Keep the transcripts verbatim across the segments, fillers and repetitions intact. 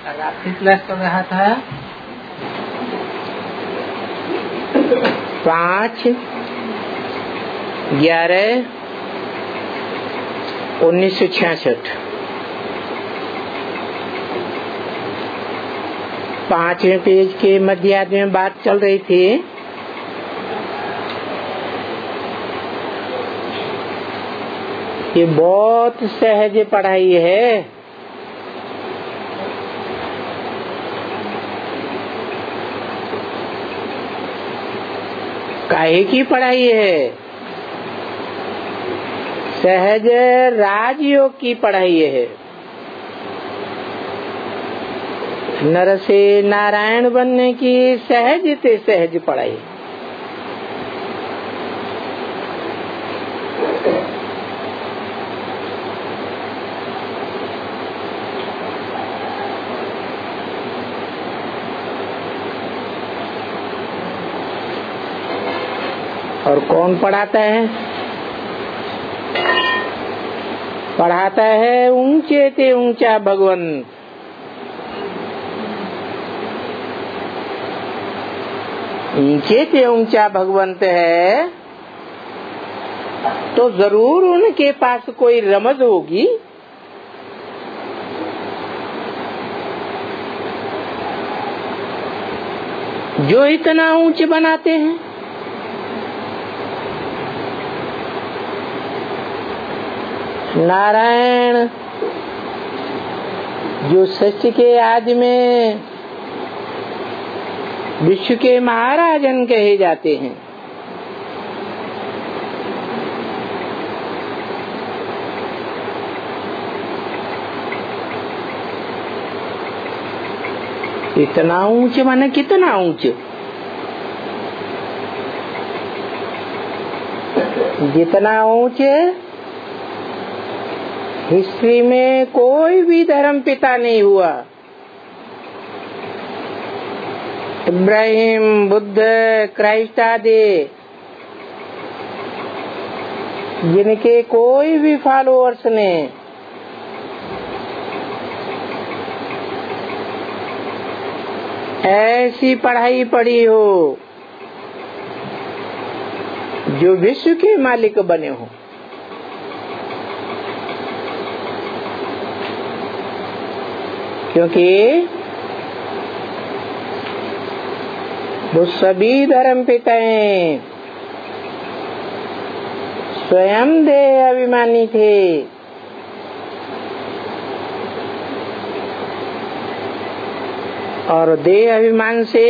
रात्रि क्लास कर रहा था। पाँच ग्यारह उन्नीस सौ छियासठ पांचवें पेज के मध्यार्ध में बात चल रही थी। ये बहुत सहज पढ़ाई है। काहे की पढ़ाई है? सहज राजयोग की पढ़ाई है। नर से नारायण बनने की सहज से सहज पढ़ाई। और कौन पढ़ाता है? पढ़ाता है ऊंचे ते ऊंचा भगवंत। ऊंचे से ऊंचा भगवंत है तो जरूर उनके पास कोई रमज होगी। जो इतना ऊंचे बनाते हैं। नारायण जो सृष्टि के आदि में विश्व के महाराजन कहे जाते हैं। इतना ऊंचे माने कितना ऊंचे? जितना ऊंचे हिस्ट्री में कोई भी धर्म पिता नहीं हुआ। इब्राहिम, बुद्ध, क्राइस्ट आदि जिनके कोई भी फॉलोअर्स ने ऐसी पढ़ाई पढ़ी हो जो विश्व के मालिक बने हो। क्योंकि वो सभी धर्म पिताएं स्वयं देह अभिमानी थे। और देह अभिमान से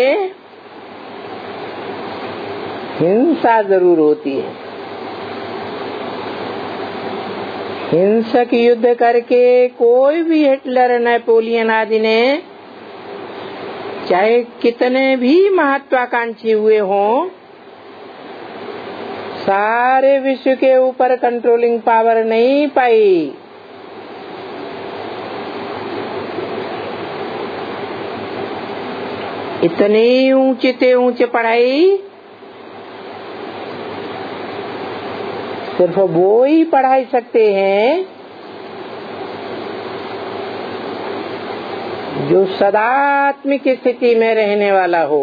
हिंसा जरूर होती है। हिंसक युद्ध करके कोई भी हिटलर, नेपोलियन आदि ने चाहे कितने भी महत्वाकांक्षी हुए हों, सारे विश्व के ऊपर कंट्रोलिंग पावर नहीं पाई। इतनी ऊंचे से ऊंचे पढ़ाई सिर्फ वो ही पढ़ाई सकते हैं जो सदात्मिक स्थिति में रहने वाला हो।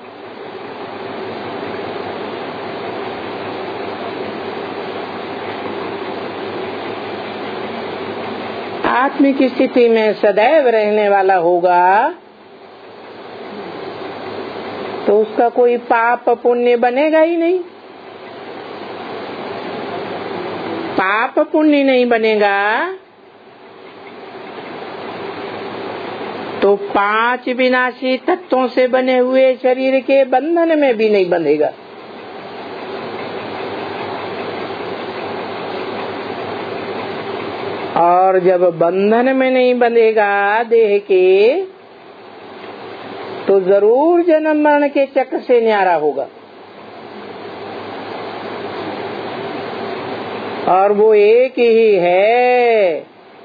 आत्मिक स्थिति में सदैव रहने वाला होगा तो उसका कोई पाप पुण्य बनेगा ही नहीं। पाप पुण्य नहीं बनेगा तो पांच विनाशी तत्वों से बने हुए शरीर के बंधन में भी नहीं बंधेगा। और जब बंधन में नहीं बंधेगा देह के, तो जरूर जन्म मरण के चक्र से न्यारा होगा। और वो एक ही है।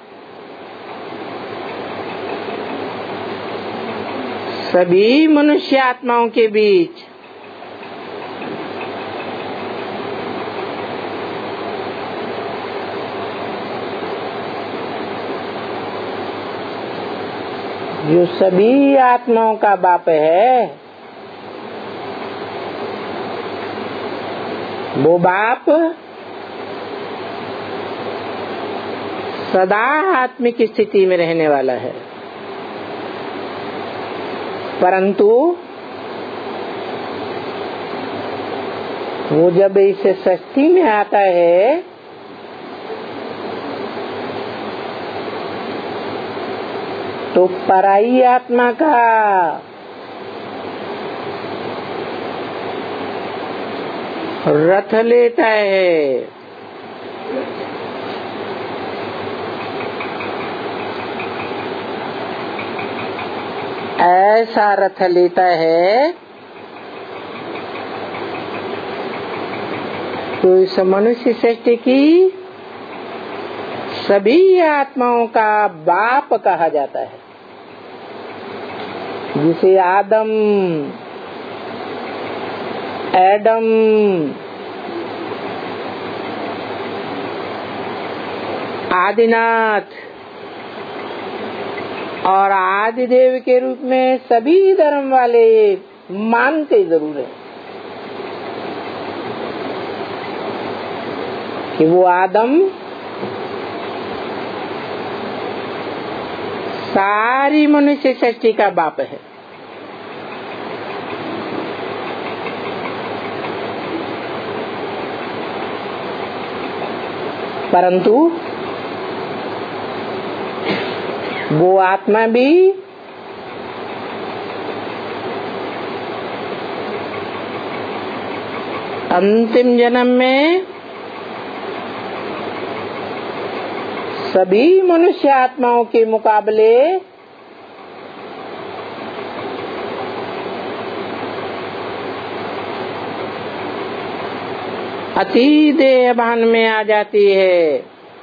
सभी मनुष्य आत्माओं के बीच जो सभी आत्माओं का बाप है, वो बाप सदा आत्मिक स्थिति में रहने वाला है। परंतु वो जब इस सृष्टि में आता है तो पराई आत्मा का रथ लेता है। ऐसा रथ लेता है तो इस मनुष्य सृष्टि की सभी आत्माओं का बाप कहा जाता है, जिसे आदम, एडम, आदिनाथ और आदिदेव के रूप में सभी धर्म वाले मानते जरूर है कि वो आदम सारी मनुष्य सृष्टि का बाप है। परंतु वो आत्मा भी अंतिम जन्म में सभी मनुष्य आत्माओं के मुकाबले अति देहभान में आ जाती है।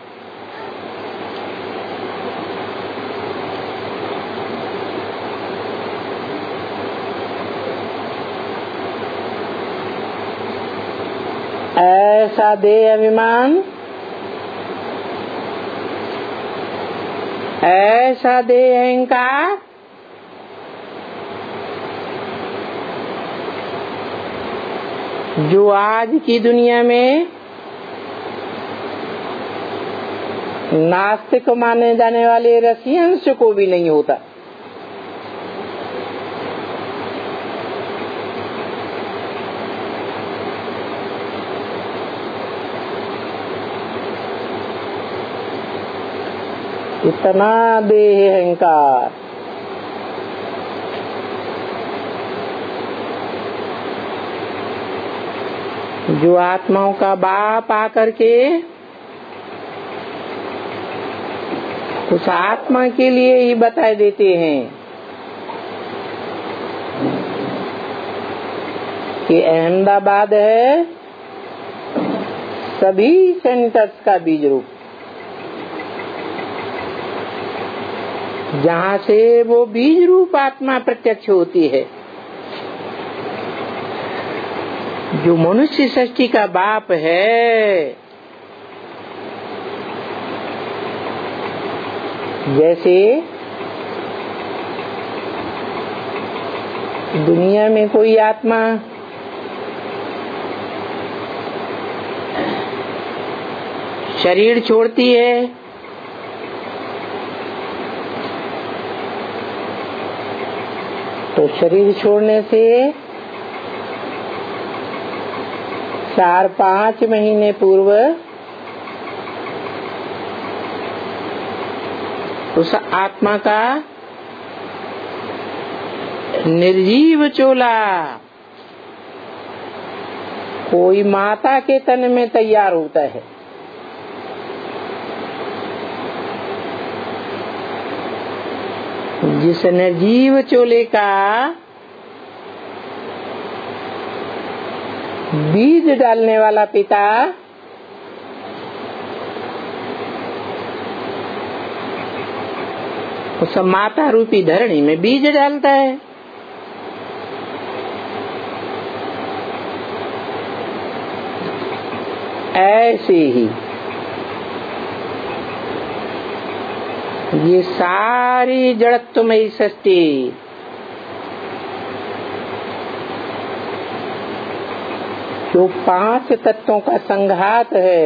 ऐसा देह अभिमान, ऐसा देह अहंकार जो आज की दुनिया में नास्तिक माने जाने वाले रसियंस को भी नहीं होता। इतना देह अहंकार, जो आत्माओं का बाप आकर के उस आत्मा के लिए ही बता देते हैं कि अहमदाबाद है सभी सेंटर्स का बीज रूप, जहाँ से वो बीज रूप आत्मा प्रत्यक्ष होती है। जो मनुष्य सृष्टि का बाप है, जैसे दुनिया में कोई आत्मा शरीर छोड़ती है तो शरीर छोड़ने से चार पाँच महीने पूर्व उस आत्मा का निर्जीव चोला कोई माता के तन में तैयार होता है। जिस निर्जीव चोले का बीज डालने वाला पिता उस माता रूपी धरणी में बीज डालता है, ऐसे ही ये सारी जड़त्वमयी सृष्टि जो पांच तत्वों का संघात है,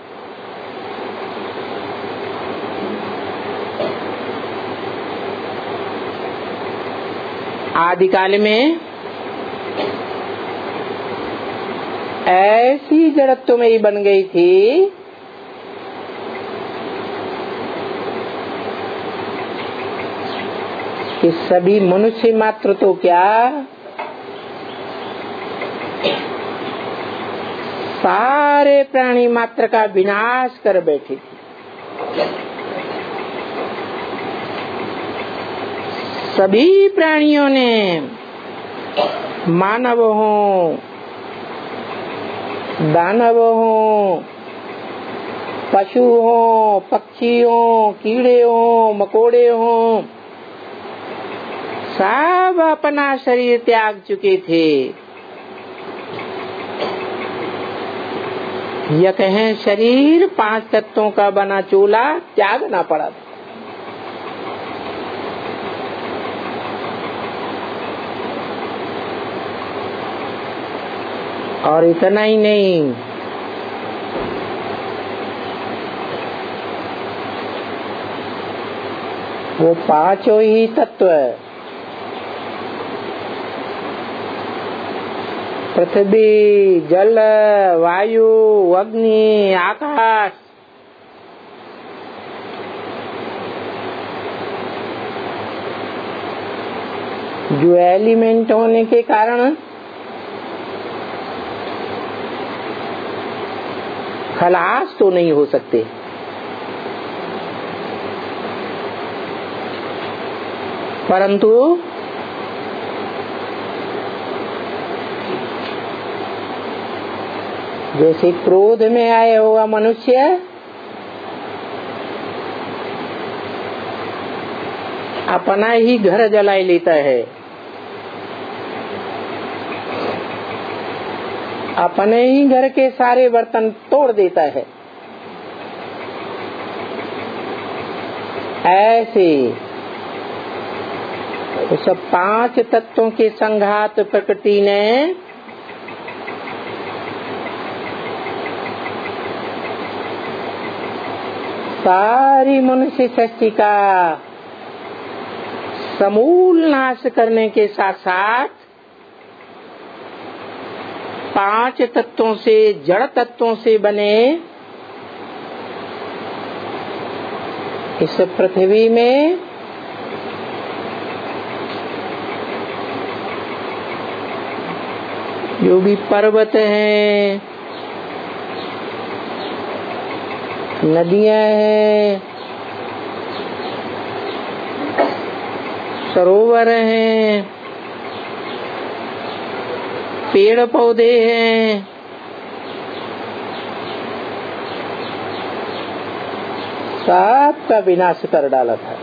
आदिकाल में ऐसी जड़त्वमयी बन गई थी कि सभी मनुष्य मात्र तो क्या, सारे प्राणी मात्र का विनाश कर बैठी थी। सभी प्राणियों ने, मानव हो, दानव हो, पशु हो, पक्षी हो, कीड़े हो, मकोड़े हो, सब अपना शरीर त्याग चुके थे। यह कहें शरीर पांच तत्वों का बना चूल्हा त्यागना पड़ा। और इतना ही नहीं, वो पांचों ही तत्व, पृथ्वी, जल, वायु, अग्नि, आकाश, जो एलिमेंट होने के कारण खलास तो नहीं हो सकते, परंतु जैसे क्रोध में आया हुआ मनुष्य अपना ही घर जला लेता है, अपने ही घर के सारे बर्तन तोड़ देता है, ऐसे उस पांच तत्वों के संघात प्रकृति ने सारी मनुष्य सृष्टि का समूल नाश करने के साथ साथ पांच तत्वों से, जड़ तत्वों से बने इस पृथ्वी में जो भी पर्वत हैं, नदियां हैं, सरोवर हैं, पेड़ पौधे हैं, सब का विनाश कर डाला था।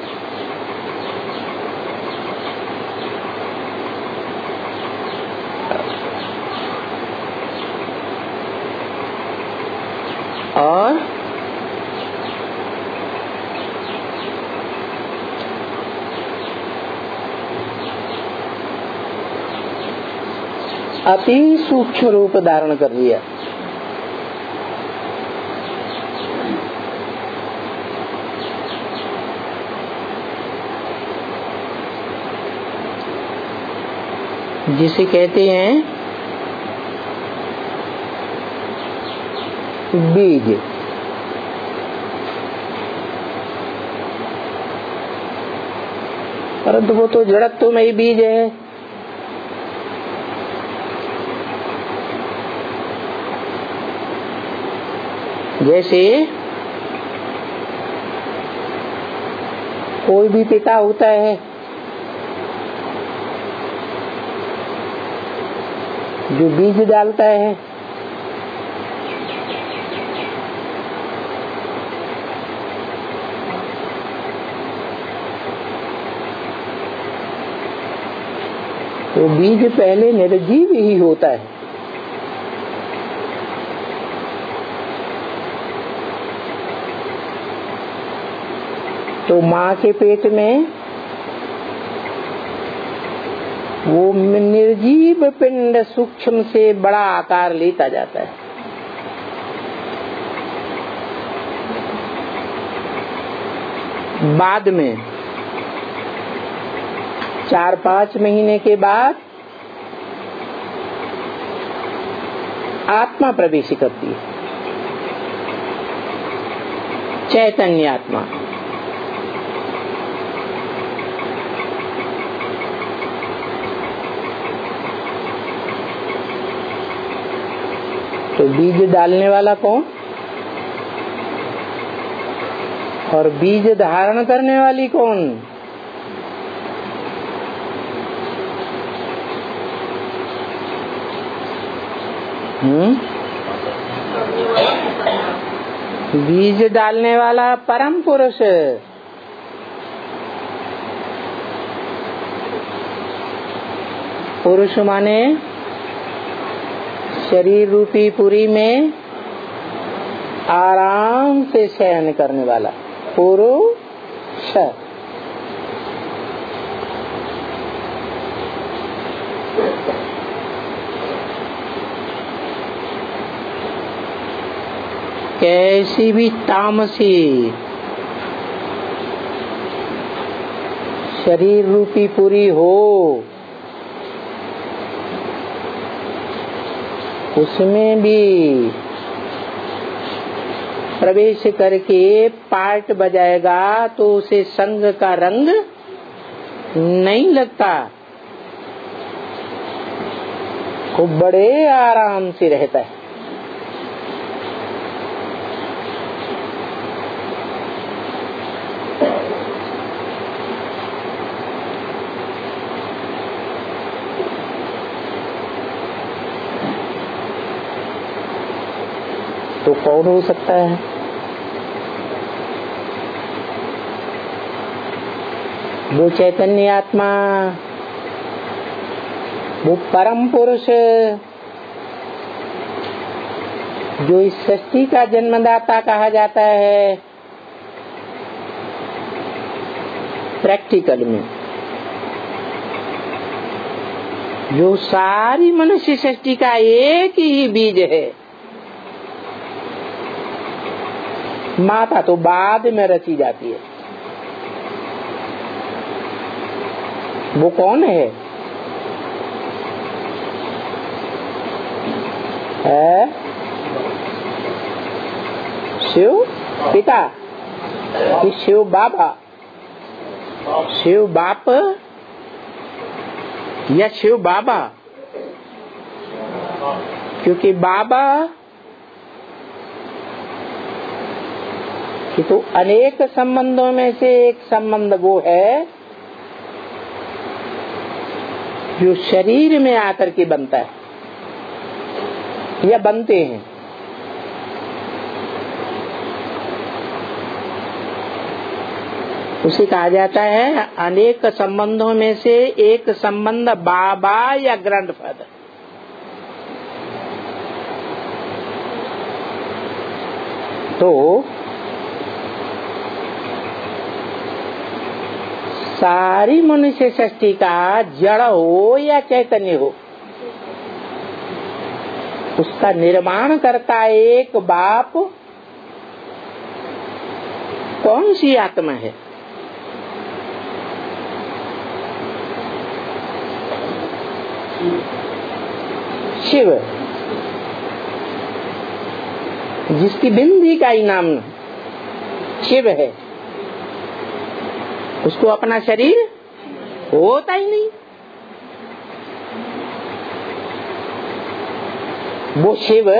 और अति सूक्ष्म रूप धारण कर लिया। जिसे कहते हैं बीज। परंतु वो तो जड़त्व में ही बीज है। जैसे कोई भी पिता होता है, जो बीज डालता है, तो बीज पहले निर्जीव ही होता है। तो माँ के पेट में वो निर्जीव पिंड सूक्ष्म से बड़ा आकार लेता जाता है। बाद में चार पांच महीने के बाद आत्मा प्रवेश करती है, चैतन्य आत्मा। तो बीज डालने वाला कौन और बीज धारण करने वाली कौन? हम्म बीज डालने वाला परम पुरुष। पुरुष माने शरीर रूपी पुरी में आराम से शयन करने वाला पुरुष। कैसी भी तामसी शरीर रूपी पुरी हो, उसमें भी प्रवेश करके पार्ट बजाएगा तो उसे संग का रंग नहीं लगता, खूब बड़े आराम से रहता है। तो कौन हो सकता है? वो चैतन्य आत्मा, वो परम पुरुष जो इस सृष्टि का जन्मदाता कहा जाता है। प्रैक्टिकल में जो सारी मनुष्य सृष्टि का एक ही बीज है। माता तो बाद में रची जाती है। वो कौन है? है शिव पिता कि शिव बाबा? शिव बाप या शिव बाबा? क्योंकि बाबा कि तो अनेक संबंधों में से एक संबंध वो है जो शरीर में आकर के बनता है या बनते हैं। उसे कहा जाता है अनेक संबंधों में से एक संबंध बाबा या ग्रैंडफादर। तो सारी मनुष्य सृष्टि का जड़ हो या चैतन्य हो, उसका निर्माण करता एक बाप कौन सी आत्मा है? शिव, जिसकी बिंदी का ही नाम शिव है। उसको अपना शरीर होता ही नहीं। वो शिव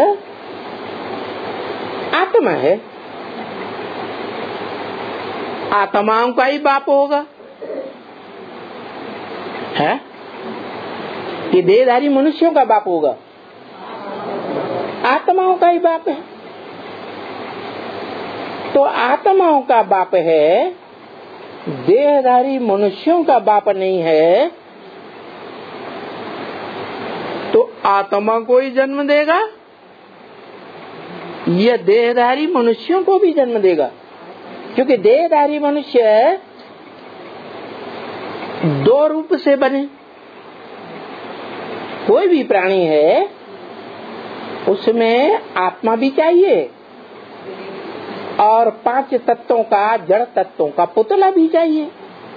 आत्मा है, आत्माओं का ही बाप होगा है कि देहधारी मनुष्यों का बाप होगा? आत्माओं का ही बाप है। तो आत्माओं का बाप है, देहधारी मनुष्यों का बाप नहीं है। तो आत्मा को ही जन्म देगा या देहधारी मनुष्यों को भी जन्म देगा? क्योंकि देहधारी मनुष्य दो रूप से बने। कोई भी प्राणी है उसमें आत्मा भी चाहिए और पांच तत्वों का, जड़ तत्वों का पुतला भी चाहिए।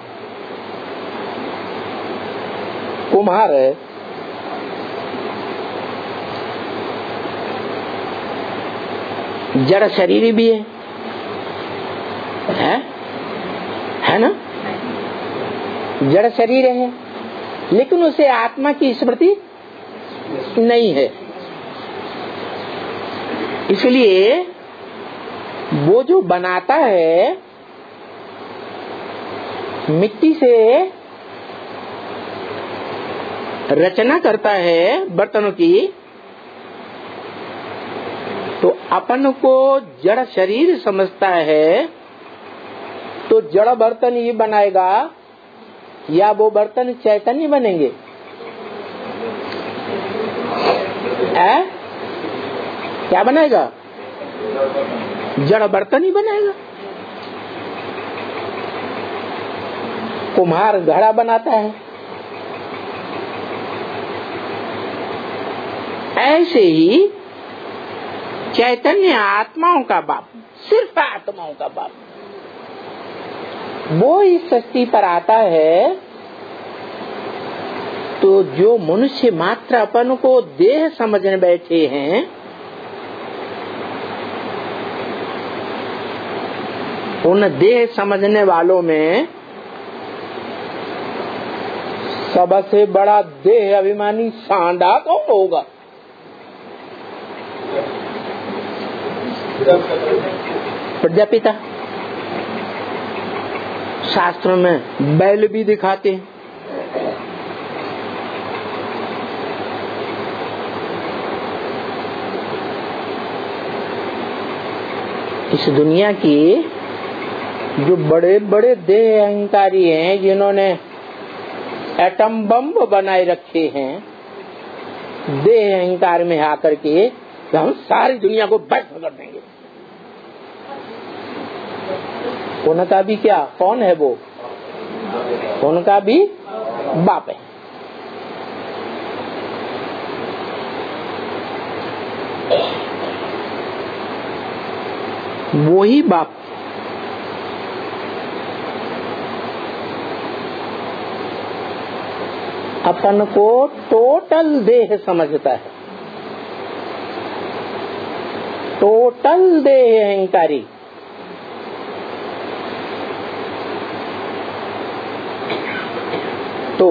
कुम्हार जड़ शरीर भी है, है, है ना? जड़ शरीर है, लेकिन उसे आत्मा की स्मृति नहीं है। इसलिए वो जो बनाता है मिट्टी से, रचना करता है बर्तनों की, तो अपन को जड़ शरीर समझता है, तो जड़ बर्तन ही बनाएगा या वो बर्तन चैतन्य बनेंगे? है? क्या बनाएगा? जड़ बर्तन ही बनाएगा। कुम्हार घड़ा बनाता है, ऐसे ही चैतन्य आत्माओं का बाप, सिर्फ आत्माओं का बाप, वो इस सृष्टि पर आता है। तो जो मनुष्य मात्र अपन को देह समझने बैठे हैं, उन देह समझने वालों में सबसे बड़ा देह अभिमानी सांडा कौन होगा? प्रजापिता। शास्त्रों में बैल भी दिखाते हैं। इस दुनिया की जो बड़े बड़े देह अहंकारी हैं, जिन्होंने एटम बम बनाए रखे हैं देह अहंकार में आकर के, तो हम सारी दुनिया को भस्म कर देंगे। उनका भी क्या, कौन है वो? उनका भी बाप है। वही बाप अपन को टोटल देह समझता है, टोटल देह अहंकारी। तो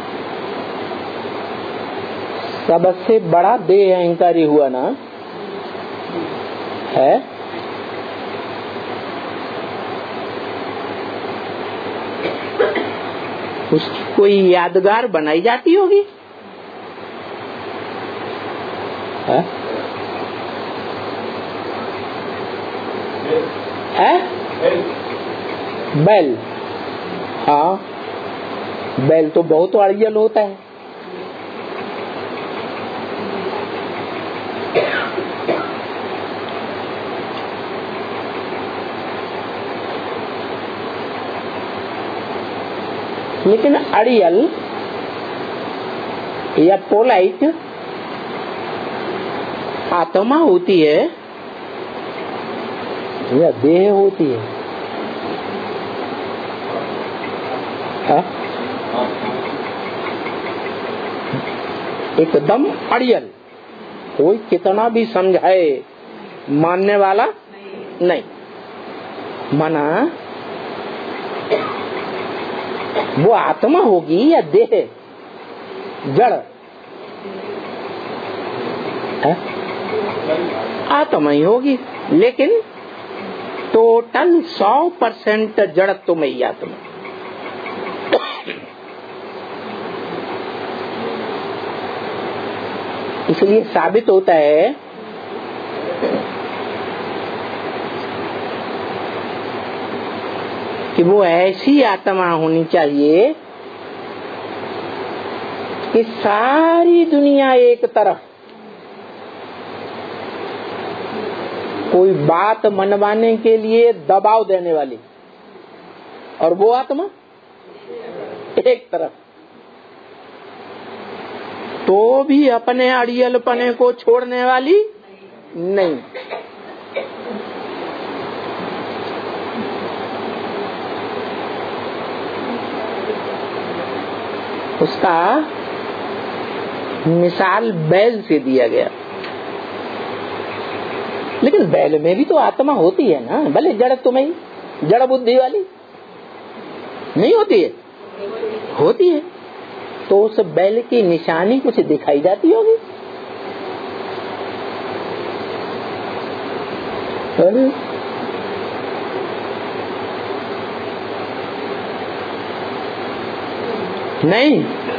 सबसे बड़ा देह अहंकारी हुआ ना, है? उसकी कोई यादगार बनाई जाती होगी, है? है? बैल। हाँ, बैल तो बहुत अड़ियल होता है। लेकिन अड़ियल या पोलाइट आत्मा होती है या देह होती है? है? एकदम अड़ियल, कोई कितना भी समझाए मानने वाला नहीं। माना वो आत्मा होगी या देह, जड़ है? आत्मा ही होगी, लेकिन टोटल सौ परसेंट जड़त्व में ही आत्मा। इसलिए साबित होता है कि वो ऐसी आत्मा होनी चाहिए कि सारी दुनिया एक तरफ कोई बात मनवाने के लिए दबाव देने वाली, और वो आत्मा एक तरफ। तो भी अपने अड़ियलपने को छोड़ने वाली नहीं। उसका मिसाल बैल से दिया गया। लेकिन बैल में भी तो आत्मा होती है ना, भले जड़ तुम्हें जड़ बुद्धि वाली नहीं होती है, होती है। तो उस बैल की निशानी कुछ दिखाई जाती होगी। अरे नहीं,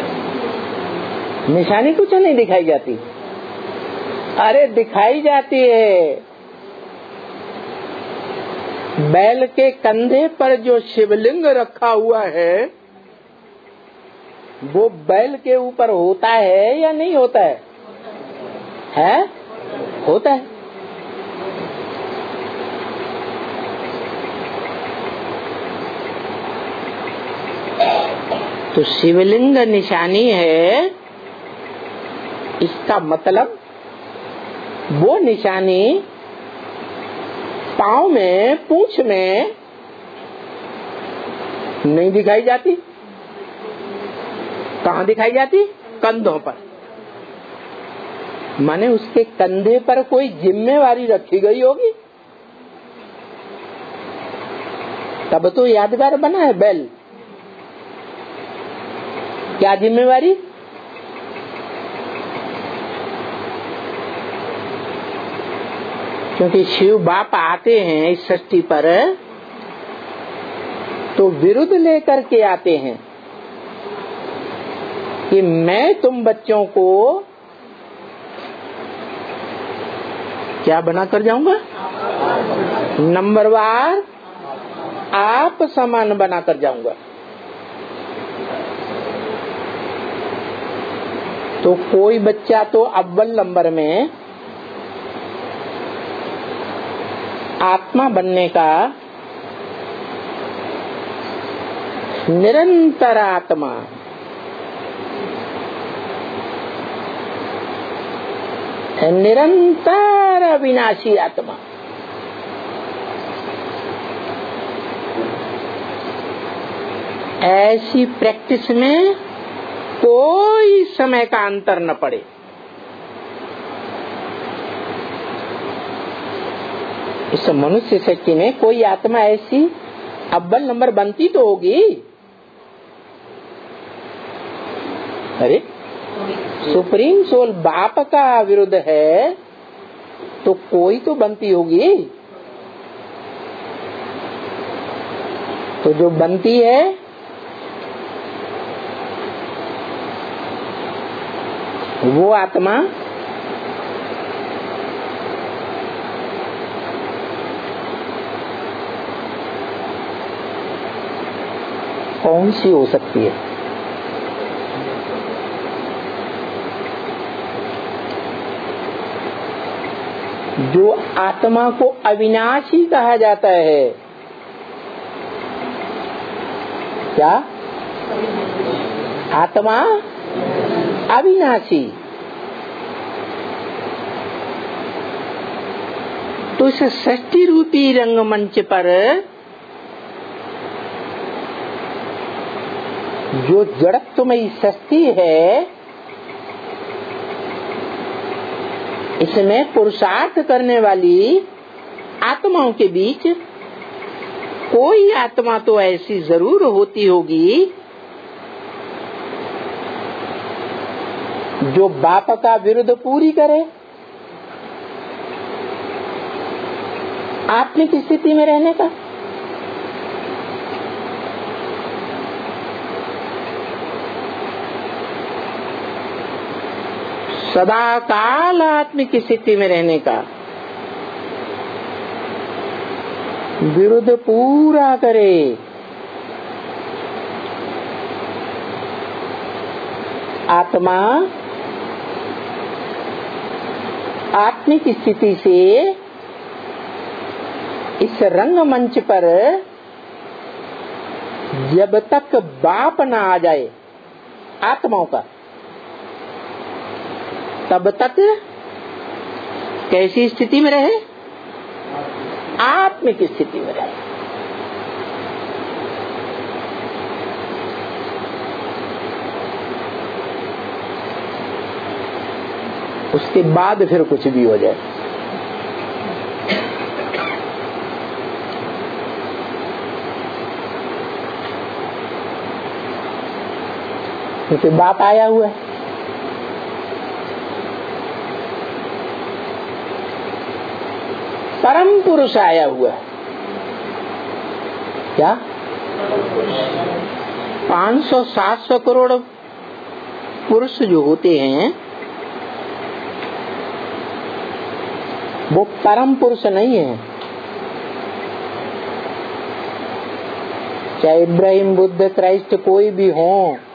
निशानी कुछ नहीं दिखाई जाती। अरे दिखाई जाती है। बैल के कंधे पर जो शिवलिंग रखा हुआ है वो बैल के ऊपर होता है या नहीं होता है? है, होता है। तो शिवलिंग निशानी है, इसका मतलब वो निशानी पाँव में, पूंछ में नहीं दिखाई जाती। कहाँ दिखाई जाती? कंधों पर। माने उसके कंधे पर कोई जिम्मेवारी रखी गई होगी, तब तो यादगार बना है बैल। क्या जिम्मेवारी? क्योंकि शिव बाप आते हैं इस सृष्टि पर तो विरुद्ध लेकर के आते हैं कि मैं तुम बच्चों को क्या बना कर जाऊंगा? नंबरवार आप समान बना कर जाऊंगा। तो कोई बच्चा तो अव्वल नंबर में आत्मा बनने का निरंतर आत्मा, निरंतर अविनाशी आत्मा। ऐसी प्रैक्टिस में कोई समय का अंतर न पड़े। इस मनुष्य शक्ति में कोई आत्मा ऐसी अव्वल नंबर बनती तो होगी। अरे सुप्रीम सोल बाप का विरुद्ध है तो कोई तो बनती होगी। तो जो बनती है वो आत्मा कौन सी हो सकती है? जो आत्मा को अविनाशी कहा जाता है। क्या? आत्मा अविनाशी। तो इस सृष्टि रूपी रंगमंच पर जो जड़त्वमयी सृष्टि है, इसमें पुरुषार्थ करने वाली आत्माओं के बीच कोई आत्मा तो ऐसी जरूर होती होगी जो बाप का विरुद्ध पूरी करे, आत्मिक स्थिति में रहने का। सदा काल आत्मिक स्थिति में रहने का, विरुद्ध पूरा करे। आत्मा आत्मिक स्थिति से इस रंगमंच पर जब तक बाप ना आ जाए आत्माओं का, तब तक कैसी स्थिति में रहे? आत्मिक स्थिति में रहे। उसके बाद फिर कुछ भी हो जाए। क्योंकि बाप आया हुआ है। परम पुरुष आया हुआ है। क्या पाँच सौ सात सौ करोड़ पुरुष जो होते हैं वो परम पुरुष नहीं है। चाहे इब्राहिम, बुद्ध, क्राइस्ट कोई भी हो,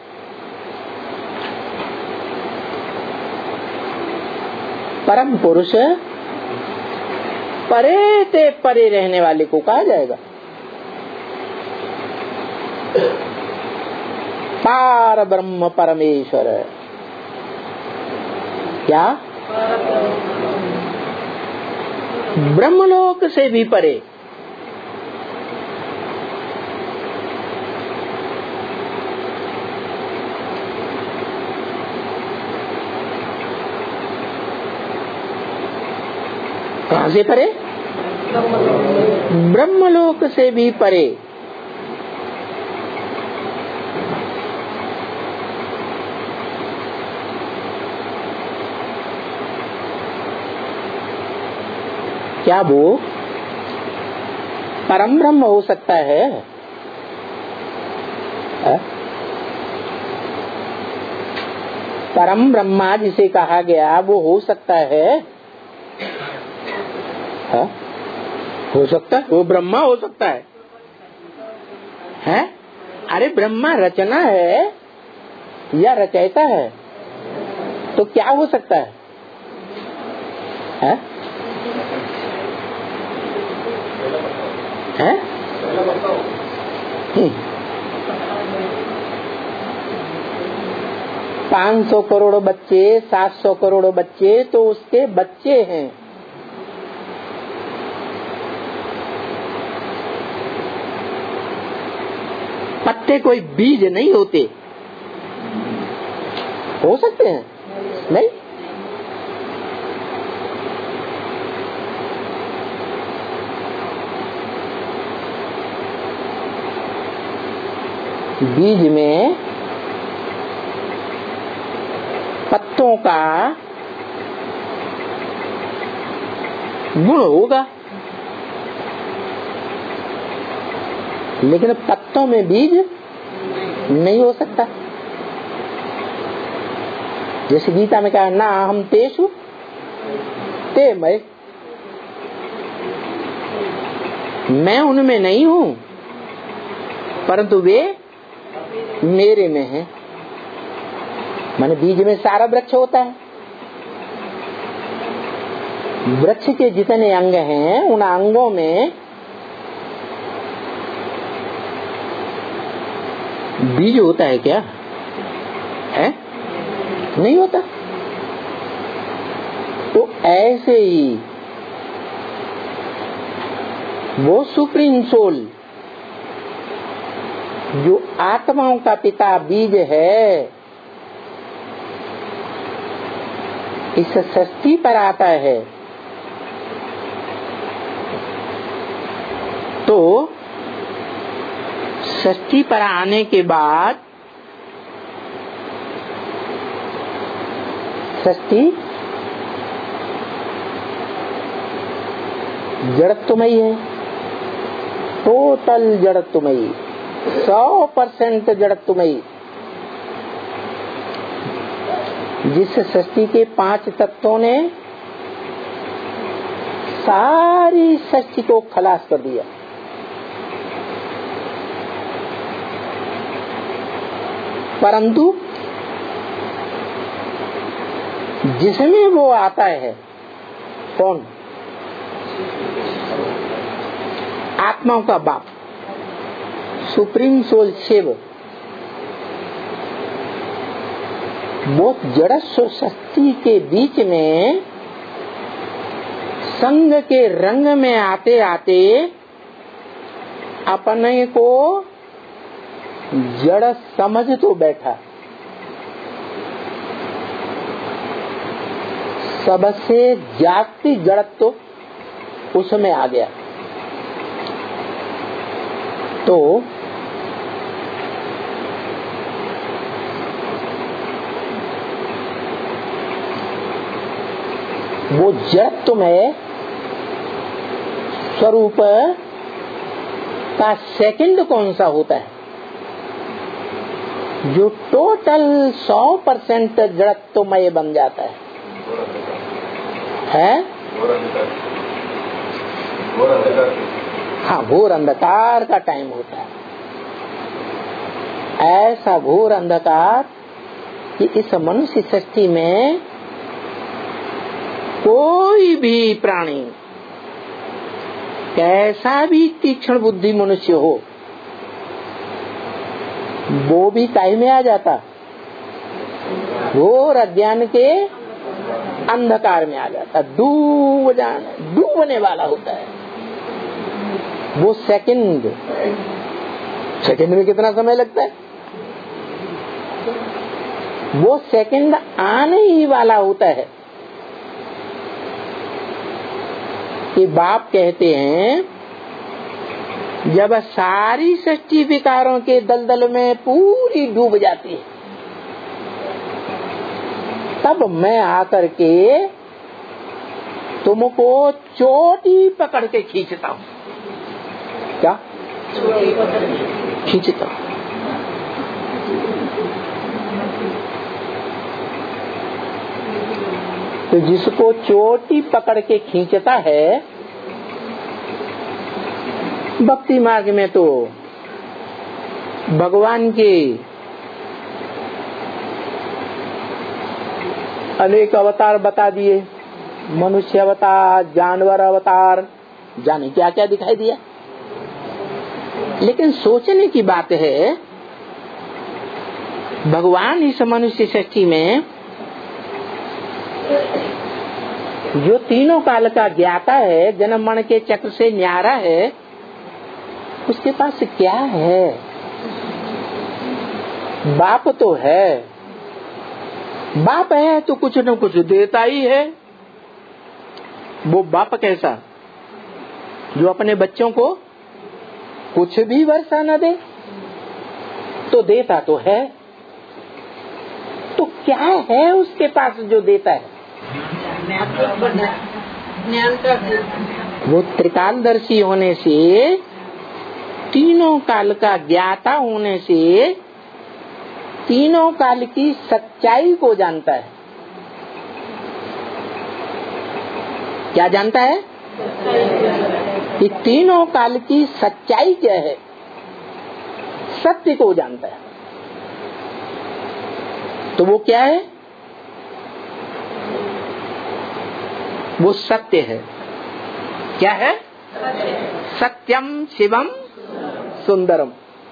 परम पुरुष परे ते परे रहने वाले को कहा जाएगा। पार ब्रह्म परमेश्वर। क्या ब्रह्मलोक से भी परे। कहां से परे? ब्रह्मलोक से भी परे। क्या वो परम ब्रह्म हो सकता है? है? परम ब्रह्मा जिसे कहा गया वो हो सकता है? है? हो सकता है, वो ब्रह्मा हो सकता है। है? अरे ब्रह्मा रचना है या रचयिता है? तो क्या हो सकता है? है? है? पाँच सौ करोड़ बच्चे, सात सौ करोड़ बच्चे तो उसके बच्चे हैं। पत्ते कोई बीज नहीं होते। हो सकते हैं? नहीं। बीज में पत्तों का गुण होगा, लेकिन पत्तों में बीज नहीं हो सकता। जैसे गीता में कहा ना हम तेषु ते मैं, मैं उनमें नहीं हूँ परंतु वे मेरे में है। माने बीज में सारा वृक्ष होता है। वृक्ष के जितने अंग हैं उन अंगों में बीज होता है क्या? है? नहीं होता। तो ऐसे ही वो सुप्रीम सोल जो आत्माओं का पिता बीज है, इस सृष्टि पर आता है तो सृष्टि पर आने के बाद सृष्टि जड़त्वमयी है, टोटल जड़त्वमयी, सौ परसेंट जड़त्वमयी। जिस सृष्टि के पांच तत्वों ने सारी सृष्टि को खलास कर दिया। परंतु जिसमें वो आता है कौन? आत्माओं का बाप, सुप्रीम सोल शिव, वो जड़स्व शक्ति के बीच में संग के रंग में आते आते अपने को जड़ समझ तो बैठा। सबसे जागती जड़त्व तो उसमें आ गया। तो वो जड़त्व में स्वरूप का सेकंड कौन सा होता है, जो टोटल सौ परसेंट जड़त्वमय बन जाता है? है हाँ, घोर अंधकार का टाइम होता है। ऐसा घोर अंधकार कि इस मनुष्य सृष्टि में कोई भी प्राणी, कैसा भी तीक्ष्ण बुद्धि मनुष्य हो, वो भी काहे में आ जाता? घोर अज्ञान के अंधकार में आ जाता, डूब जाने डूबने वाला होता है। वो सेकंड सेकंड में कितना समय लगता है? वो सेकंड आने ही वाला होता है कि बाप कहते हैं, जब सारी सृष्टि विकारों के दलदल में पूरी डूब जाती है, तब मैं आकर के तुमको चोटी पकड़ के खींचता हूँ। क्या खींचता हूँ? तो जिसको चोटी पकड़ के खींचता है, भक्ति मार्ग में तो भगवान के अनेक अवतार बता दिए, मनुष्य अवतार, जानवर अवतार, जाने क्या क्या दिखाई दिया। लेकिन सोचने की बात है, भगवान इस मनुष्य सृष्टि में जो तीनों काल का ज्ञाता है, जन्म मरण के चक्र से न्यारा है, उसके पास क्या है? बाप तो है, बाप है तो कुछ न कुछ देता ही है। वो बाप कैसा, जो अपने बच्चों को कुछ भी वर्षा न दे, तो देता तो है। तो क्या है उसके पास जो देता है? वो त्रिकालदर्शी होने से, तीनों काल का ज्ञाता होने से, तीनों काल की सच्चाई को जानता है। क्या जानता है? कि तीनों काल की सच्चाई क्या है, सत्य को जानता है। तो वो क्या है? वो सत्य है। क्या है? सत्यम शिवम सुंदरम।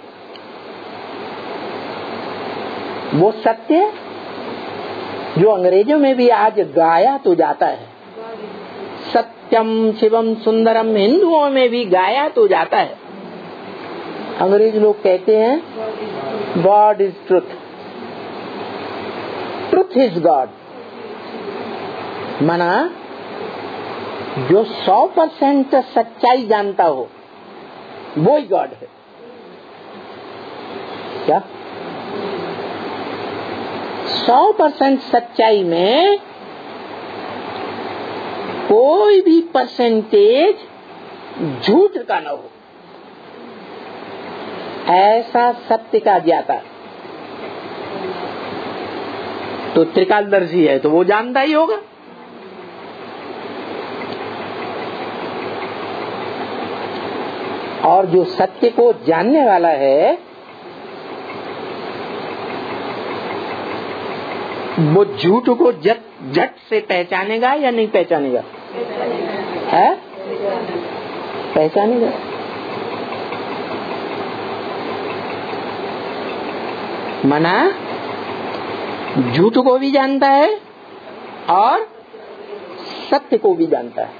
वो सत्य जो अंग्रेजों में भी आज गाया तो जाता है, सत्यम शिवम सुंदरम हिंदुओं में भी गाया तो जाता है। अंग्रेज लोग कहते हैं God is truth, truth is God. माना जो सौ परसेंट सच्चाई जानता हो वो ही गॉड है। क्या? सौ परसेंट सच्चाई में कोई भी परसेंटेज झूठ का न हो, ऐसा सत्य का ज्ञाता। तो त्रिकालदर्शी है तो वो जानता ही होगा। और जो सत्य को जानने वाला है, वो झूठ को जट झट से पहचानेगा या नहीं पहचानेगा? है? पहचानेगा। मना झूठ को भी जानता है और सत्य को भी जानता है।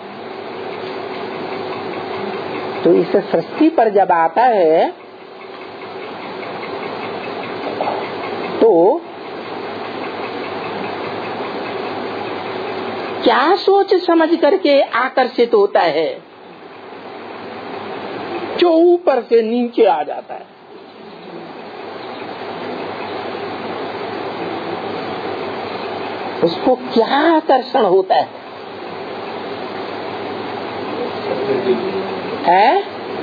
तो इस सृष्टि पर जब आता है तो क्या सोच समझ करके आकर्षित होता है, जो ऊपर से नीचे आ जाता है। उसको क्या आकर्षण होता है? है?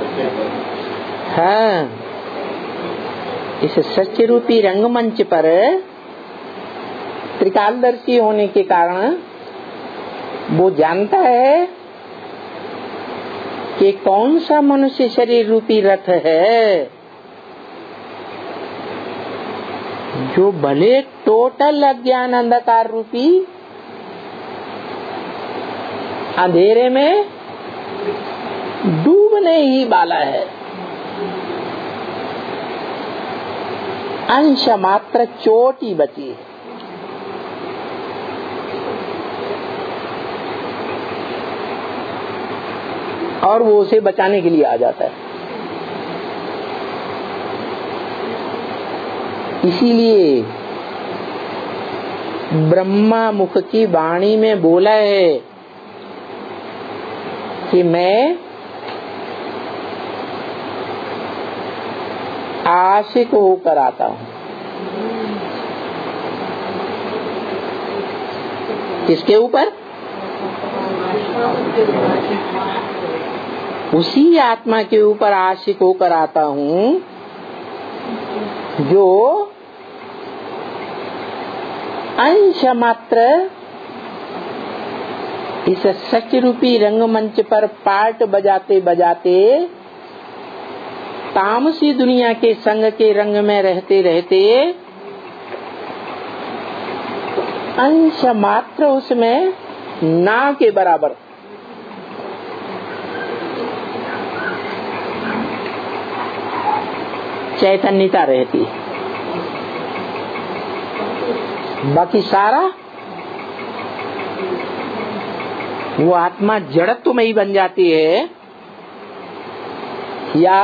हाँ, इस सच्चे रूपी रंगमंच पर त्रिकालदर्शी होने के कारण वो जानता है कि कौन सा मनुष्य शरीर रूपी रथ है जो भले टोटल अज्ञान अंधकार रूपी अंधेरे में डूबने ही वाला है, अंश मात्र चोटी बची है। और वो उसे बचाने के लिए आ जाता है। इसीलिए ब्रह्मा मुख की वाणी में बोला है कि मैं आशिक होकर आता हूँ। किसके ऊपर? उसी आत्मा के ऊपर आशिक होकर आता हूँ जो अंश मात्र इस सच रूपी रंगमंच पर पार्ट बजाते बजाते तामसी दुनिया के संग के रंग में रहते रहते अंश मात्र उसमें नाव के बराबर चैतन्यता रहती है। बाकी सारा वो आत्मा जड़त्व में ही बन जाती है या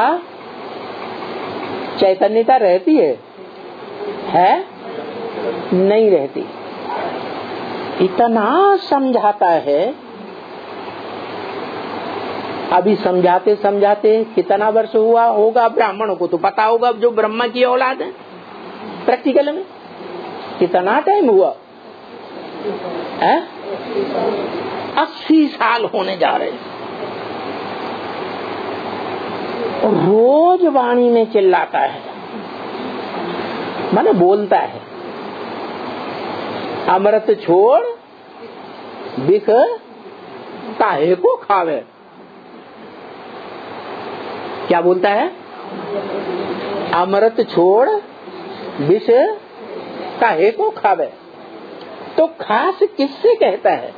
चैतन्यता रहती है? है? नहीं रहती। इतना समझाता है। अभी समझाते समझाते कितना वर्ष हुआ होगा? ब्राह्मणों को तो पता होगा, जो ब्रह्मा की औलाद है। प्रैक्टिकल में कितना टाइम हुआ है? अस्सी साल होने जा रहे। और रोज वाणी में चिल्लाता है, माने बोलता है, अमृत छोड़ बिख काहे को खावे। क्या बोलता है? अमृत छोड़ विष काहे को खावे। तो खास किससे कहता है?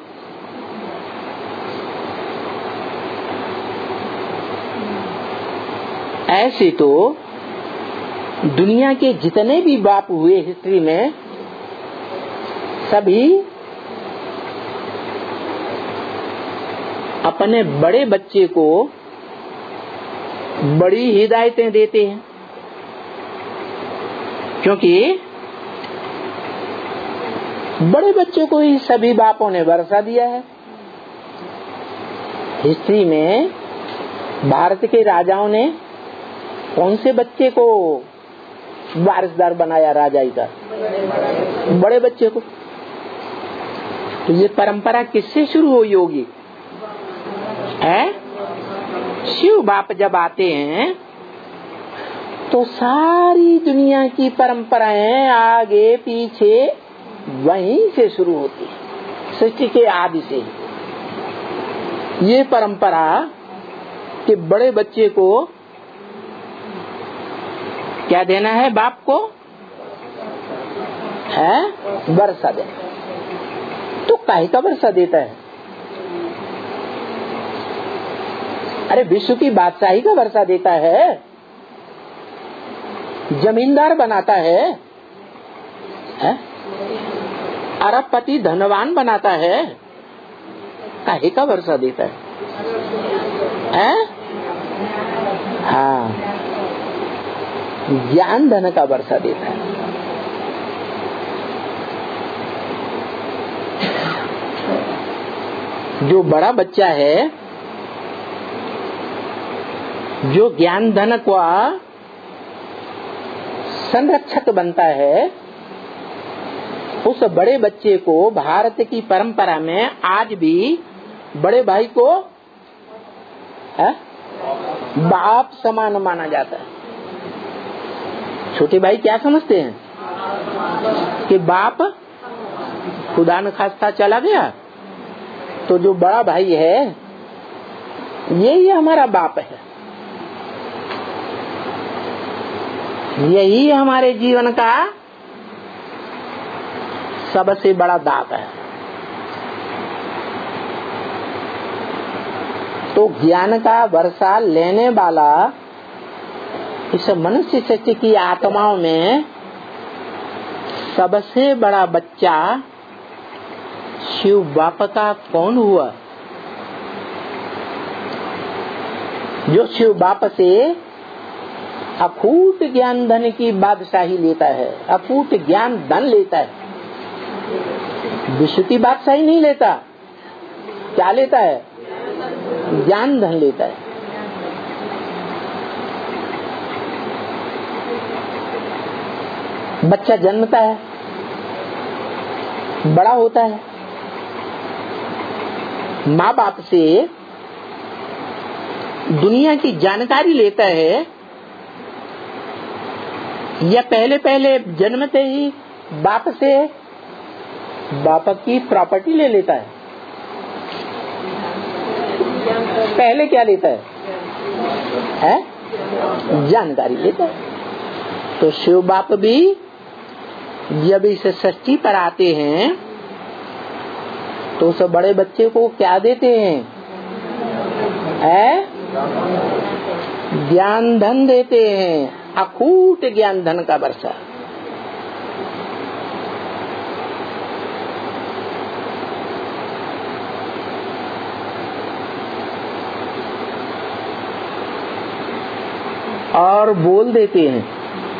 ऐसे तो दुनिया के जितने भी बाप हुए हिस्ट्री में, सभी अपने बड़े बच्चे को बड़ी हिदायतें देते हैं, क्योंकि बड़े बच्चे को ही सभी बापों ने वर्षा दिया है। हिस्ट्री में भारत के राजाओं ने कौन से बच्चे को वारिसदार बनाया राजाई का? बड़े बच्चे को। तो ये परंपरा किससे शुरू हुई होगी? है? शिव बाप जब आते हैं तो सारी दुनिया की परंपराएं आगे पीछे वहीं से शुरू होती है, सृष्टि के आदि से। ये परंपरा कि बड़े बच्चे को क्या देना है? बाप को है वर्षा देना। तो काहे का वर्षा देता है? अरे विश्व की बादशाही का वर्षा देता है। जमींदार बनाता है, है? अरबपति धनवान बनाता है, काहे का वर्षा देता है, है? हाँ, ज्ञान धन का वर्षा देता है। जो बड़ा बच्चा है, जो ज्ञान धन का संरक्षक बनता है, उस बड़े बच्चे को भारत की परंपरा में आज भी बड़े भाई को है? बाप समान माना जाता है। छोटे भाई क्या समझते हैं कि बाप खुदा न खास्ता चला गया तो जो बड़ा भाई है यही हमारा बाप है, यही हमारे जीवन का सबसे बड़ा दाप है। तो ज्ञान का वर्षा लेने वाला इस मनुष्य शक्ति की आत्माओं में सबसे बड़ा बच्चा शिव बाप का कौन हुआ? जो शिव बाप से अकूट ज्ञान धन की बादशाही लेता है, अकूट ज्ञान धन लेता है, विश्व की बादशाही नहीं लेता। क्या लेता है? ज्ञान धन लेता है। बच्चा जन्मता है, बड़ा होता है, माँ बाप से दुनिया की जानकारी लेता है, या पहले पहले जन्मते ही बाप से बाप की प्रॉपर्टी ले लेता है? पहले क्या लेता है? है? जानकारी लेता है। तो शिव बाप भी जब इस सृष्टि पर आते हैं तो उस बड़े बच्चे को क्या देते हैं? है? ज्ञान धन देते हैं, अकूट ज्ञान धन का वर्षा। और बोल देते हैं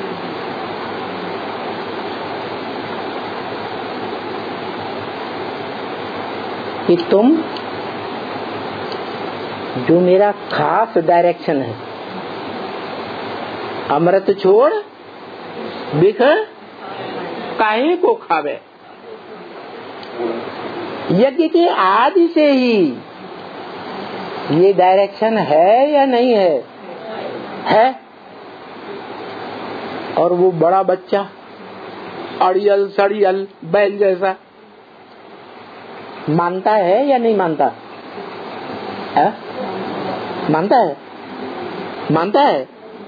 कि तुम जो मेरा खास डायरेक्शन है, अमृत छोड़ बिख काहे को खावे। यज्ञ के आदि से ही ये डायरेक्शन है या नहीं है? है। और वो बड़ा बच्चा अड़ियल सड़ियल बैल जैसा मानता है या नहीं मानता है? मानता है, मानता है।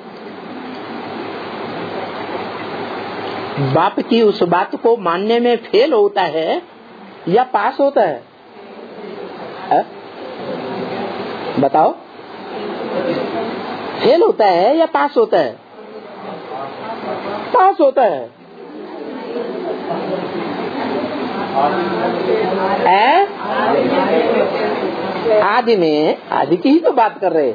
बाप की उस बात को मानने में फेल होता है या पास होता है? है? बताओ, फेल होता है या पास होता है? पास होता है। है? आदि में, आदि की ही तो बात कर रहे।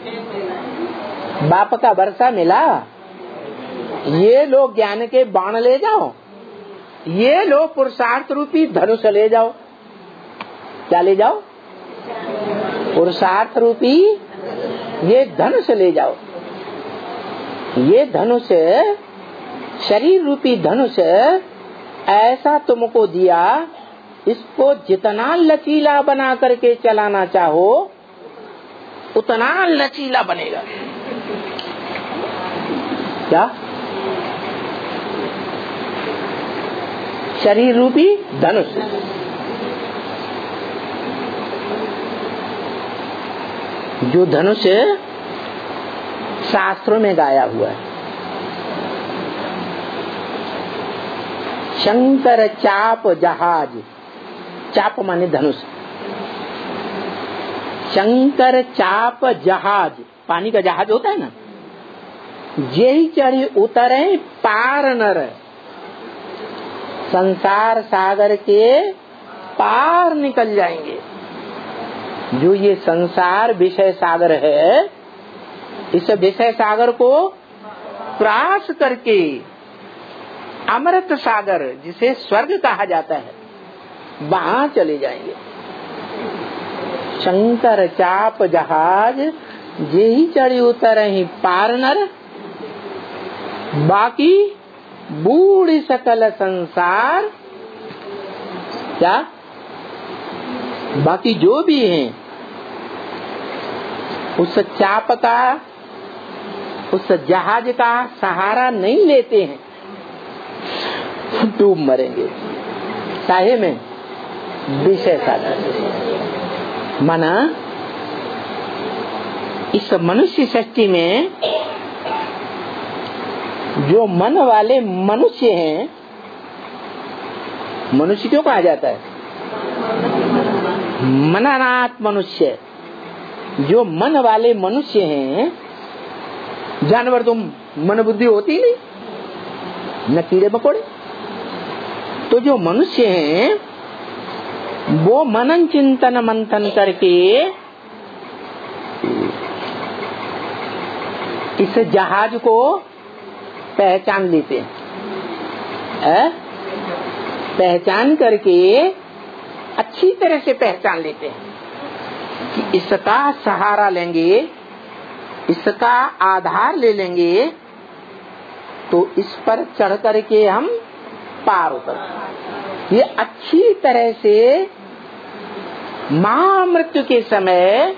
बाप का वर्षा मिला, ये लो ज्ञान के बाण ले जाओ, ये लो पुरुषार्थ रूपी धनुष ले जाओ। क्या ले जाओ? पुरुषार्थ रूपी ये धनुष ले जाओ। ये धनुष, शरीर रूपी धनुष ऐसा तुमको दिया, इसको जितना लचीला बना करके चलाना चाहो उतना लचीला बनेगा। क्या? शरीर रूपी धनुष। जो धनुष शास्त्रों में गाया हुआ है, शंकर चाप जहाज, चाप माने धनुष, शंकर चाप जहाज, पानी का जहाज होता है ना, जेहि चढ़ी उतरे पार नर, संसार सागर के पार निकल जाएंगे। जो ये संसार विषय सागर है, इस विषय सागर को क्रॉस करके अमृत सागर, जिसे स्वर्ग कहा जाता है, वहां चले जाएंगे। शंकर चाप जहाज जेहि चढ़ी उतरहि पार नर, बाकी बूढ़ सकल संसार, क्या बाकी जो भी हैं उस चाप का, उस जहाज का सहारा नहीं लेते हैं, डूब मरेंगे। काहे में? विषय सागर। माना इस मनुष्य सृष्टि में जो मन वाले मनुष्य हैं, मनुष्य क्यों कहा जाता है? मनानाथ मनुष्य। जो मन वाले मनुष्य हैं, जानवर तो मन बुद्धि होती नहीं, न कीड़े मकोड़े। तो जो मनुष्य हैं वो मनन चिंतन मंथन करके इस जहाज को पहचान लेते हैं। है? पहचान करके अच्छी तरह से पहचान लेते हैं कि इसका सहारा लेंगे, इसका आधार ले लेंगे तो इस पर चढ़ करके हम पार उतर। ये अच्छी तरह से महामृत्यु के समय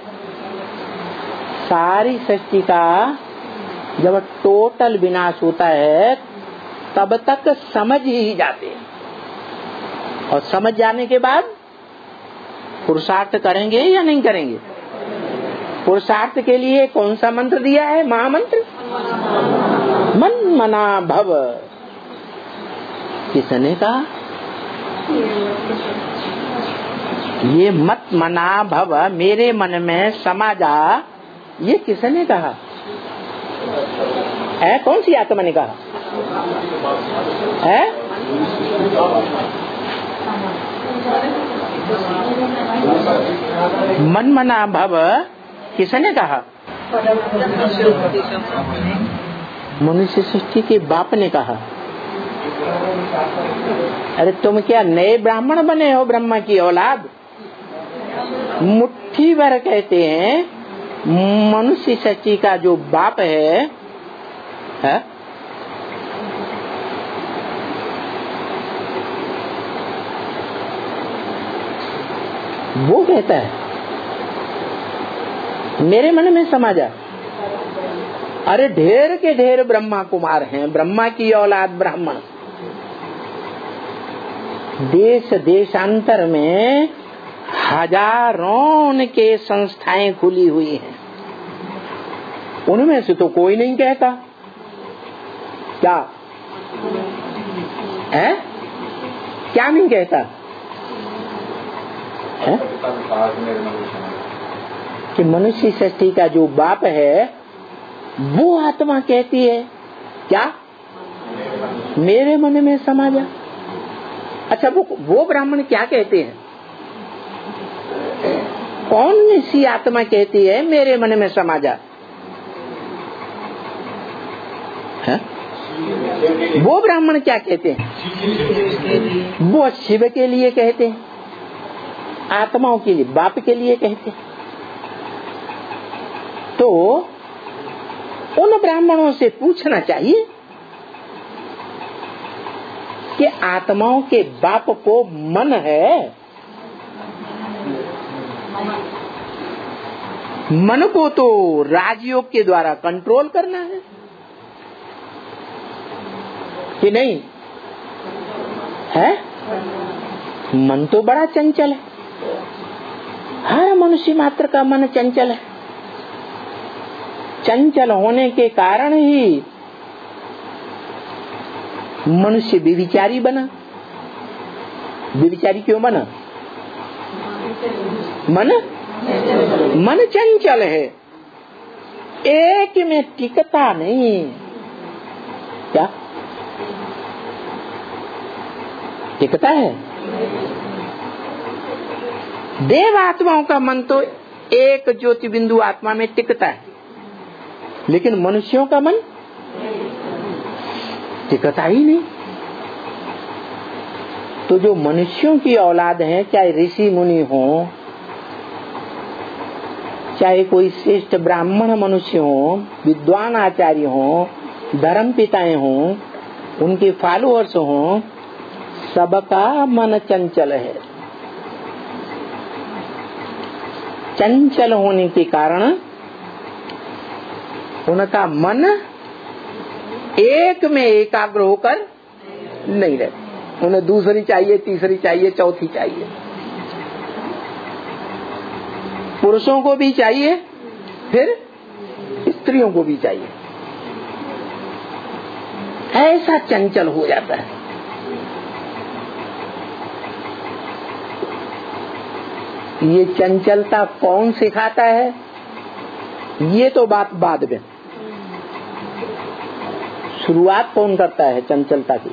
सारी सृष्टि का जब टोटल विनाश होता है तब तक समझ ही जाते हैं, और समझ जाने के बाद पुरुषार्थ करेंगे या नहीं करेंगे? पुरुषार्थ के लिए कौन सा मंत्र दिया है? महामंत्र मन मना भव। किसने कहा? ये मत मना भव, मेरे मन में समा जा, ये किसने कहा है? कौन सी आत्मा ने कहा है? मन मना भव किसने कहा? मनुष्य सृष्टि के बाप ने कहा। अरे तुम क्या नए ब्राह्मण बने हो? ब्रह्मा की औलाद। मुट्ठी भर कहते हैं मनुष्य सृष्टि का जो बाप है, है? वो कहता है मेरे मन में समा जा। अरे ढेर के ढेर ब्रह्मा कुमार हैं, ब्रह्मा की औलाद ब्राह्मण। देश देशांतर में हजारों के संस्थाएं खुली हुई हैं, उनमें से तो कोई नहीं कहता। क्या है? क्या नहीं कहता है? कि मनुष्य सृष्टि का जो बाप है वो आत्मा कहती है क्या? मेरे मन में समा जा। अच्छा, वो वो ब्राह्मण क्या कहते हैं? कौन सी आत्मा कहती है मेरे मन में समा जा? है? वो ब्राह्मण क्या कहते हैं? वो शिव के लिए कहते हैं, आत्माओं के लिए, बाप के लिए कहते हैं। तो उन ब्राह्मणों से पूछना चाहिए कि आत्माओं के बाप को मन है, मन को तो राजयोग के द्वारा कंट्रोल करना है कि नहीं है? मन तो बड़ा चंचल है, हर मनुष्य मात्र का मन चंचल है। चंचल होने के कारण ही मनुष्य व्यभिचारी बना। व्यभिचारी क्यों बना? मन मन चंचल है, एक में टिकता नहीं। क्या टिकता है? देव आत्माओं का मन तो एक ज्योति बिंदु आत्मा में टिकता है, लेकिन मनुष्यों का मन टिकता ही नहीं। तो जो मनुष्यों की औलाद हैं, चाहे ऋषि मुनि हो, चाहे कोई श्रेष्ठ ब्राह्मण मनुष्य हो, विद्वान आचार्य हो, धर्म पिताएं हो, उनके फॉलोअर्स हो, सबका मन चंचल है। चंचल होने के कारण उनका मन एक में एकाग्र होकर नहीं रहता। उन्हें दूसरी चाहिए, तीसरी चाहिए, चौथी चाहिए। पुरुषों को भी चाहिए, फिर स्त्रियों को भी चाहिए। ऐसा चंचल हो जाता है। ये चंचलता कौन सिखाता है, ये तो बात बाद में। शुरुआत कौन करता है चंचलता की?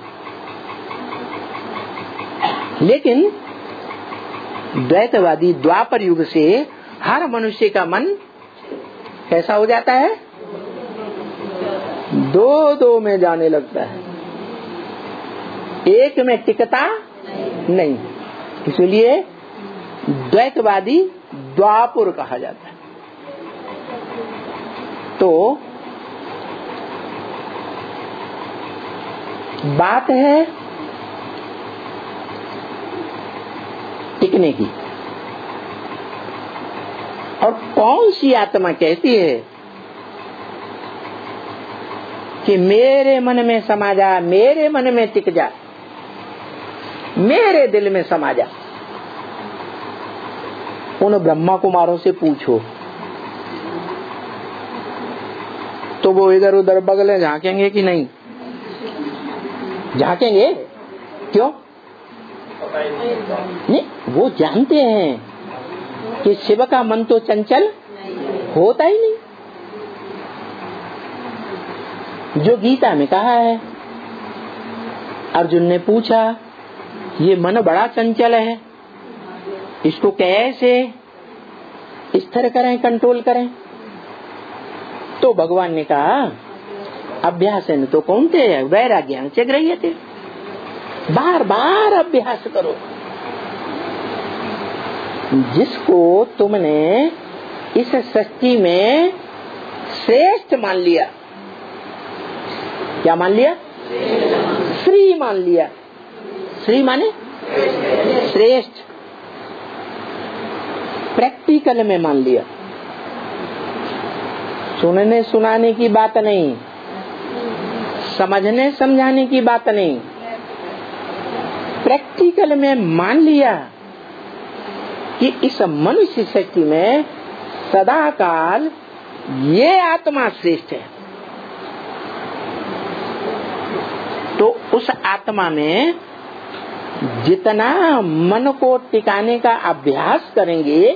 लेकिन द्वैतवादी द्वापर युग से हर मनुष्य का मन कैसा हो जाता है? दो दो में जाने लगता है, एक में टिकता नहीं। इसलिए द्वैतवादी द्वापुर कहा जाता है। तो बात है टिकने की। और कौन सी आत्मा कहती है कि मेरे मन में समा जा, मेरे मन में टिक जा, मेरे दिल में समा जा? उन ब्रह्मा कुमारों से पूछो तो वो इधर उधर बगले झांकेंगे कि नहीं? झांकेंगे। क्यों? नहीं, वो जानते हैं कि शिव का मन तो चंचल होता ही नहीं। जो गीता में कहा है, अर्जुन ने पूछा ये मन बड़ा चंचल है, इसको कैसे स्थिर करें, कंट्रोल करें? तो भगवान ने कहा अभ्यास है तो कौन थे, वैराग्यान से गृह्य थे। बार बार अभ्यास करो। जिसको तुमने इस सृष्टि में श्रेष्ठ मान लिया, क्या मान लिया? श्री मान लिया। श्री माने श्रेष्ठ, प्रैक्टिकल में मान लिया। सुनने सुनाने की बात नहीं, समझने समझाने की बात नहीं, प्रैक्टिकल में मान लिया कि इस मनुष्य शक्ति में सदा काल ये आत्मा श्रेष्ठ है। तो उस आत्मा में जितना मन को टिकाने का अभ्यास करेंगे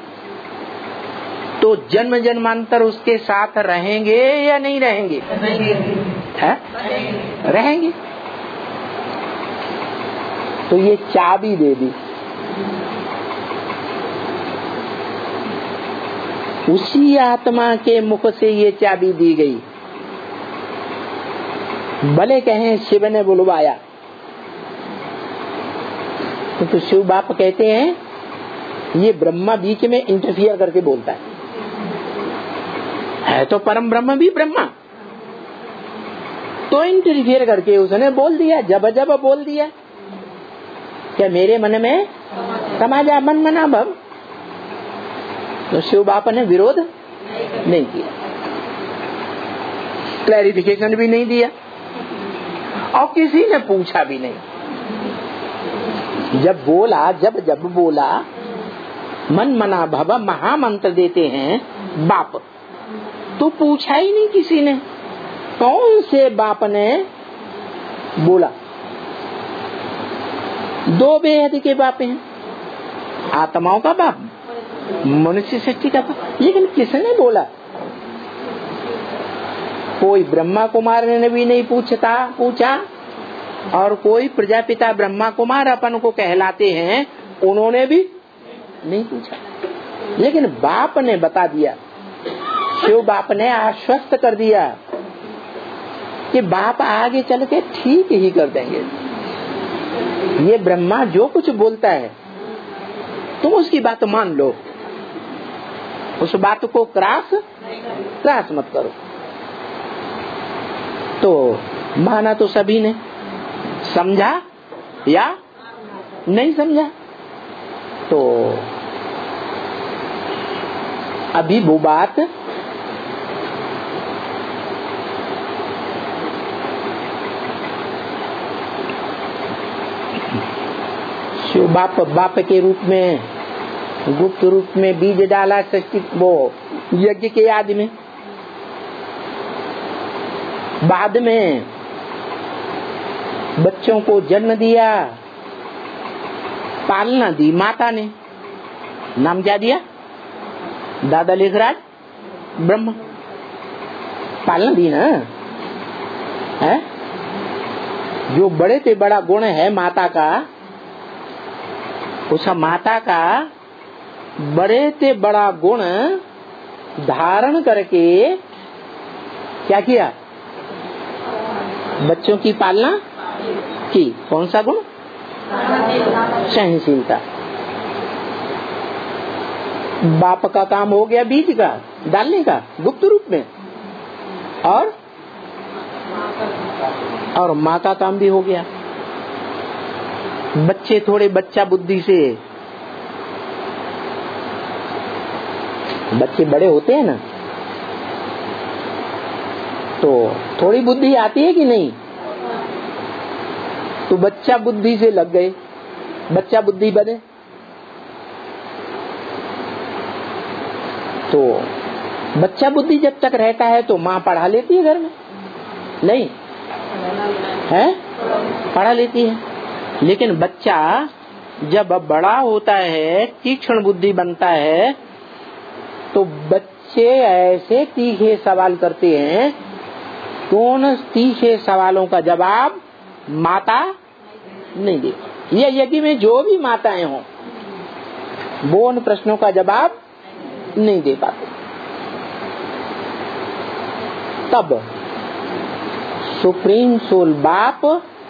तो जन्म जन्मांतर उसके साथ रहेंगे या नहीं रहेंगे? है? रहेंगे। तो ये चाबी दे दी। उसी आत्मा के मुख से ये चाबी दी गई। भले कहें शिव ने बुलवाया, तो शिव बाप कहते हैं ये ब्रह्मा बीच में इंटरफियर करके बोलता है। है तो परम ब्रह्म भी ब्रह्मा, तो इंटरफियर करके उसने बोल दिया, जब जब बोल दिया क्या मेरे मन में समा जा, मन मना भव। तो शिव बाप ने विरोध नहीं किया, क्लैरिफिकेशन भी नहीं दिया, और किसी ने पूछा भी नहीं। जब बोला, जब जब बोला, मन मना भव महामंत्र देते हैं बाप, तो पूछा ही नहीं किसी ने कौन से बाप ने बोला। दो बेहद के बाप हैं, आत्माओं का बाप, मनुष्य सृष्टि का बाप, लेकिन किसने बोला? कोई ब्रह्मा कुमार ने भी नहीं पूछता पूछा और कोई प्रजापिता ब्रह्मा कुमार अपन को कहलाते हैं उन्होंने भी नहीं पूछा, लेकिन बाप ने बता दिया, शिव बाप ने आश्वस्त कर दिया कि बाप आगे चल के ठीक ही कर देंगे। ये ब्रह्मा जो कुछ बोलता है तुम उसकी बात मान लो, उस बात को क्रॉस क्रॉस मत करो। तो माना तो सभी ने, समझा या नहीं समझा। तो अभी वो बात शिव बाप बाप के रूप में गुप्त रूप में बीज डाला सृष्टि वो यज्ञ के आदि में, बाद में बच्चों को जन्म दिया, पालना दी माता ने। नाम क्या दिया? दादा लेखराज ब्रह्म। पालना दी ना है। जो बड़े से बड़ा गुण है माता का, उस माता का बड़े से बड़ा गुण धारण करके क्या किया? बच्चों की पालना की। कौन सा गुण? सहनशीलता। बाप का काम हो गया बीज का डालने का गुप्त रूप में, और और माँ का काम भी हो गया। बच्चे थोड़े बच्चा बुद्धि से, बच्चे बड़े होते हैं ना, तो थोड़ी बुद्धि आती है कि नहीं? तो बच्चा बुद्धि से लग गए, बच्चा बुद्धि बने। तो बच्चा बुद्धि जब तक रहता है तो माँ पढ़ा लेती है घर में, नहीं है? पढ़ा लेती है। लेकिन बच्चा जब बड़ा होता है, तीक्ष्ण बुद्धि बनता है, तो बच्चे ऐसे तीखे सवाल करते हैं, कौन तीखे सवालों का जवाब माता नहीं देती। ये यज्ञ में जो भी माताएं हों, वो उन प्रश्नों का जवाब नहीं दे पाते। तब सुप्रीम सोल बाप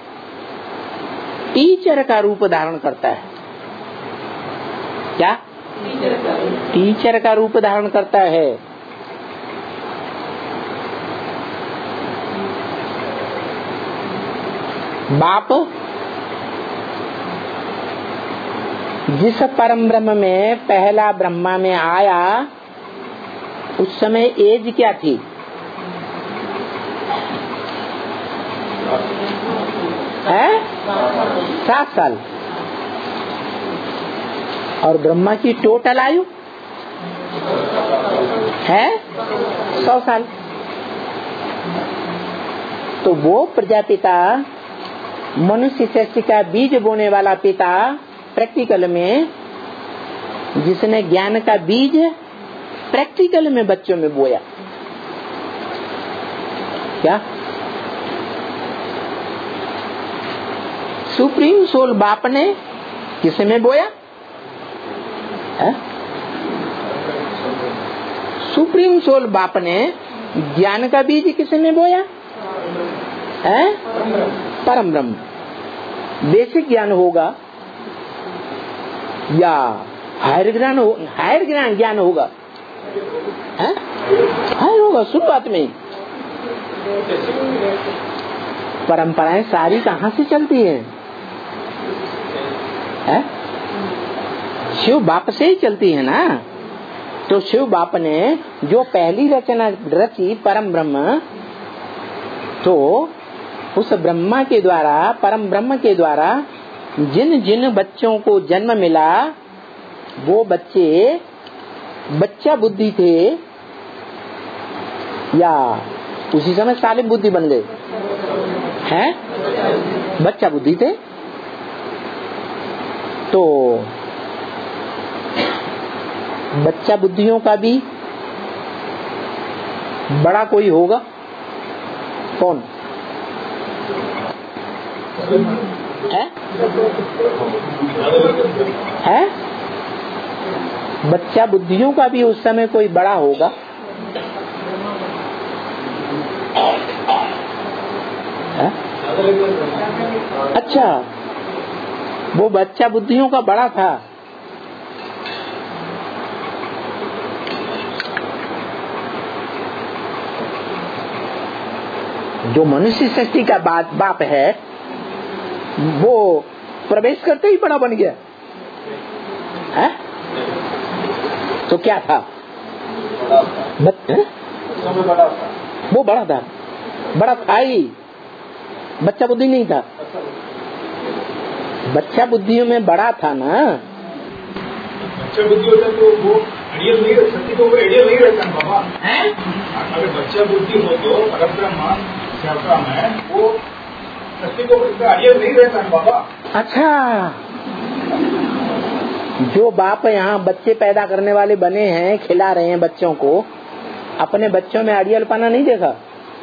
टीचर का रूप धारण करता है। क्या? टीचर का रूप धारण करता है। बाप जिस परम ब्रह्म में पहला ब्रह्मा में आया, उस समय एज क्या थी? है सात साल। और ब्रह्मा की टोटल आयु है सौ साल। तो वो प्रजापिता, मनुष्य सृष्टि का बीज बोने वाला पिता, प्रैक्टिकल में जिसने ज्ञान का बीज प्रैक्टिकल में बच्चों में बोया। क्या? सुप्रीम सोल बाप ने किस में बोया है? सुप्रीम सोल बाप ने ज्ञान का बीज किस में बोया है? परम ब्रह्म। बेसिक ज्ञान होगा या हायर ज्ञान हो, हायर ज्ञान ज्ञान होगा है? हायर होगा शुरुआत में। परंपराएं सारी कहाँ से चलती हैं? है? शिव बाप से ही चलती है ना। तो शिव बाप ने जो पहली रचना रची परम ब्रह्म, तो उस ब्रह्मा के द्वारा, परम ब्रह्म के द्वारा जिन जिन बच्चों को जन्म मिला, वो बच्चे बच्चा बुद्धि थे या उसी समय सालिम बुद्धि बन गए हैं? बच्चा बुद्धि थे। तो बच्चा बुद्धियों का भी बड़ा कोई होगा कौन है? है? बच्चा बुद्धियों का भी उस समय कोई बड़ा होगा। है? अच्छा, वो बच्चा बुद्धियों का बड़ा था। जो मनुष्य सृष्टि का बाप बाप है वो प्रवेश करते ही बड़ा बन गया है? तो क्या था? बच्चा वो बड़ा था, बड़ा था ही, बच्चा बुद्धि नहीं था। बच्चा बुद्धियों में बड़ा था ना। बच्चा बुद्धि होता तो वो आइडियल नहीं रह सकती, तो वो आइडियल नहीं रहता ना बाबा। अगर बच्चा बुद्धि हो तो परब्रह्म क्या है वो सृष्टि को आइडियल नहीं रहता ना बाबा। अच्छा, जो बाप यहाँ बच्चे पैदा करने वाले बने हैं, खिला रहे हैं बच्चों को, अपने बच्चों में अड़ियल पना नहीं देखा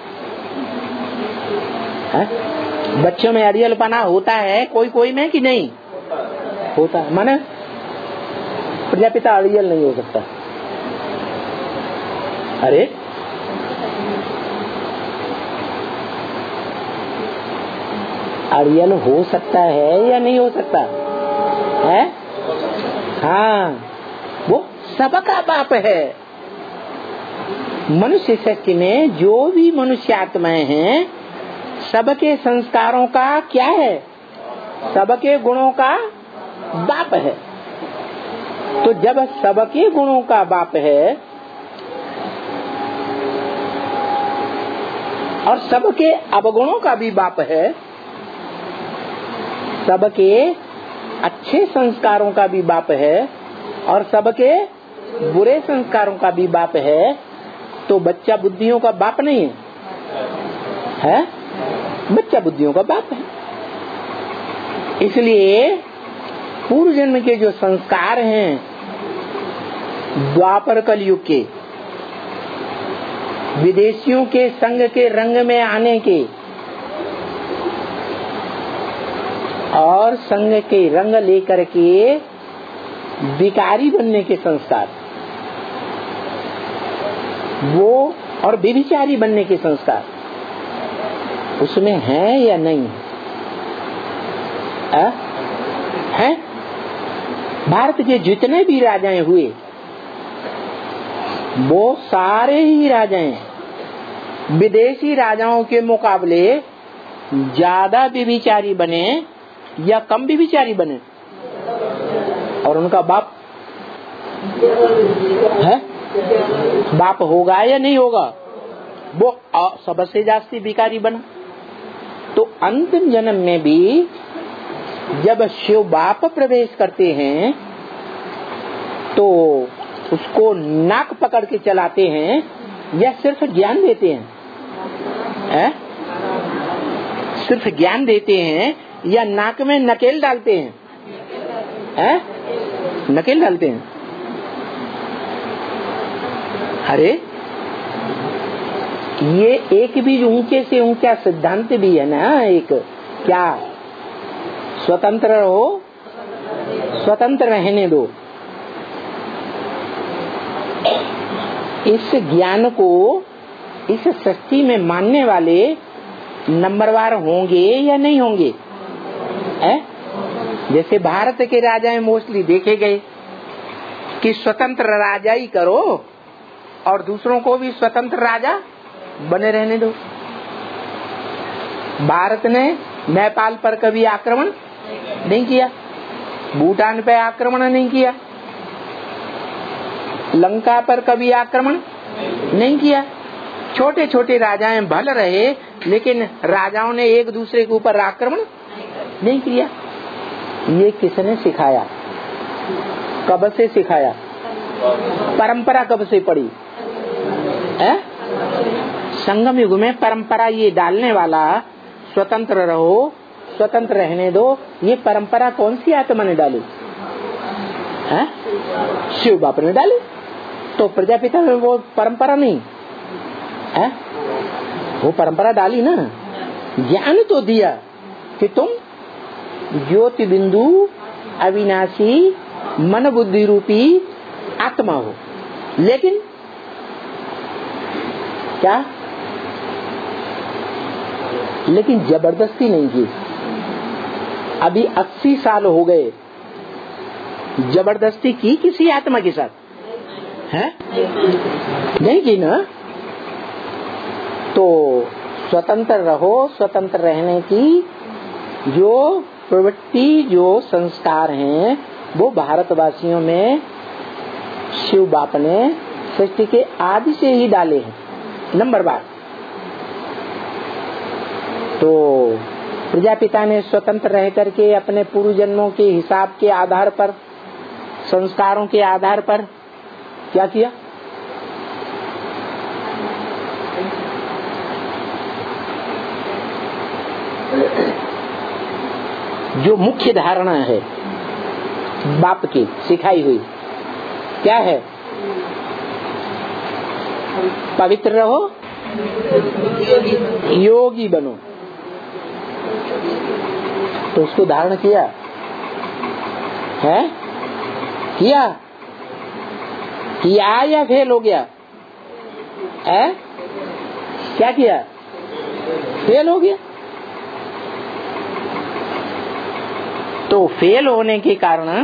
है? बच्चों में अड़ियल पना होता है कोई कोई में कि नहीं होता है? माने प्रजापिता अड़ियल नहीं हो सकता। अरे अड़ियल हो सकता है या नहीं हो सकता है? हाँ, वो सबका बाप है। मनुष्य शक्ति में जो भी मनुष्य आत्माएं हैं सबके संस्कारों का क्या है? सबके गुणों का बाप है। तो जब सबके गुणों का बाप है और सबके अवगुणों का भी बाप है, सबके अच्छे संस्कारों का भी बाप है और सबके बुरे संस्कारों का भी बाप है, तो बच्चा बुद्धियों का बाप नहीं है, है? बच्चा बुद्धियों का बाप है। इसलिए पूर्व जन्म के जो संस्कार हैं द्वापर कलयुग के, विदेशियों के संग के रंग में आने के और संग के रंग लेकर के विकारी बनने के संस्कार, वो और व्यभिचारी बनने के संस्कार उसमें है या नहीं है? है? भारत के जितने भी राजाएं हुए वो सारे ही राजाएं विदेशी राजाओं के मुकाबले ज्यादा व्यभिचारी बने या कम व्यभिचारी बने? और उनका बाप है? बाप होगा या नहीं होगा? वो सबसे जास्ती विकारी बना। तो अंतिम जन्म में भी जब शिव बाप प्रवेश करते हैं तो उसको नाक पकड़ के चलाते हैं या सिर्फ ज्ञान देते हैं? है? सिर्फ ज्ञान देते हैं या नाक में नकेल डालते हैं? है? नकेल डालते हैं। अरे ये एक भी ऊंचे से ऊंचा सिद्धांत भी है ना, एक क्या? स्वतंत्र रहो, स्वतंत्र रहने दो। इस ज्ञान को इस सृष्टि में मानने वाले नंबरवार होंगे या नहीं होंगे? है? जैसे भारत के राजा मोस्टली देखे गए कि स्वतंत्र राजा ही करो और दूसरों को भी स्वतंत्र राजा बने रहने दो। भारत ने नेपाल पर कभी आक्रमण नहीं किया, भूटान पे आक्रमण नहीं किया, लंका पर कभी आक्रमण नहीं किया। छोटे छोटे राजाएं भल रहे लेकिन राजाओं ने एक दूसरे के ऊपर आक्रमण नहीं किया। ये किसने सिखाया? कब से सिखाया? परंपरा कब से पड़ी है? संगम युग में परंपरा ये डालने वाला स्वतंत्र रहो, स्वतंत्र रहने दो, ये परंपरा कौन सी आत्मा ने डाली है? शिव बाप ने डाली। तो प्रजापिता में वो परंपरा नहीं है। वो परंपरा डाली ना, ज्ञान तो दिया कि तुम ज्योति बिंदु अविनाशी मन बुद्धि रूपी आत्मा हो, लेकिन क्या, लेकिन जबरदस्ती नहीं की। अभी अस्सी साल हो गए, जबरदस्ती की किसी आत्मा के साथ है? नहीं की ना। तो स्वतंत्र रहो, स्वतंत्र रहने की जो प्रवृत्ति, जो संस्कार हैं, वो भारतवासियों में शिव बाप ने सृष्टि के आदि से ही डाले हैं। नंबर बात तो प्रजापिता ने स्वतंत्र रह करके अपने पूर्व जन्मों के हिसाब के आधार पर, संस्कारों के आधार पर क्या किया? जो मुख्य धारणा है बाप की सिखाई हुई क्या है? पवित्र रहो, योगी बनो। तो उसको धारण किया है? किया किया या फेल हो गया है? क्या किया? फेल हो गया। तो फेल होने के कारण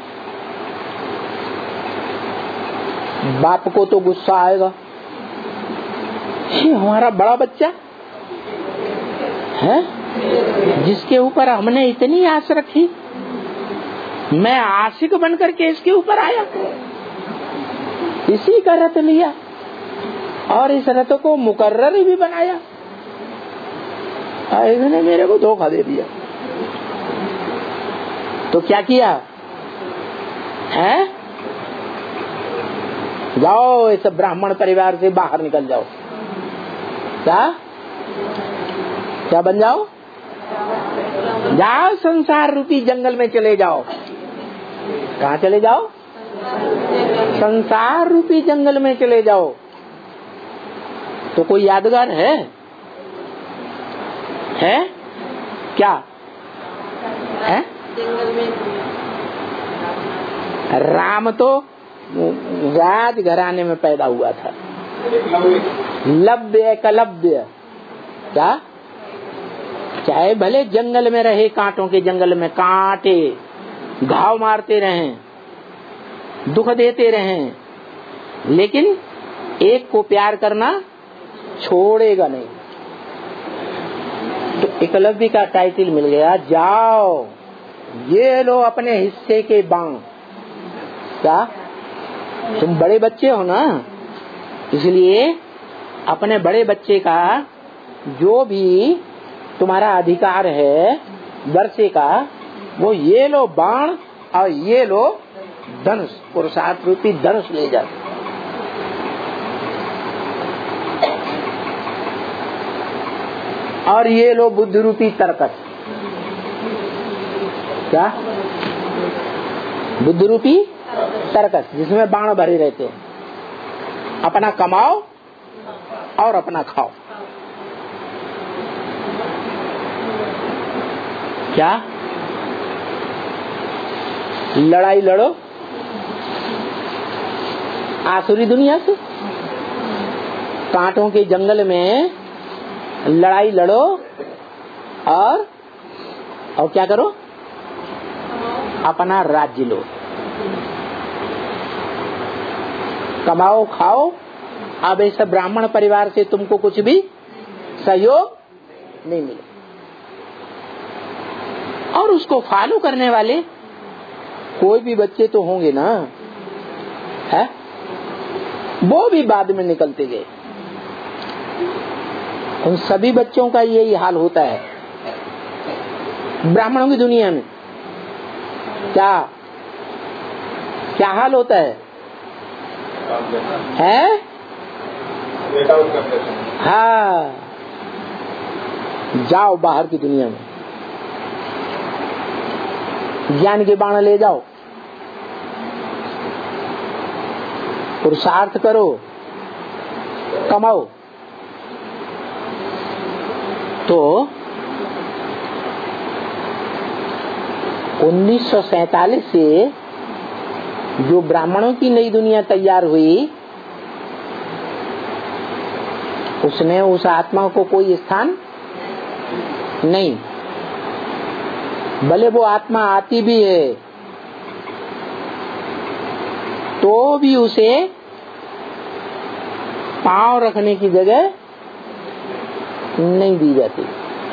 बाप को तो गुस्सा आएगा, ये हमारा बड़ा बच्चा है जिसके ऊपर हमने इतनी आस रखी, मैं आशिक बनकर के इसके ऊपर आया, इसी का रथ लिया और इस रथ को मुकर्रर भी बनाया, इसने मेरे को धोखा दे दिया। तो क्या किया है? जाओ इस ब्राह्मण परिवार से बाहर निकल जाओ। क्या क्या बन जाओ? जाओ संसार रूपी जंगल में चले जाओ। कहाँ चले जाओ? संसार रूपी जंगल में चले जाओ। तो कोई यादगार है? है क्या है? राम तो राज घराने में पैदा हुआ था, लव्य एकलव्य। क्या? चाहे भले जंगल में रहे, कांटों के जंगल में कांटे घाव मारते रहें, दुख देते रहें, लेकिन एक को प्यार करना छोड़ेगा नहीं। तो एकलव्य का टाइटल मिल गया, जाओ ये लो अपने हिस्से के बाण। क्या? तुम बड़े बच्चे हो ना, इसलिए अपने बड़े बच्चे का जो भी तुम्हारा अधिकार है वर्षे का, वो ये लो बाण और ये लो धनुष, पुरुषार्थ रूपी धनुष ले जाओ। और ये लो बुद्धि रूपी तरकस। क्या? बुद्धि रूपी तरकस, जिसमें बाण भरे रहते हैं। अपना कमाओ और अपना खाओ। क्या? लड़ाई लड़ो आसुरी दुनिया से, कांटों के जंगल में लड़ाई लड़ो और और क्या करो? अपना राज्य लो, कमाओ खाओ। अब ऐसे ब्राह्मण परिवार से तुमको कुछ भी सहयोग नहीं मिले। और उसको फॉलो करने वाले कोई भी बच्चे तो होंगे ना, है? वो भी बाद में निकलते गए। उन सभी बच्चों का यही हाल होता है ब्राह्मणों की दुनिया में। क्या क्या हाल होता है? है? हाँ, जाओ बाहर की दुनिया में, ज्ञान के बाण ले जाओ, पुरुषार्थ करो, कमाओ, तो उन्नीस सौ सैतालीस से जो ब्राह्मणों की नई दुनिया तैयार हुई, उसने उस आत्मा को कोई स्थान नहीं। भले वो आत्मा आती भी है तो भी उसे पांव रखने की जगह नहीं दी जाती,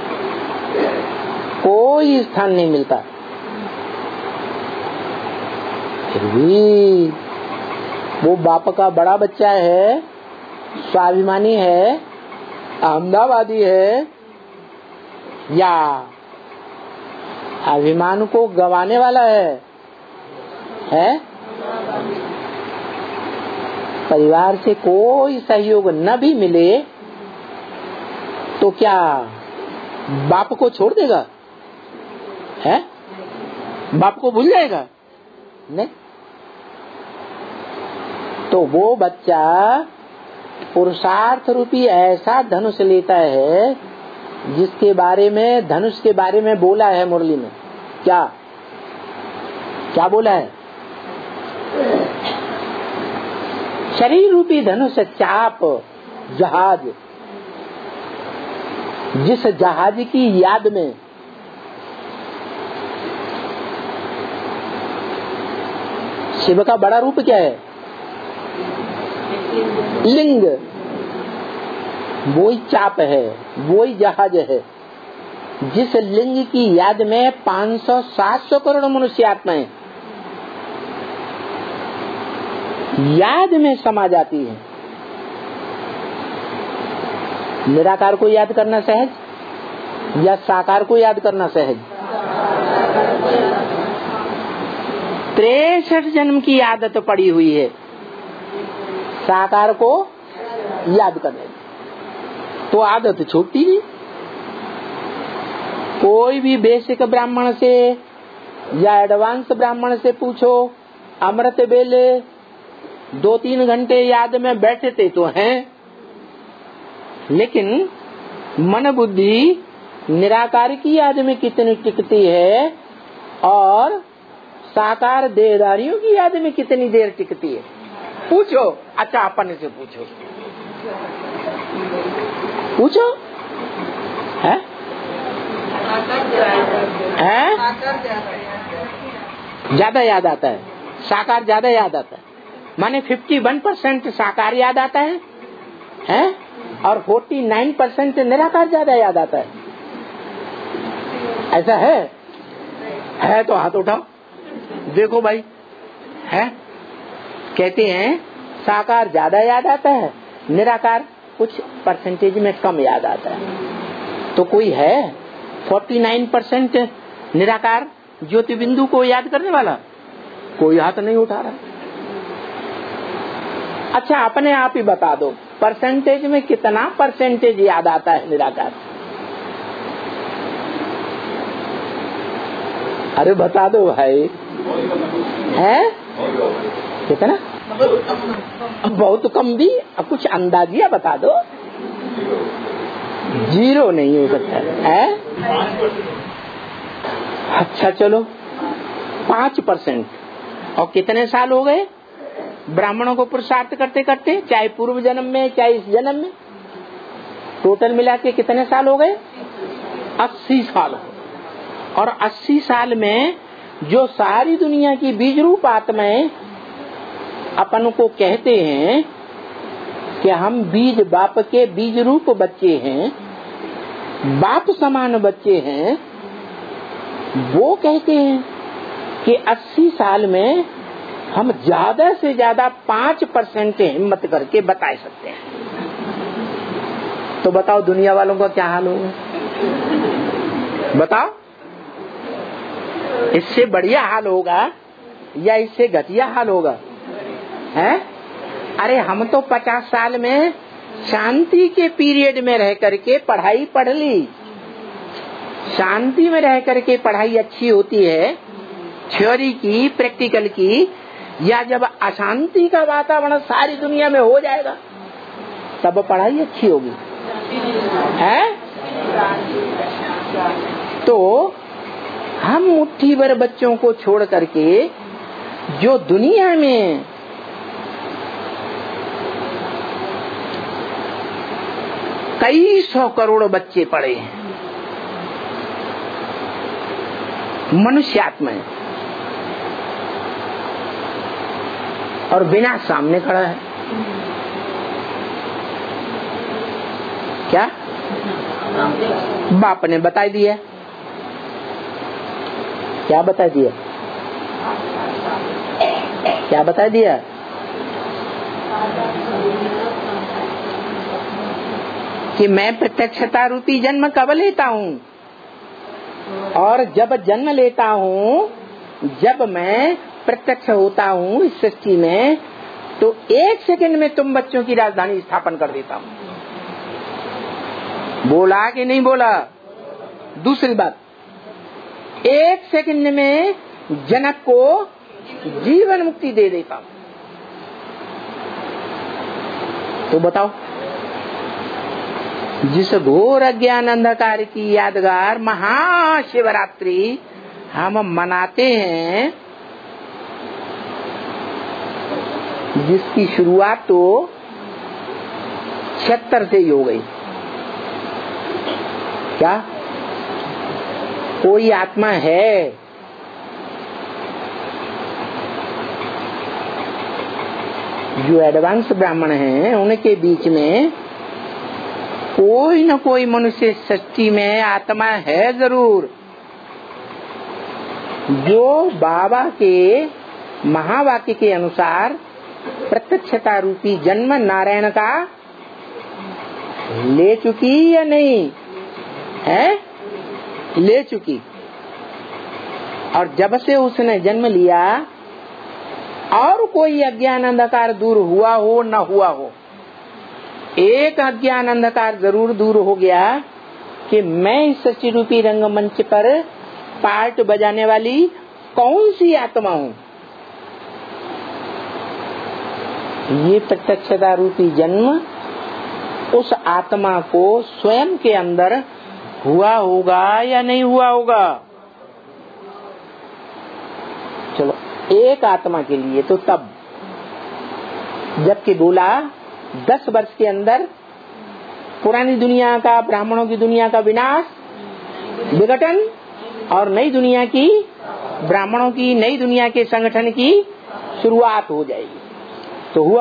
कोई स्थान नहीं मिलता। फिर भी वो बाप का बड़ा बच्चा है, स्वाभिमानी है, अहमदाबादी है, या अभिमान को गवाने वाला है, है? परिवार से कोई सहयोग न भी मिले तो क्या बाप को छोड़ देगा? है? बाप को भूल जाएगा? नहीं। तो वो बच्चा पुरुषार्थ रूपी ऐसा धनुष लेता है जिसके बारे में, धनुष के बारे में बोला है मुरली में। क्या क्या बोला है? शरीर रूपी धनुष चाप जहाज, जिस जहाज की याद में शिव का बड़ा रूप क्या है? लिंग। वही चाप है, वही जहाज है, जिस लिंग की याद में पाँच सौ सात सौ करोड़ मनुष्य आत्माएं याद में समा जाती है। निराकार को याद करना सहज या साकार को याद करना सहज? तिरसठ जन्म की आदत पड़ी हुई है साकार को याद करने की, तो आदत छूटती नहीं। कोई भी बेसिक ब्राह्मण से या एडवांस ब्राह्मण से पूछो, अमृत बेले दो तीन घंटे याद में बैठते तो हैं, लेकिन मन बुद्धि निराकार की याद में कितनी टिकती है और साकार देहधारियों की याद में कितनी देर टिकती है? पूछो। अच्छा, अपन से पूछो, पूछो है? है? ज्यादा याद आता है, साकार ज्यादा याद आता है। माने इक्यावन परसेंट साकार याद आता है, है? और उनचास परसेंट निराकार ज्यादा याद आता है। ऐसा है? है तो हाथ उठाओ, देखो भाई। है? कहते हैं साकार ज्यादा याद आता है, निराकार कुछ परसेंटेज में कम याद आता है। तो कोई है उनचास परसेंट निराकार ज्योति बिंदु को याद करने वाला? कोई हाथ नहीं उठा रहा। अच्छा, अपने आप ही बता दो, परसेंटेज में कितना परसेंटेज याद आता है निराकार? अरे बता दो भाई। है? कितना? बहुत कम भी? कुछ अंदाजिया बता दो। जीरो नहीं हो सकता है? अच्छा चलो पाँच परसेंट। और कितने साल हो गए ब्राह्मणों को पुरुषार्थ करते करते, चाहे पूर्व जन्म में चाहे इस जन्म में? टोटल मिला के कितने साल हो गए? अस्सी साल। और अस्सी साल में जो सारी दुनिया की बीज रूप आत्माएं अपन को कहते हैं कि हम बीज बाप के बीज रूप बच्चे हैं, बाप समान बच्चे हैं, वो कहते हैं कि अस्सी साल में हम ज्यादा से ज्यादा पाँच परसेंट हिम्मत करके बता सकते हैं। तो बताओ दुनिया वालों का क्या हाल होगा? बताओ, इससे बढ़िया हाल होगा या इससे घटिया हाल होगा? है? अरे हम तो पचास साल में शांति के पीरियड में रह करके पढ़ाई पढ़ ली। शांति में रह करके पढ़ाई अच्छी होती है, थ्योरी की, प्रैक्टिकल की। या जब अशांति का वातावरण सारी दुनिया में हो जाएगा तब पढ़ाई अच्छी होगी। है? तो हम मुट्ठी भर बच्चों को छोड़ करके जो दुनिया में कई सौ करोड़ बच्चे पड़े हैं मनुष्यात्मा में, और विनाश सामने खड़ा है। क्या बाप ने बता दिया? क्या बता दिया? क्या बता दिया? कि मैं प्रत्यक्षता रूपी जन्म कब लेता हूँ, और जब जन्म लेता हूँ, जब मैं प्रत्यक्ष होता हूँ इस सृष्टि में, तो एक सेकंड में तुम बच्चों की राजधानी स्थापन कर देता हूँ। बोला कि नहीं बोला? दूसरी बात, एक सेकंड में जनक को जीवन मुक्ति दे देता हूँ। तो बताओ, जिस घोर अज्ञान अंधकार की यादगार महाशिवरात्रि हम मनाते हैं, जिसकी शुरुआत तो छिहत्तर से ही हो गई, क्या कोई आत्मा है जो एडवांस ब्राह्मण हैं उनके बीच में कोई न कोई मनुष्य सृष्टि में आत्मा है जरूर, जो बाबा के महावाक्य के अनुसार प्रत्यक्षता रूपी जन्म नारायण का ले चुकी या नहीं है? ले चुकी। और जब से उसने जन्म लिया और कोई अज्ञान अंधकार दूर हुआ हो न हुआ हो, एक अज्ञान अंधकार जरूर दूर हो गया कि मैं इस सृष्टि रूपी रंगमंच पर पार्ट बजाने वाली कौन सी आत्मा हूँ। ये प्रत्यक्षता रूपी जन्म उस आत्मा को स्वयं के अंदर हुआ होगा या नहीं हुआ होगा? चलो, एक आत्मा के लिए तो तब, जबकि बोला दस वर्ष के अंदर पुरानी दुनिया का, ब्राह्मणों की दुनिया का विनाश, विघटन, और नई दुनिया की, ब्राह्मणों की नई दुनिया के संगठन की शुरुआत हो जाएगी। तो हुआ।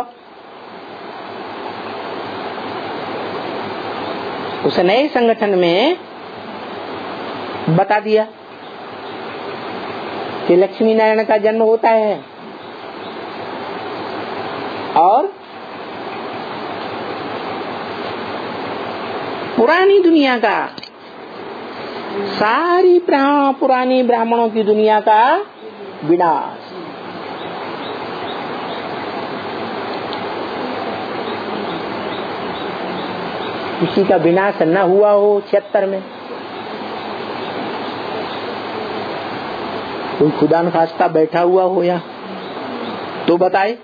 उस नए संगठन में बता दिया कि लक्ष्मी नारायण का जन्म होता है, और पुरानी दुनिया का, सारी पुरानी ब्राह्मणों की दुनिया का विनाश। किसी का विनाश न हुआ हो छिहत्तर में, कोई खुदा न खास्ता बैठा हुआ हो या तो बताए।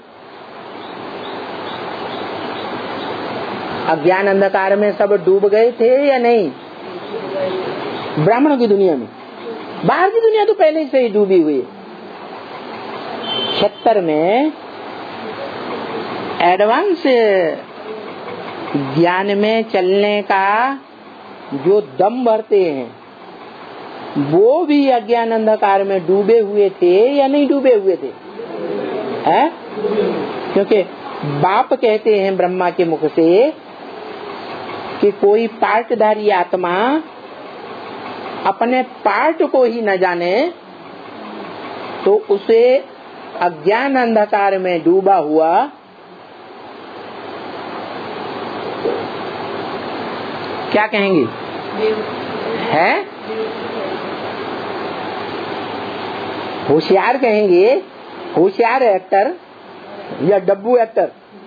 अज्ञान अंधकार में सब डूब गए थे या नहीं? ब्राह्मणों की दुनिया में, बाहर की दुनिया तो पहले से ही डूबी हुई है। छिहत्तर में एडवांस ज्ञान में चलने का जो दम भरते हैं, वो भी अज्ञान अंधकार में डूबे हुए थे या नहीं डूबे हुए थे? है? क्योंकि बाप कहते हैं ब्रह्मा के मुख से कि कोई पार्टधारी आत्मा अपने पार्ट को ही न जाने तो उसे अज्ञान अंधकार में डूबा हुआ क्या कहेंगे? है? होशियार कहेंगे, होशियार एक्टर या डब्बू एक्टर।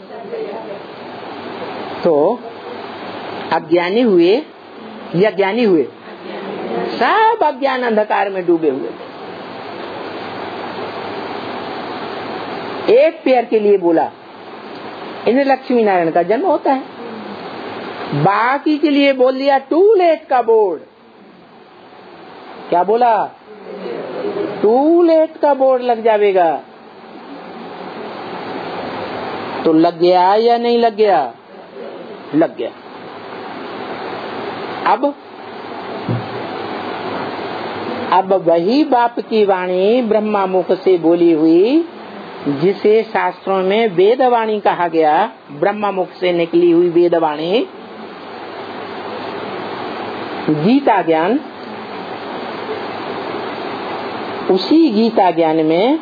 तो अज्ञानी हुए या ज्ञानी हुए, सब अज्ञान अंधकार में डूबे हुए। एक पैर के लिए बोला, इन्हें लक्ष्मी नारायण का जन्म होता है। बाकी के लिए बोल दिया टू लेट का बोर्ड। क्या बोला? टू लेट का बोर्ड लग जाएगा। तो लग गया या नहीं लग गया? लग गया। अब अब वही बाप की वाणी ब्रह्मा मुख से बोली हुई, जिसे शास्त्रों में वेदवाणी कहा गया, ब्रह्मा मुख से निकली हुई वेदवाणी, गीता ज्ञान, उसी गीता ज्ञान में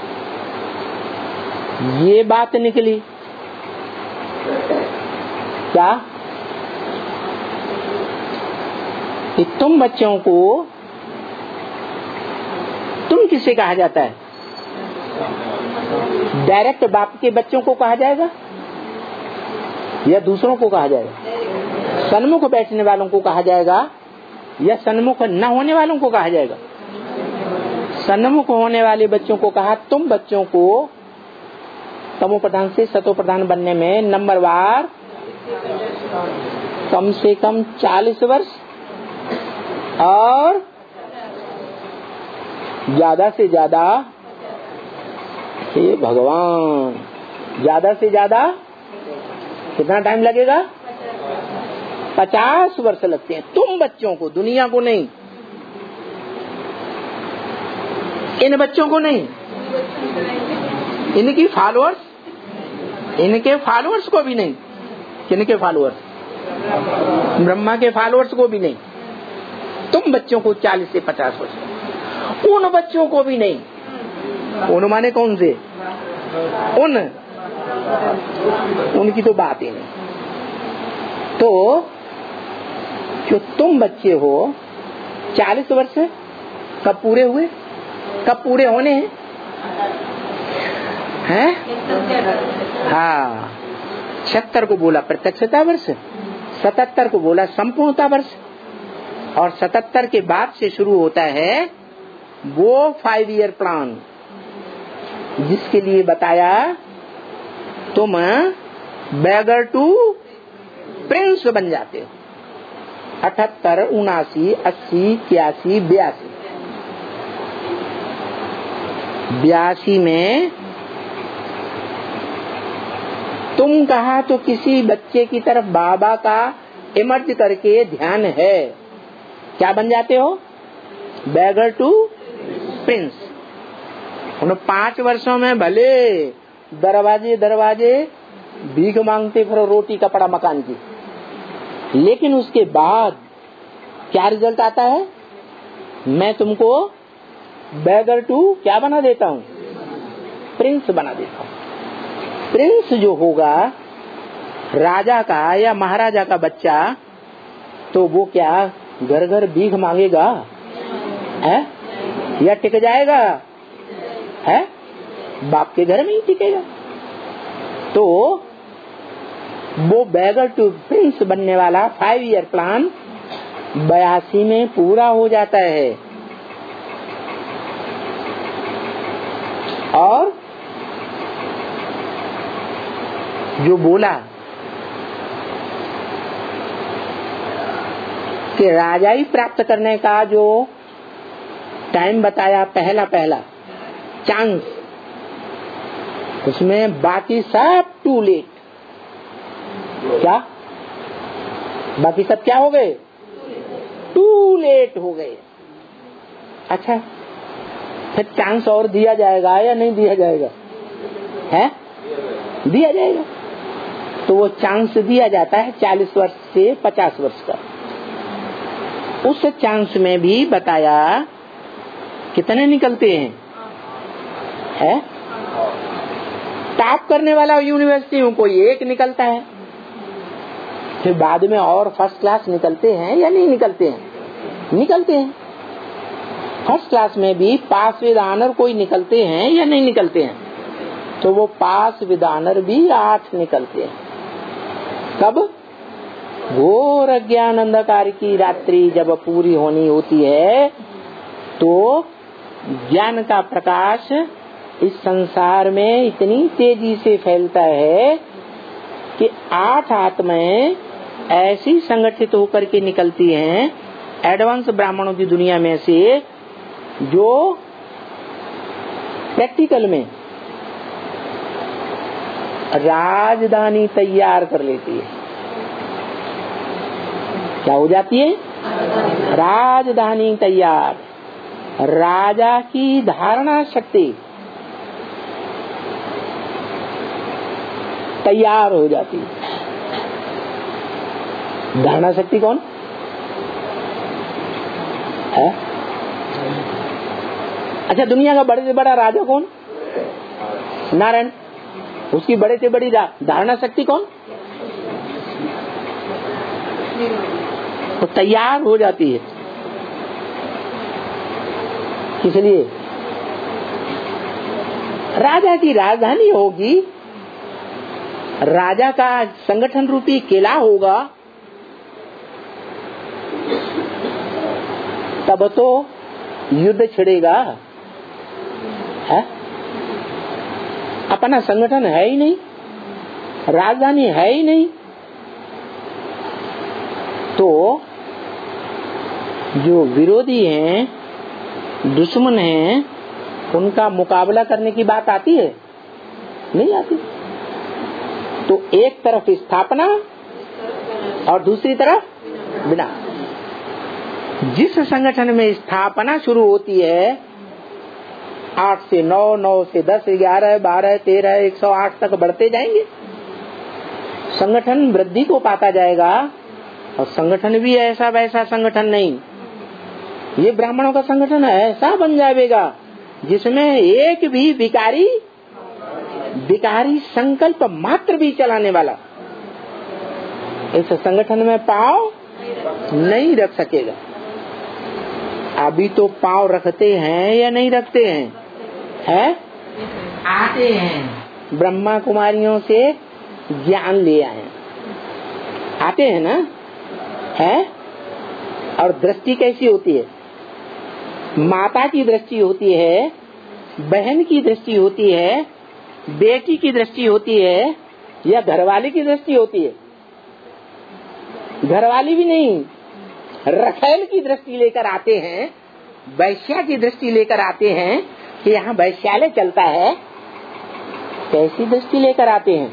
ये बात निकली। क्या? कि तुम बच्चों को, तुम किसे कहा जाता है? डायरेक्ट बाप के बच्चों को कहा जाएगा या दूसरों को कहा जाएगा? सन्मुख बैठने वालों को कहा जाएगा या सन्मुख न होने वालों को कहा जाएगा? सन्मुख होने वाले बच्चों को कहा। तुम बच्चों को तमो प्रधान से सतो प्रधान बनने में नंबरवार कम से कम चालीस वर्ष और ज्यादा से ज्यादा, हे भगवान, ज्यादा से ज्यादा कितना टाइम लगेगा? पचास वर्ष लगते हैं। तुम बच्चों को, दुनिया को नहीं, इन बच्चों को नहीं, इनकी फॉलोअर्स, इनके फॉलोअर्स को भी नहीं। किनके फॉलोअर्स? ब्रह्मा के फॉलोअर्स को भी नहीं। तुम बच्चों को चालीस से पचास वर्ष, उन बच्चों को भी नहीं। उन माने कौन से? उन उनकी तो बात ही नहीं। तो जो तुम बच्चे हो, चालीस वर्ष कब पूरे हुए? कब पूरे होने हैं? हैं? हाँ, छिहत्तर को बोला प्रत्यक्षता वर्ष, सतहत्तर को बोला संपूर्णता वर्ष, और सतहत्तर के बाद से शुरू होता है वो फाइव ईयर प्लान, जिसके लिए बताया तुम बैगर टू प्रिंस बन जाते हो। अठहत्तर, उनासी, अस्सी, इक्यासी, बयासी, बयासी में तुम कहा तो किसी बच्चे की तरफ बाबा का इमर्ज करके ध्यान है, क्या बन जाते हो? Beggar to prince. उन पांच वर्षों में भले दरवाजे दरवाजे भीख मांगते फिर रोटी कपड़ा मकान की, लेकिन उसके बाद क्या रिजल्ट आता है? मैं तुमको बैगर टू क्या बना देता हूँ? प्रिंस बना देता हूँ। प्रिंस जो होगा राजा का या महाराजा का बच्चा, तो वो क्या घर घर भीख मांगेगा है या टिक जाएगा? है बाप के घर में ही टिकेगा। तो वो बैगर टू प्रिंस बनने वाला फाइव ईयर प्लान बयासी में पूरा हो जाता है। और जो बोला कि राजाई प्राप्त करने का जो टाइम बताया, पहला पहला चांस, उसमें बाकी सब टू लेट। क्या बाकी सब क्या हो गए? टू लेट हो गए। अच्छा, फिर चांस और दिया जाएगा या नहीं दिया जाएगा? है दिया जाएगा। तो वो चांस दिया जाता है चालीस वर्ष से पचास वर्ष का। उस चांस में भी बताया कितने निकलते हैं? है टॉप करने वाला यूनिवर्सिटी में कोई एक निकलता है, फिर बाद में और फर्स्ट क्लास निकलते हैं या नहीं निकलते हैं? निकलते हैं। फर्स्ट क्लास में भी पास विद ऑनर कोई निकलते हैं या नहीं निकलते हैं? तो वो पास विद ऑनर भी आठ निकलते हैं। कब? घोर अज्ञान अंधकार की रात्रि जब पूरी होनी होती है, तो ज्ञान का प्रकाश इस संसार में इतनी तेजी से फैलता है कि आठ आत्माएं ऐसी संगठित होकर के निकलती हैं एडवांस ब्राह्मणों की दुनिया में से, जो प्रैक्टिकल में राजधानी तैयार कर लेती है। क्या हो जाती है? राजधानी तैयार। राजा की धारणा शक्ति तैयार हो जाती है। धारणा शक्ति कौन है? अच्छा, दुनिया का बड़े से बड़ा राजा कौन? नारायण। उसकी बड़े से बड़ी धारणा शक्ति कौन? तो तैयार हो जाती है। किस लिए? राजा की राजधानी होगी, राजा का संगठन रूपी किला होगा, तब तो युद्ध छिड़ेगा। है? अपना संगठन है ही नहीं, राजधानी है ही नहीं, तो जो विरोधी हैं, दुश्मन हैं, उनका मुकाबला करने की बात आती है? नहीं आती। तो एक तरफ स्थापना और दूसरी तरफ विनाश। जिस संगठन में स्थापना शुरू होती है, आठ से नौ, नौ से दस, ग्यारह, बारह, तेरह, एक सौ आठ तक बढ़ते जाएंगे, संगठन वृद्धि को पाता जाएगा। और संगठन भी ऐसा वैसा संगठन नहीं, ये ब्राह्मणों का संगठन ऐसा बन जाएगा जिसमें एक भी विकारी विकारी संकल्प मात्र भी चलाने वाला इस संगठन में पांव नहीं रख सकेगा। अभी तो पांव रखते हैं या नहीं रखते हैं? है? आते हैं, ब्रह्मा कुमारियों से ज्ञान ले आए, आते हैं ना? है? और दृष्टि कैसी होती है? माता की दृष्टि होती है, बहन की दृष्टि होती है, बेटी की दृष्टि होती है, या घरवाली की दृष्टि होती है? घरवाली भी नहीं, रखेल की दृष्टि लेकर आते हैं, वैश्या की दृष्टि लेकर आते हैं कि यहाँ वैश्यालय चलता है। कैसी दृष्टि लेकर आते हैं?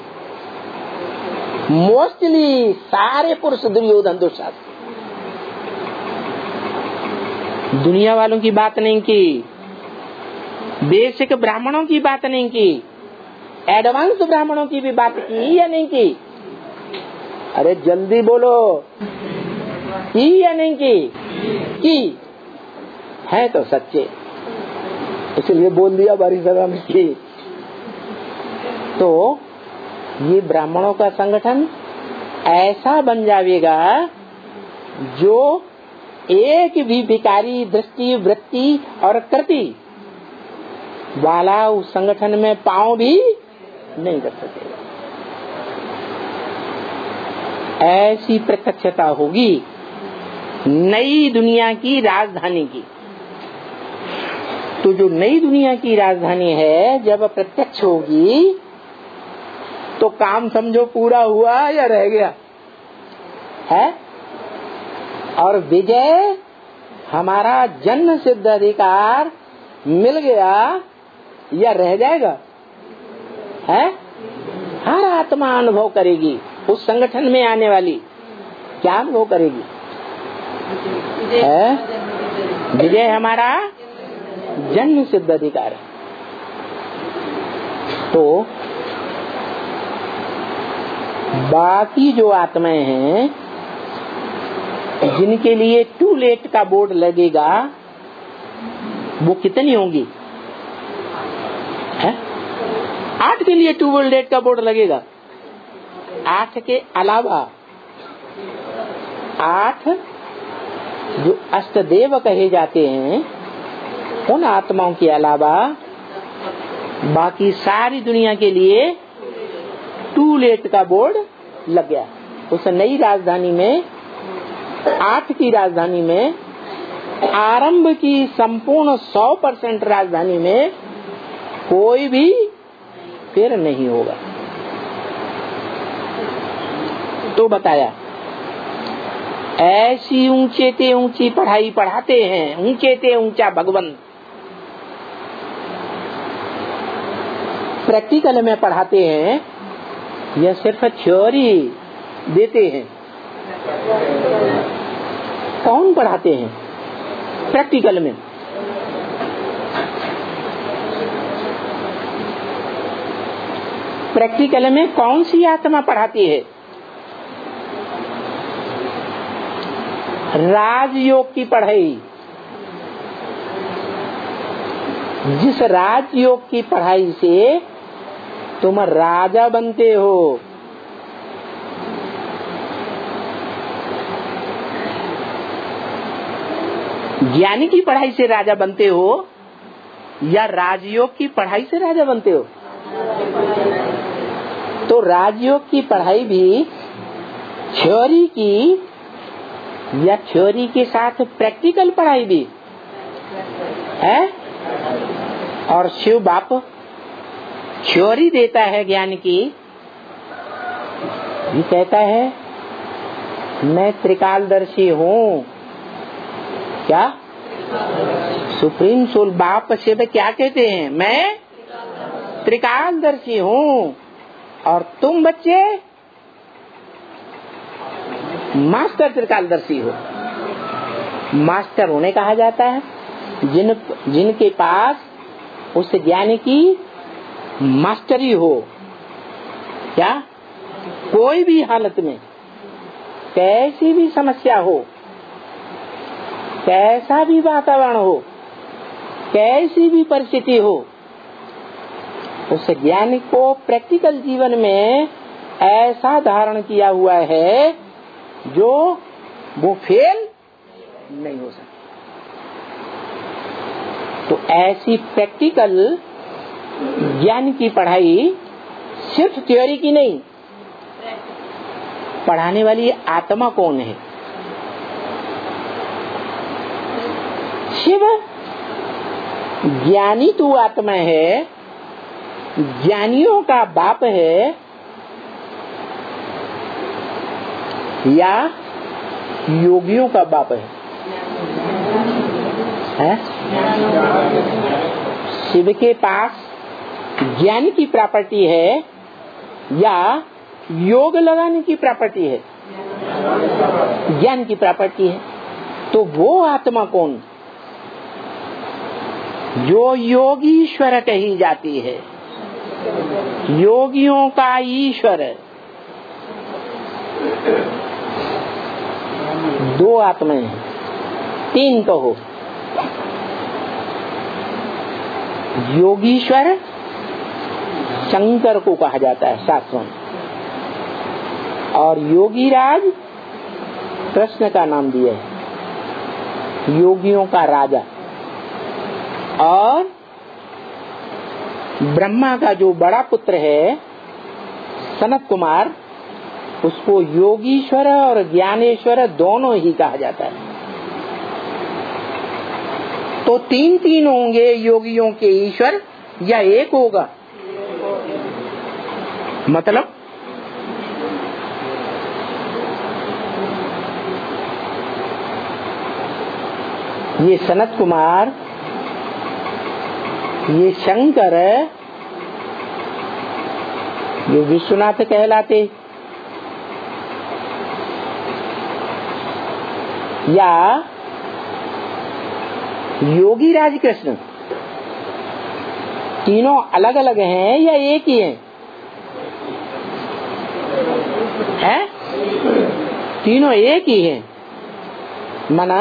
मोस्टली सारे पुरुष दुर्योधन दुशासन, दुनिया वालों की बात नहीं की, बेसिक ब्राह्मणों की बात नहीं की, एडवांस ब्राह्मणों की भी बात की या नहीं की? अरे जल्दी बोलो, की या नहीं की? की है तो सच्चे, इसलिए बोल दिया बारी सभा में की। तो ये ब्राह्मणों का संगठन ऐसा बन जाएगा जो एक भी विकारी दृष्टि, वृत्ति और कृति वाला उस संगठन में पांव भी नहीं रख सकेगा। ऐसी प्रत्यक्षता होगी नई दुनिया की राजधानी की। तो जो नई दुनिया की राजधानी है, जब प्रत्यक्ष होगी तो काम समझो पूरा हुआ या रह गया है? और विजय, हमारा जन्म सिद्ध अधिकार मिल गया या रह जाएगा? है? हर आत्मा अनुभव करेगी, उस संगठन में आने वाली क्या अनुभव करेगी? है? विजय हमारा जन्म सिद्ध अधिकार है। तो बाकी जो आत्माएं हैं जिनके लिए टू लेट का बोर्ड लगेगा, वो कितनी होंगी? है? आठ के लिए टू लेट का बोर्ड लगेगा। आठ के अलावा, आठ जो अष्टदेव कहे जाते हैं, उन आत्माओं के अलावा बाकी सारी दुनिया के लिए टू लेट का बोर्ड लग गया। उस नई राजधानी में, आठ की राजधानी में, आरंभ की संपूर्ण सौ परसेंट राजधानी में कोई भी फिर नहीं होगा। तो बताया ऐसी ऊंचे ते ऊंची पढ़ाई पढ़ाते हैं, ऊंचे ते ऊंचा भगवन। प्रैक्टिकल में पढ़ाते हैं या सिर्फ थ्योरी देते हैं? कौन पढ़ाते हैं प्रैक्टिकल में? प्रैक्टिकल में कौन सी आत्मा पढ़ाती है? राजयोग की पढ़ाई। जिस राजयोग की पढ़ाई से तुम राजा बनते हो, ज्ञानी की पढ़ाई से राजा बनते हो या राजयोग की पढ़ाई से राजा बनते हो? तो राजयोग की पढ़ाई भी थ्योरी की या थ्योरी के साथ प्रैक्टिकल पढ़ाई भी है? और शिव बाप थ्योरी देता है ज्ञान की, ये कहता है मैं त्रिकालदर्शी हूँ। क्या सुप्रीम सोल बाप शिव क्या कहते हैं? मैं त्रिकालदर्शी हूँ। और तुम बच्चे मास्टर त्रिकालदर्शी हो। मास्टर उन्हें कहा जाता है जिन जिनके पास उस ज्ञान की मास्टरी हो। क्या कोई भी हालत में कैसी भी समस्या हो, कैसा भी वातावरण हो, कैसी भी परिस्थिति हो, उस ज्ञान को प्रैक्टिकल जीवन में ऐसा धारण किया हुआ है जो वो फेल नहीं हो सकता। तो ऐसी प्रैक्टिकल ज्ञान की पढ़ाई सिर्फ थ्योरी की नहीं, पढ़ाने वाली आत्मा कौन है? शिव ज्ञानी तू आत्मा है, ज्ञानियों का बाप है या योगियों का बाप है? है? शिव के पास ज्ञान की प्रॉपर्टी है या योग लगाने की प्रॉपर्टी है? ज्ञान की प्रॉपर्टी है। तो वो आत्मा कौन जो योगीश्वर कही जाती है? योगियों का ईश्वर। दो आत्माएं हैं, तीन कहो। योगीश्वर शंकर को कहा जाता है शास्त्रों में, और योगीराज कृष्ण का नाम दिया है, योगियों का राजा। और ब्रह्मा का जो बड़ा पुत्र है सनत कुमार, उसको योगीश्वर और ज्ञानेश्वर दोनों ही कहा जाता है। तो तीन तीन होंगे योगियों के ईश्वर या एक होगा? मतलब ये सनत कुमार, ये शंकर, ये विश्वनाथ कहलाते, या योगी राज कृष्ण, तीनों अलग अलग हैं या एक ही हैं? है? तीनों एक ही हैं। माना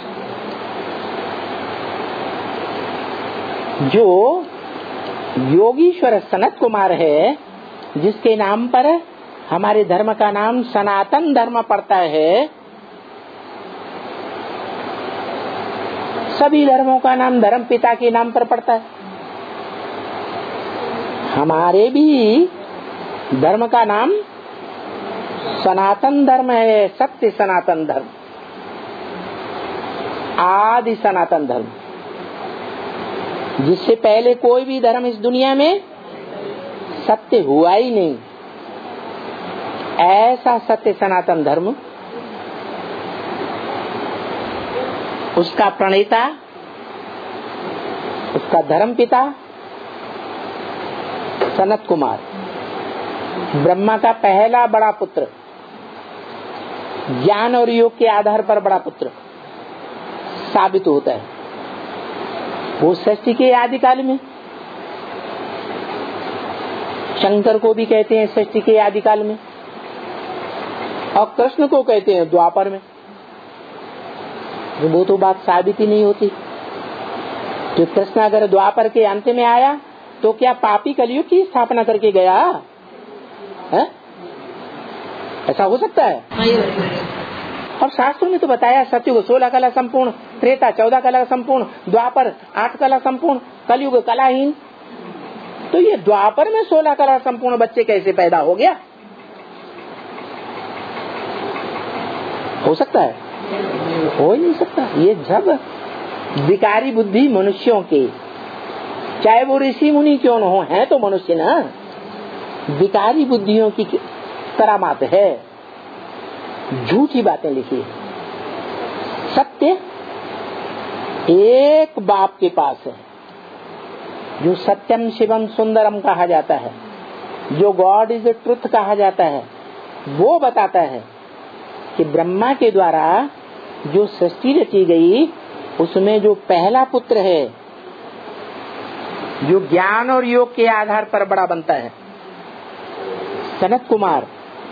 जो योगीश्वर सनत कुमार है, जिसके नाम पर हमारे धर्म का नाम सनातन धर्म पड़ता है, सभी धर्मों का नाम धर्म पिता के नाम पर पड़ता है। हमारे भी धर्म का नाम सनातन धर्म है, सत्य सनातन धर्म, आदि सनातन धर्म, जिससे पहले कोई भी धर्म इस दुनिया में सत्य हुआ ही नहीं। ऐसा सत्य सनातन धर्म उसका प्रणेता, उसका धर्म पिता सनत कुमार, ब्रह्मा का पहला बड़ा पुत्र, ज्ञान और योग के आधार पर बड़ा पुत्र साबित होता है। वो सृष्टि के आदिकाल में, शंकर को भी कहते हैं सृष्टि के आदिकाल में, और कृष्ण को कहते हैं द्वापर में। वो तो बात साबित ही नहीं होती। जो कृष्ण अगर द्वापर के अंत में आया तो क्या पापी कलयुग की स्थापना करके गया है? ऐसा हो सकता है? और शास्त्रों में तो बताया सतयुग सोलह कला संपूर्ण, त्रेता चौदह कला संपूर्ण, द्वापर आठ कला संपूर्ण, कलयुग कलाहीन। तो ये द्वापर में सोलह कला संपूर्ण बच्चे कैसे पैदा हो गया? हो सकता है? हो ही नहीं सकता। ये जब विकारी बुद्धि मनुष्यों के, चाहे वो ऋषि मुनि क्यों न हो, है तो मनुष्य ना, विकारी बुद्धियों की करामात है, झूठी बातें लिखी। सत्य एक बाप के पास है, जो सत्यम शिवम सुंदरम कहा जाता है, जो गॉड इज ट्रुथ कहा जाता है, वो बताता है कि ब्रह्मा के द्वारा जो सृष्टि रची गई उसमें जो पहला पुत्र है, जो ज्ञान और योग के आधार पर बड़ा बनता है, सनत कुमार,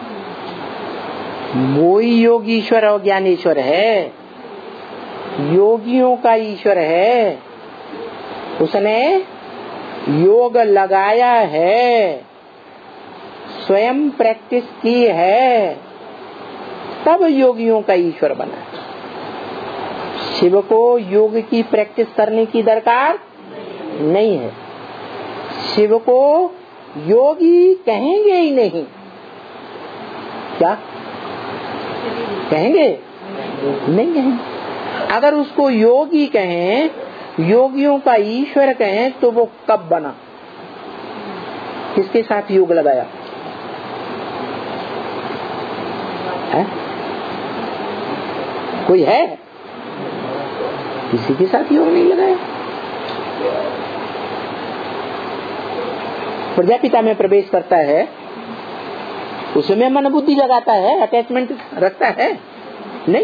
वो ही योगीश्वर और ज्ञानेश्वर है, योगियों का ईश्वर है। उसने योग लगाया है, स्वयं प्रैक्टिस की है, तब योगियों का ईश्वर बना। शिव को योग की प्रैक्टिस करने की दरकार नहीं है। शिव को योगी कहेंगे ही नहीं। क्या कहेंगे? नहीं कहेंगे। अगर उसको योगी कहें, योगियों का ईश्वर कहें, तो वो कब बना? किसके साथ योग लगाया है? कोई है? किसी के साथ योग नहीं लगाया। प्रजापिता में प्रवेश करता है, उसमें मन बुद्धि लगाता है, अटैचमेंट रखता है? नहीं।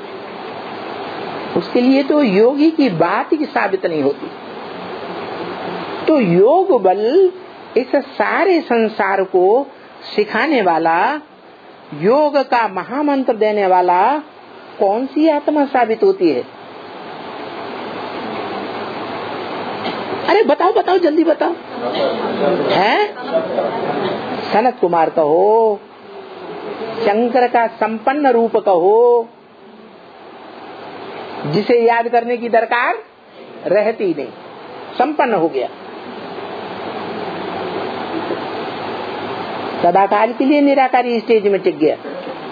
उसके लिए तो योगी की बात ही साबित नहीं होती। तो योग बल इस सारे संसार को सिखाने वाला, योग का महामंत्र देने वाला कौन सी आत्मा साबित होती है? अरे बताओ बताओ, जल्दी बताओ। है सनत कुमार कहो, शंकर का संपन्न रूप कहो, जिसे याद करने की दरकार रहती नहीं, संपन्न हो गया, सदाकाल के लिए निराकारी स्टेज में टिक गया।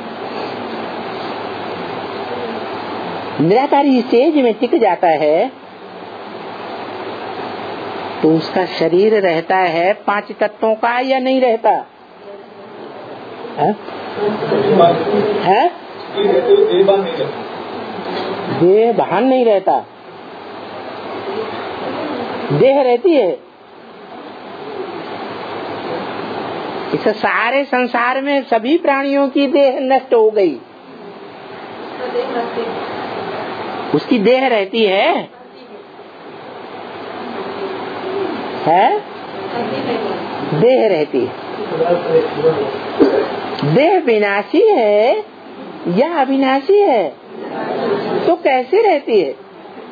निराकारी स्टेज में टिक जाता है तो उसका शरीर रहता है पांच तत्वों का या नहीं रहता है? है? देह भान नहीं रहता, देह रहती है। इस सारे संसार में सभी प्राणियों की देह नष्ट हो गई, उसकी देह रहती है है देह रहती है। देह विनाशी है या अविनाशी है? तो कैसे रहती है?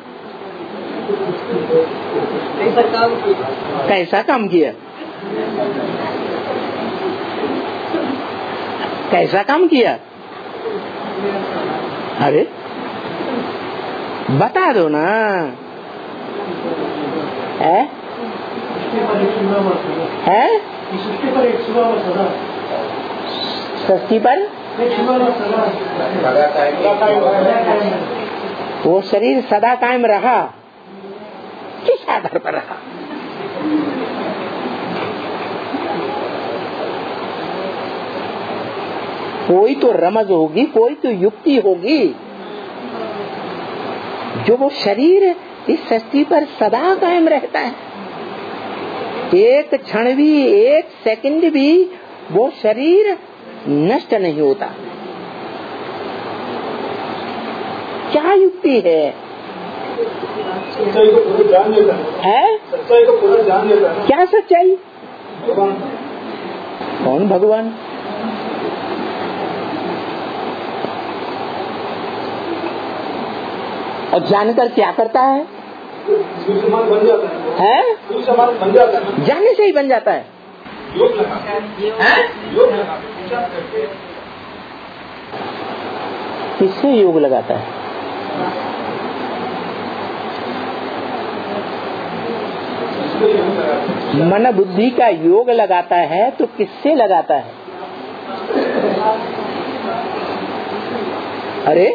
कैसा काम किया? कैसा काम किया? अरे बता दो ना। है है सृष्टि पर वो शरीर सदा कायम रहा, किस आधार पर रहा? कोई तो रमज होगी, कोई तो युक्ति होगी। जो वो शरीर इस सृष्टि पर सदा कायम रहता है, एक क्षण भी, एक सेकंड भी वो शरीर नष्ट नहीं होता। क्या युक्ति है? सच्चाई को पूरा जान लेता है, सच्चाई को पूरा जान लेता है। क्या सच्चाई? भगवान। कौन भगवान? और जानकर क्या करता है? बन जाता है, है? बन जाता है, जानने से ही बन जाता है। योग लगा है? योग लगा करके किससे योग लगाता है? मन बुद्धि का योग लगाता है तो किससे लगाता है? अरे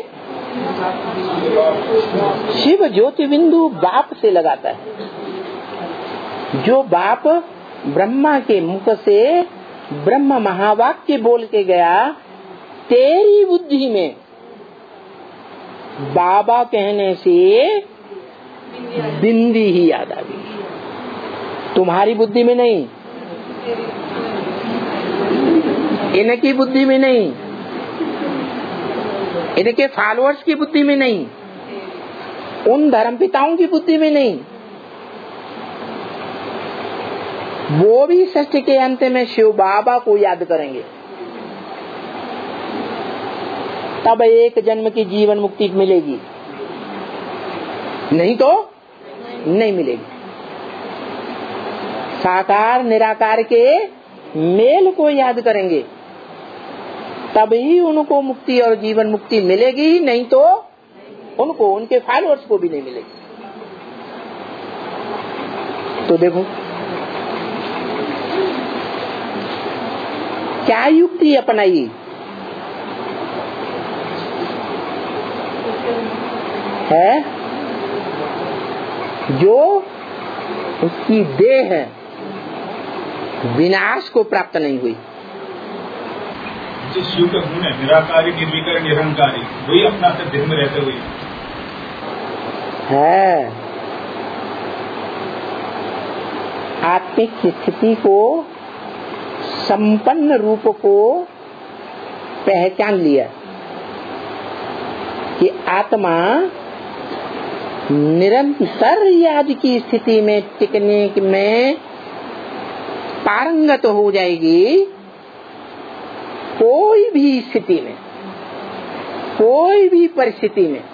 शिव ज्योति बिंदु बाप से लगाता है। जो बाप ब्रह्मा के मुख से ब्रह्म महावाक्य बोल के गया, तेरी बुद्धि में बाबा कहने से बिंदी ही याद आ गई, तुम्हारी बुद्धि में नहीं, इनकी बुद्धि में नहीं, इनके फॉलोअर्स की बुद्धि में नहीं, उन धर्मपिताओं की बुद्धि में नहीं। वो भी सृष्टि के अंत में शिव बाबा को याद करेंगे, तब एक जन्म की जीवन मुक्ति मिलेगी, नहीं तो नहीं मिलेगी। साकार निराकार के मेल को याद करेंगे, तभी उनको मुक्ति और जीवन मुक्ति मिलेगी, नहीं तो उनको, उनके फॉलोअर्स को भी नहीं मिलेगी। तो देखो क्या युक्ति अपनाई है, जो उसकी देह विनाश को प्राप्त नहीं हुई। जिस शिव का गुण है निराकारी, निर्विकार, निरंकारी, वही अपना से देह में रहते हुए है। आत्मिक स्थिति को, संपन्न रूप को पहचान लिया कि आत्मा निरंतर याद की स्थिति में टिकने में पारंगत हो जाएगी। कोई भी स्थिति में, कोई भी परिस्थिति में,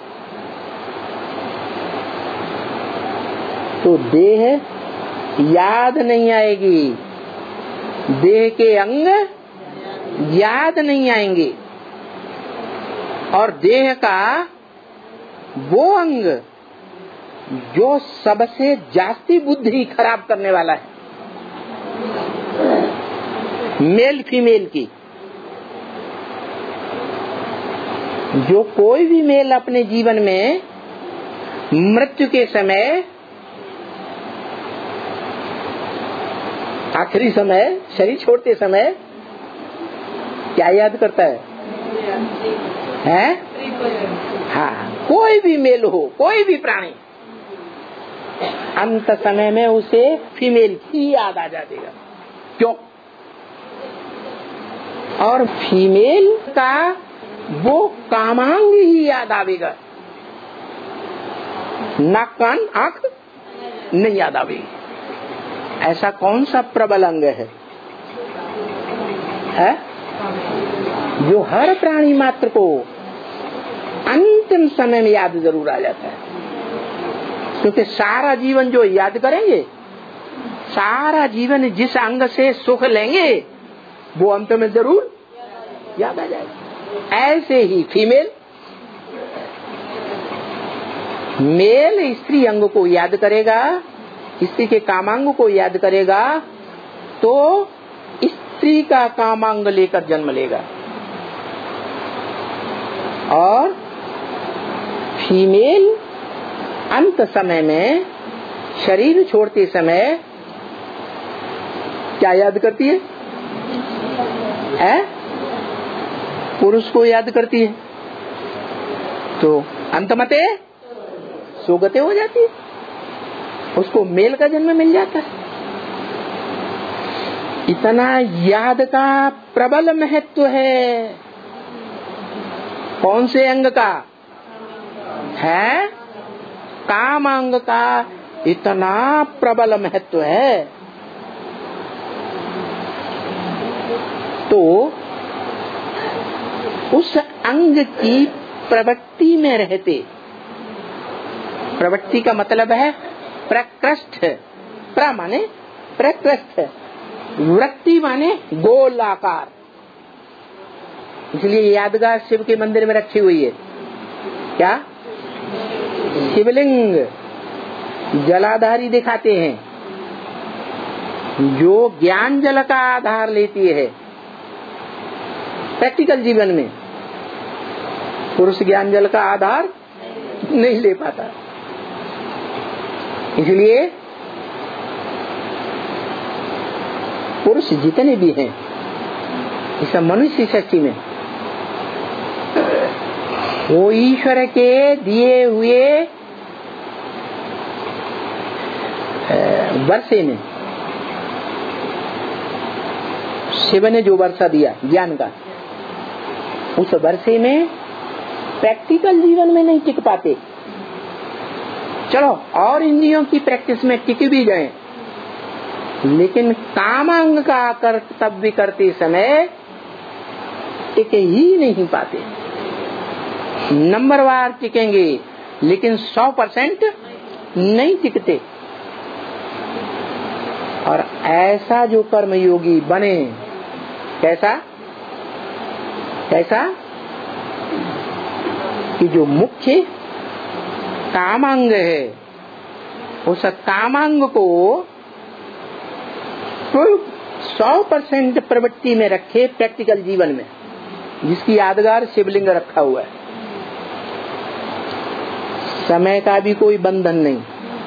तो देह याद नहीं आएगी, देह के अंग याद नहीं आएंगे, और देह का वो अंग जो सबसे जास्ती बुद्धि खराब करने वाला है, मेल फीमेल की, जो कोई भी मेल अपने जीवन में मृत्यु के समय, आखिरी समय, शरीर छोड़ते समय क्या याद करता है? हैं? हाँ, कोई भी मेल हो, कोई भी प्राणी, अंत समय में उसे फीमेल ही याद आ जाएगा। क्यों? और फीमेल का वो कामांग ही याद आवेगा, नाक कान आंख नहीं याद आवेगी। ऐसा कौन सा प्रबल अंग है, है? जो हर प्राणी मात्र को अंतिम समय में याद जरूर आ जाता है, क्योंकि सारा जीवन जो याद करेंगे, सारा जीवन जिस अंग से सुख लेंगे वो अंत में जरूर याद आ जाएगा। ऐसे ही फीमेल, मेल स्त्री अंग को याद करेगा, स्त्री के कामांग को याद करेगा, तो स्त्री का कामांग लेकर जन्म लेगा। और फीमेल अंत समय में, शरीर छोड़ते समय क्या याद करती है? है? पुरुष को याद करती है। तो अंतमते सुगति हो जाती है, उसको मेल का जन्म मिल जाता है। इतना याद का प्रबल महत्व है। कौन से अंग का है? काम अंग का इतना प्रबल महत्व है। तो उस अंग की प्रवृत्ति में रहते, प्रवृत्ति का मतलब है प्रकृष्ट, प्र माने प्रकृष्ट, वृत्ति माने गोलाकार। इसलिए यादगार शिव के मंदिर में रखी हुई है। क्या? शिवलिंग जलाधारी दिखाते हैं, जो ज्ञान जल का आधार लेती है। प्रैक्टिकल जीवन में पुरुष ज्ञान जल का आधार नहीं ले पाता, इसलिए पुरुष जितने भी हैं इस मनुष्य सृष्टि में, वो ईश्वर के दिए हुए वर्षे में, शिव ने जो वर्षा दिया ज्ञान का, उस वर्षे में प्रैक्टिकल जीवन में नहीं टिक पाते। चलो और इंद्रियों की प्रैक्टिस में टिक भी गए, लेकिन कामांग का कर्तव्य करते समय टिक ही नहीं पाते। नंबरवार टिकेंगे लेकिन सौ परसेंट नहीं टिकते। और ऐसा जो कर्मयोगी बने, कैसा कैसा कि जो मुख्य कामांग है, उस कामांग को सौ परसेंट प्रवृत्ति में रखे प्रैक्टिकल जीवन में, जिसकी यादगार शिवलिंग रखा हुआ है। समय का भी कोई बंधन नहीं,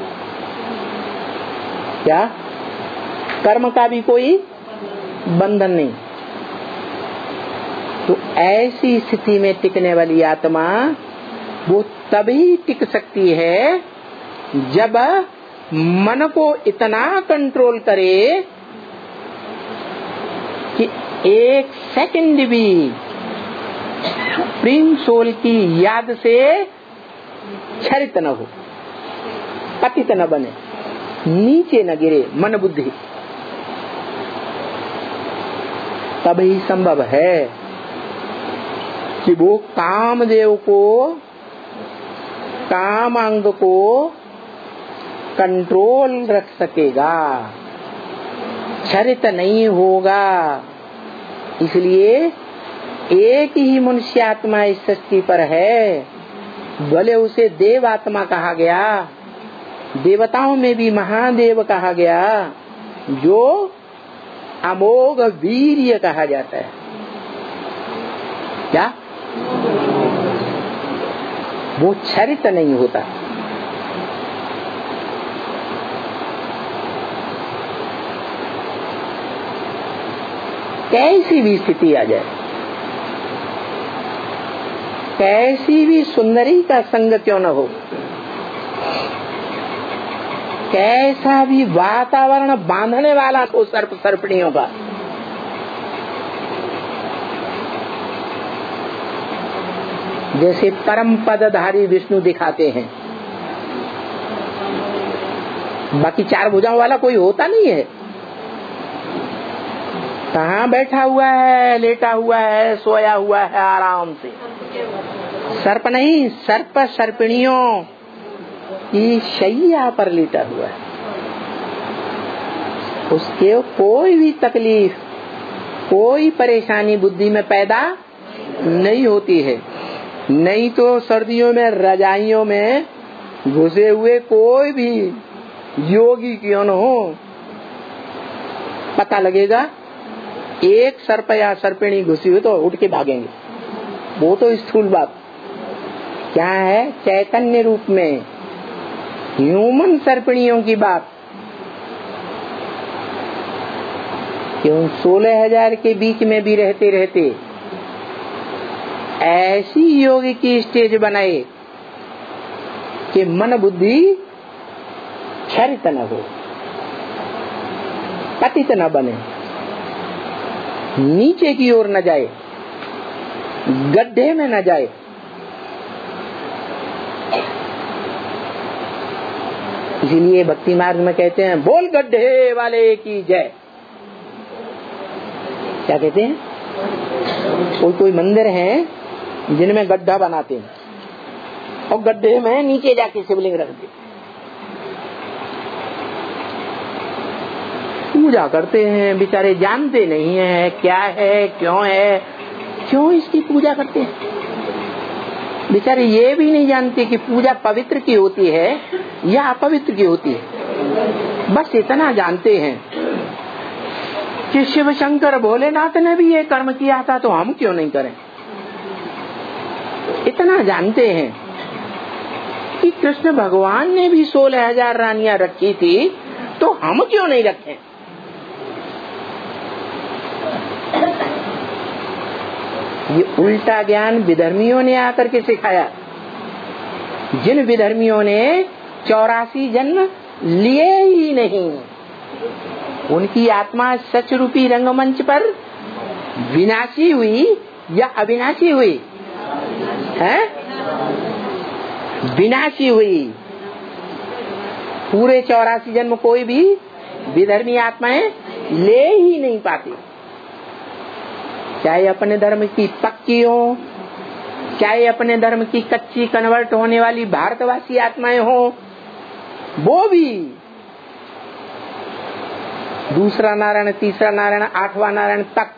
क्या? कर्म का भी कोई बंधन नहीं। तो ऐसी स्थिति में टिकने वाली आत्मा वो तभी टिक सकती है जब मन को इतना कंट्रोल करे कि एक सेकंड भी सुप्रीम सोल की याद से क्षरित न हो, पतित न बने, नीचे न गिरे मन बुद्धि। तभी संभव है कि वो कामदेव को, काम अंग को कंट्रोल रख सकेगा, क्षरित नहीं होगा। इसलिए एक ही मनुष्य आत्मा इस सृष्टि पर है, भले उसे देव आत्मा कहा गया, देवताओं में भी महादेव कहा गया, जो अमोघ वीर्य कहा जाता है। क्या? वो क्षरित नहीं होता। कैसी भी स्थिति आ जाए, कैसी भी सुंदरी का संग क्यों न हो, कैसा भी वातावरण बांधने वाला हो सर्प सर्पणियों का, जैसे परम पदधारी विष्णु दिखाते हैं, बाकी चार भुजाओं वाला कोई होता नहीं है। कहाँ बैठा हुआ है, लेटा हुआ है, सोया हुआ है आराम से। सर्प नहीं, सर्प सर्पिणियों की शैया पर लेटा हुआ है। उसके कोई भी तकलीफ, कोई परेशानी बुद्धि में पैदा नहीं होती है। नहीं तो सर्दियों में रजाइयों में घुसे हुए कोई भी योगी क्यों न हो, पता लगेगा एक सर्प या सर्पिणी घुसी हुई तो उठ के भागेंगे। वो तो स्थूल बात क्या है, चैतन्य रूप में ह्यूमन सर्पिणियों की बात। क्यों सोलह हजार के बीच में भी रहते रहते ऐसी योगी की स्टेज बनाए कि मन बुद्धि क्षरित न हो, पतित न बने, नीचे की ओर न जाए, गड्ढे में न जाए। इसीलिए भक्ति मार्ग में कहते हैं बोल गड्ढे वाले की जय। क्या कहते हैं? कोई कोई मंदिर हैं जिनमें गड्ढा बनाते हैं और गड्ढे में नीचे जाके शिवलिंग रख देते, पूजा करते हैं, बेचारे जानते नहीं है क्या है, क्यों है, क्यों इसकी पूजा करते हैं। बेचारे ये भी नहीं जानते कि पूजा पवित्र की होती है या अपवित्र की होती है। बस इतना जानते हैं कि शिव शंकर भोलेनाथ ने भी ये कर्म किया था तो हम क्यों नहीं करें। इतना जानते हैं कि कृष्ण भगवान ने भी सोलह हजार रानियां रखी थी तो हम क्यों नहीं रखें। ये उल्टा ज्ञान विधर्मियों ने आकर के सिखाया। जिन विधर्मियों ने चौरासी जन्म लिए ही नहीं, उनकी आत्मा सच रूपी रंगमंच पर विनाशी हुई या अविनाशी हुई है? विनाशी हुई। पूरे चौरासी जन्म कोई भी विधर्मी आत्माएं ले ही नहीं पाती, चाहे अपने धर्म की पक्की हो, चाहे अपने धर्म की कच्ची कन्वर्ट होने वाली भारतवासी आत्माएं हो, वो भी दूसरा नारायण, तीसरा नारायण, आठवां नारायण तक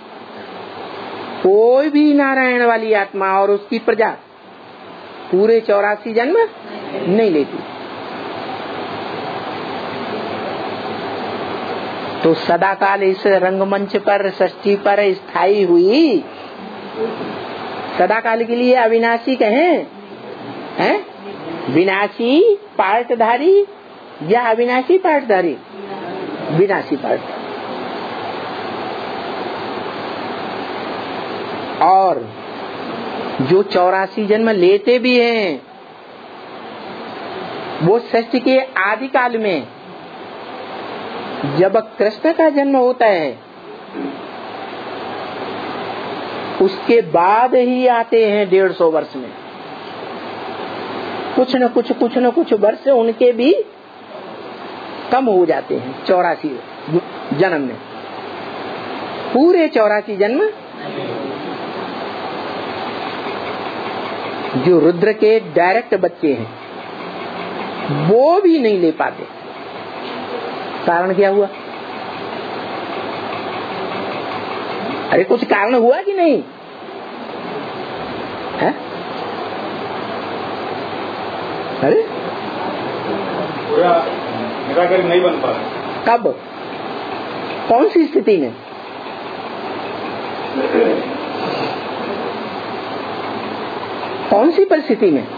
कोई भी नारायण वाली आत्मा और उसकी प्रजा पूरे चौरासी जन्म नहीं लेती। तो सदाकाल इस रंगमंच पर, षष्ठी पर स्थायी हुई, सदाकाल के लिए अविनाशी कहें, हैं? विनाशी पार्टधारी या अविनाशी पार्टधारी? विनाशी पार्ट। और जो चौरासी जन्म लेते भी हैं वो षष्ठी के आदि काल में, जब कृष्ण का जन्म होता है उसके बाद ही आते हैं डेढ़ सौ वर्ष में। कुछ न कुछ कुछ न कुछ वर्ष उनके भी कम हो जाते हैं चौरासी जन्म में। पूरे चौरासी जन्म जो रुद्र के डायरेक्ट बच्चे हैं वो भी नहीं ले पाते। कारण क्या हुआ? अरे कुछ कारण हुआ कि नहीं है? अरे पूरा निराकरण नहीं बन पा रहा। कब? कौन सी स्थिति में? कौन सी परिस्थिति में?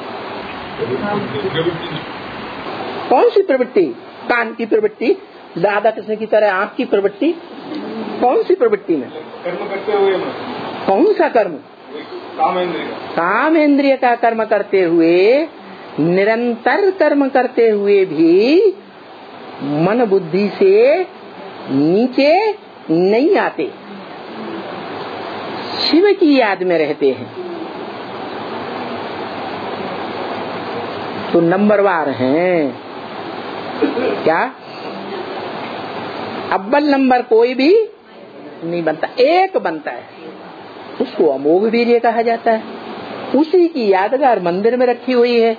कौन सी प्रवृत्ति? कान की प्रवृत्ति, राधा कृष्ण की तरह आंख की प्रवृत्ति, कौन सी प्रवृत्ति में? कर्म करते हुए। कौन सा कर्म? काम इंद्रिय। काम इंद्रिय का कर्म करते हुए, निरंतर कर्म करते हुए भी मन बुद्धि से नीचे नहीं आते, शिव की याद में रहते हैं। तो नंबरवार हैं क्या? अव्वल नंबर कोई भी नहीं बनता, एक बनता है, उसको अमोघ वीर्य कहा जाता है। उसी की यादगार मंदिर में रखी हुई है।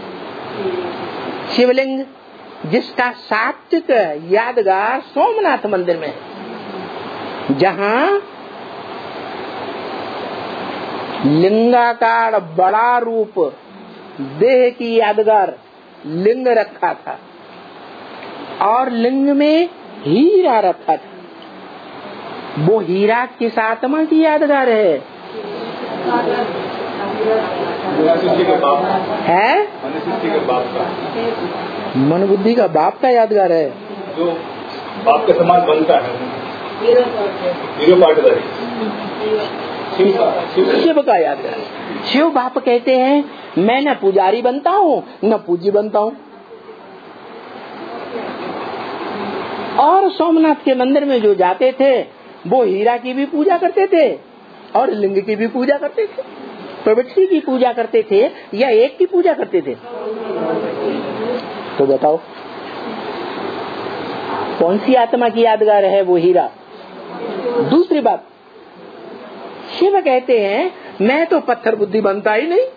शिवलिंग जिसका सात्विक यादगार सोमनाथ मंदिर में है, जहाँ लिंगाकार बड़ा रूप देह की यादगार लिंग रखा था और लिंग में हीरा रखा था। वो हीरा किस आत्मा की यादगार है? है मन बुद्धि का बाप का यादगार है, जो बाप के समान बनता है। हीरो पार्टधारी। शिव का यादगार। शिव बाप कहते हैं मैं न पुजारी बनता हूँ न पूज्य बनता हूँ। और सोमनाथ के मंदिर में जो जाते थे वो हीरा की भी पूजा करते थे और लिंग की भी पूजा करते थे, प्रवृत्ति की पूजा करते थे या एक की पूजा करते थे? तो बताओ कौन सी आत्मा की यादगार है वो हीरा? दूसरी बात, शिव कहते हैं मैं तो पत्थर बुद्धि बनता ही नहीं।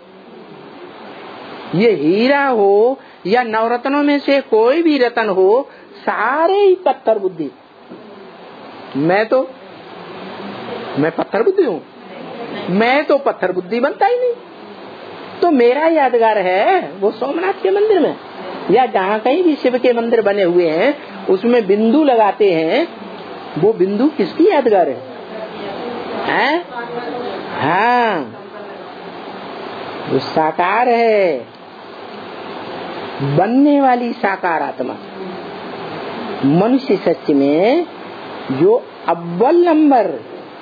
ये हीरा हो या नवरत्नों में से कोई भी रत्न हो, सारे ही पत्थर बुद्धि। मैं तो मैं पत्थर बुद्धि हूँ, मैं तो पत्थर बुद्धि बनता ही नहीं। तो मेरा यादगार है वो सोमनाथ के मंदिर में या जहाँ कहीं भी शिव के मंदिर बने हुए हैं उसमें बिंदु लगाते हैं, वो बिंदु किसकी यादगार है? हैं? हाँ, वो साकार है, बनने वाली साकार आत्मा। मनुष्य सच में जो अव्वल नंबर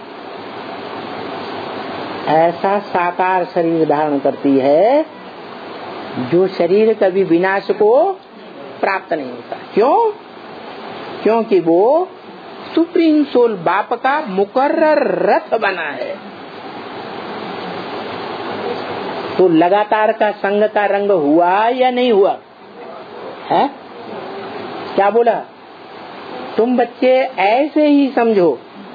ऐसा साकार शरीर धारण करती है जो शरीर कभी विनाश को प्राप्त नहीं होता। क्यों? क्योंकि वो सुप्रीम सोल बाप का मुकर्रर रथ बना है। तो लगातार का संग का रंग हुआ या नहीं हुआ है? क्या बोला? तुम बच्चे ऐसे ही समझो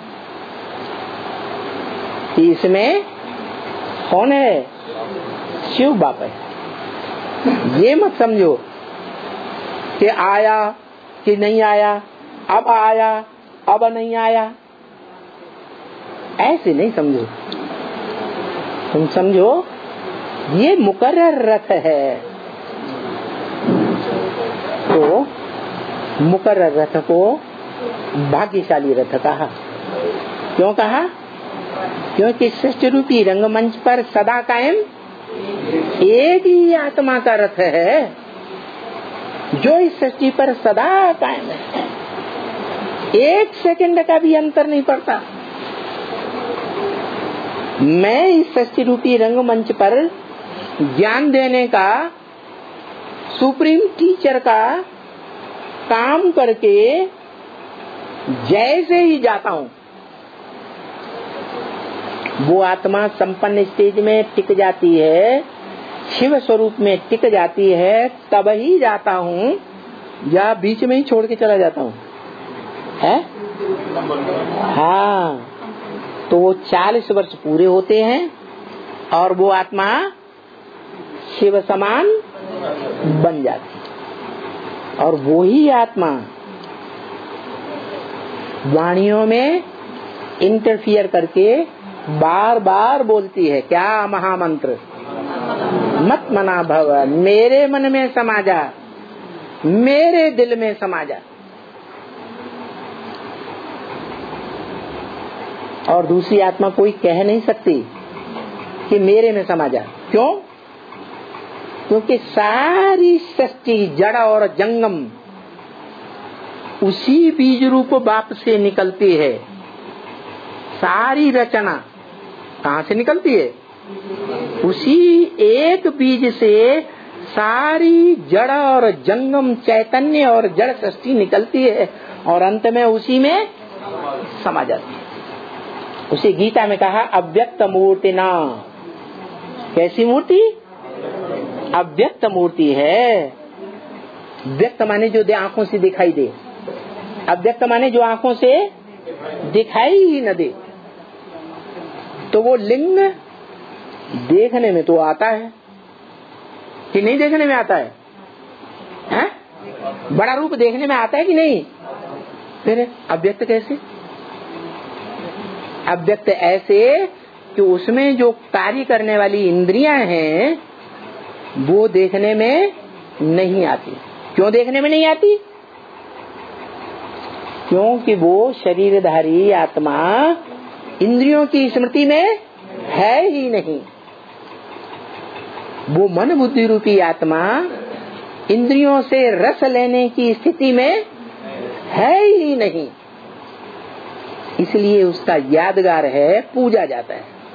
कि इसमें कौन है? शिव बाप है। ये मत समझो कि आया कि नहीं आया, अब आया अब नहीं आया, ऐसे नहीं समझो। तुम समझो ये मुकर्रर रथ है। तो मुकर्रर रथ को भाग्यशाली रथ कहा। क्यों कहा? क्योंकि सृष्टि रूपी रंगमंच पर सदा कायम एक ही आत्मा का रथ है जो इस सृष्टि पर सदा कायम है। एक सेकंड का भी अंतर नहीं पड़ता। मैं इस सृष्टि रूपी रंगमंच पर ज्ञान देने का सुप्रीम टीचर का काम करके जैसे ही जाता हूँ, वो आत्मा संपन्न स्टेज में टिक जाती है, शिव स्वरूप में टिक जाती है, तब ही जाता हूँ या बीच में ही छोड़ के चला जाता हूँ है? हाँ, तो वो चालीस वर्ष पूरे होते हैं और वो आत्मा शिव समान बन जाती है। और वो ही आत्मा वाणियों में इंटरफियर करके बार बार बोलती है क्या? महामंत्र मत मना भव, मेरे मन में समा जा, मेरे दिल में समा जा। और दूसरी आत्मा कोई कह नहीं सकती कि मेरे में समा जा। क्यों? क्योंकि सारी सृष्टि जड़ और जंगम उसी बीज रूप बाप से निकलती है। सारी रचना कहाँ से निकलती है? उसी एक बीज से सारी जड़ और जंगम चैतन्य और जड़ सृष्टि निकलती है और अंत में उसी में समा जाती है। उसे गीता में कहा अव्यक्त मूर्ति ना। कैसी मूर्ति? अव्यक्त मूर्ति है। व्यक्त माने जो दे आंखों से दिखाई दे, अव्यक्त माने जो आंखों से दिखाई ही न दे। तो वो लिंग देखने में तो आता है कि नहीं? देखने में आता है, है? बड़ा रूप देखने में आता है कि नहीं? फिर अव्यक्त कैसे? अव्यक्त ऐसे कि उसमें जो कार्य करने वाली इंद्रियां हैं वो देखने में नहीं आती। क्यों देखने में नहीं आती? क्योंकि वो शरीरधारी आत्मा इंद्रियों की स्मृति में है ही नहीं। वो मन बुद्धि रूपी आत्मा इंद्रियों से रस लेने की स्थिति में है ही नहीं। इसलिए उसका यादगार है, पूजा जाता है।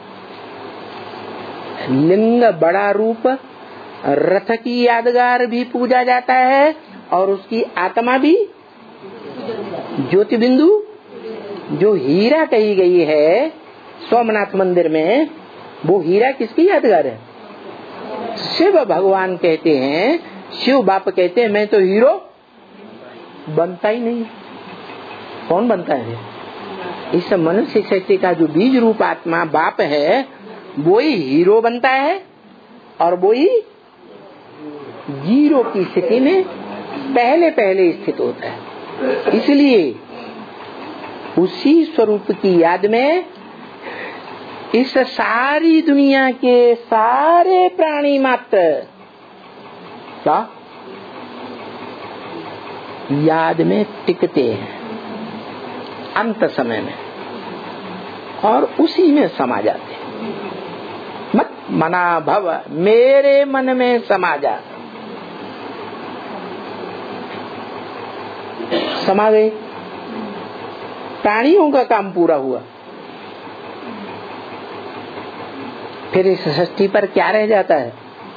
लिंग बड़ा रूप, रथ की यादगार भी पूजा जाता है और उसकी आत्मा भी ज्योति बिंदु, जो हीरा कही गई है सोमनाथ मंदिर में, वो हीरा किसकी यादगार है? शिव भगवान कहते हैं, शिव बाप कहते हैं मैं तो हीरो बनता ही नहीं। कौन बनता है? इस मनुष्य शक्ति का जो बीज रूप आत्मा बाप है वो ही हीरो बनता है और वो ही जीरो की स्थिति में पहले पहले स्थित होता है। इसलिए उसी स्वरूप की याद में इस सारी दुनिया के सारे प्राणी मात्र क्या याद में टिकते हैं अंत समय में और उसी में समा जाते हैं। मत मना भव, मेरे मन में समा जा। समा गए, प्राणियों का काम पूरा हुआ। फिर इस सृष्टि पर क्या रह जाता है?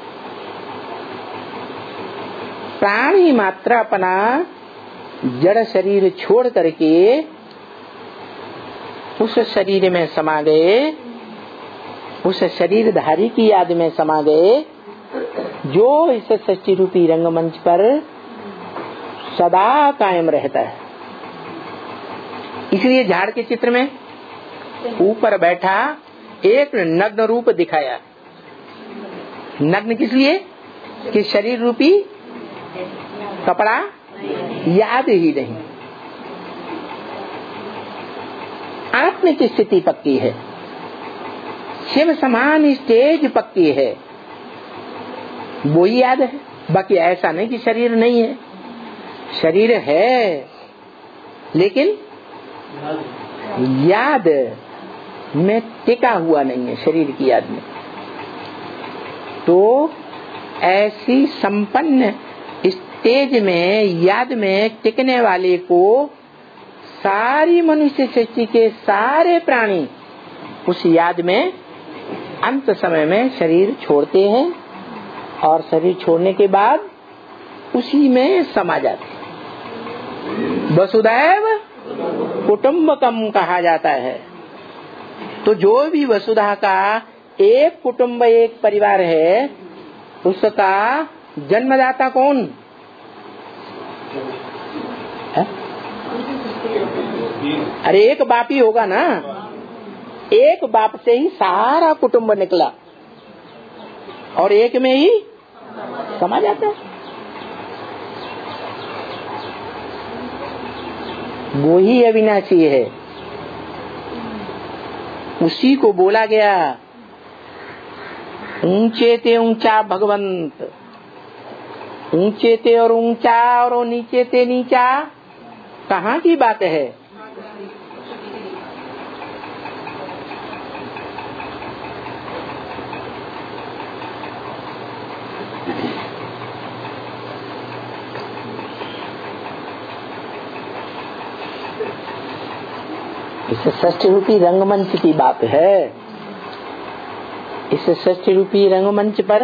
प्राणी मात्र अपना जड़ शरीर छोड़ करके उस शरीर में समा गए, उस शरीरधारी की याद में समा गए, जो इस सृष्टि रूपी रंगमंच पर सदा कायम रहता है। इसलिए झाड़ के चित्र में ऊपर बैठा एक नग्न रूप दिखाया। नग्न किस लिए? कि शरीर रूपी कपड़ा याद ही नहीं। आत्म की स्थिति पक्की है, शिव समान स्टेज पक्की है, वो ही याद है। बाकी ऐसा नहीं कि शरीर नहीं है, शरीर है लेकिन याद में टिका हुआ नहीं है, शरीर की याद में। तो ऐसी संपन्न स्टेज में याद में टिकने वाले को सारी मनुष्य सृष्टि के सारे प्राणी उस याद में अंत समय में शरीर छोड़ते हैं और शरीर छोड़ने के बाद उसी में समा जाते हैं। वसुदैव कुटुंबकम कहा जाता है। तो जो भी वसुधा का एक कुटुंब एक परिवार है, उसका जन्मदाता कौन है? अरे एक बाप ही होगा ना। एक बाप से ही सारा कुटुंब निकला और एक में ही समा जाता है। वो ही अविनाशी है, उसी को बोला गया ऊंचे ते ऊंचा भगवंत। ऊंचे ते और ऊंचा और नीचे ते नीचा कहाँ की बात है? इस षष्ठ रूपी रंगमंच की बात है। इस षष्ठ रूपी रंगमंच पर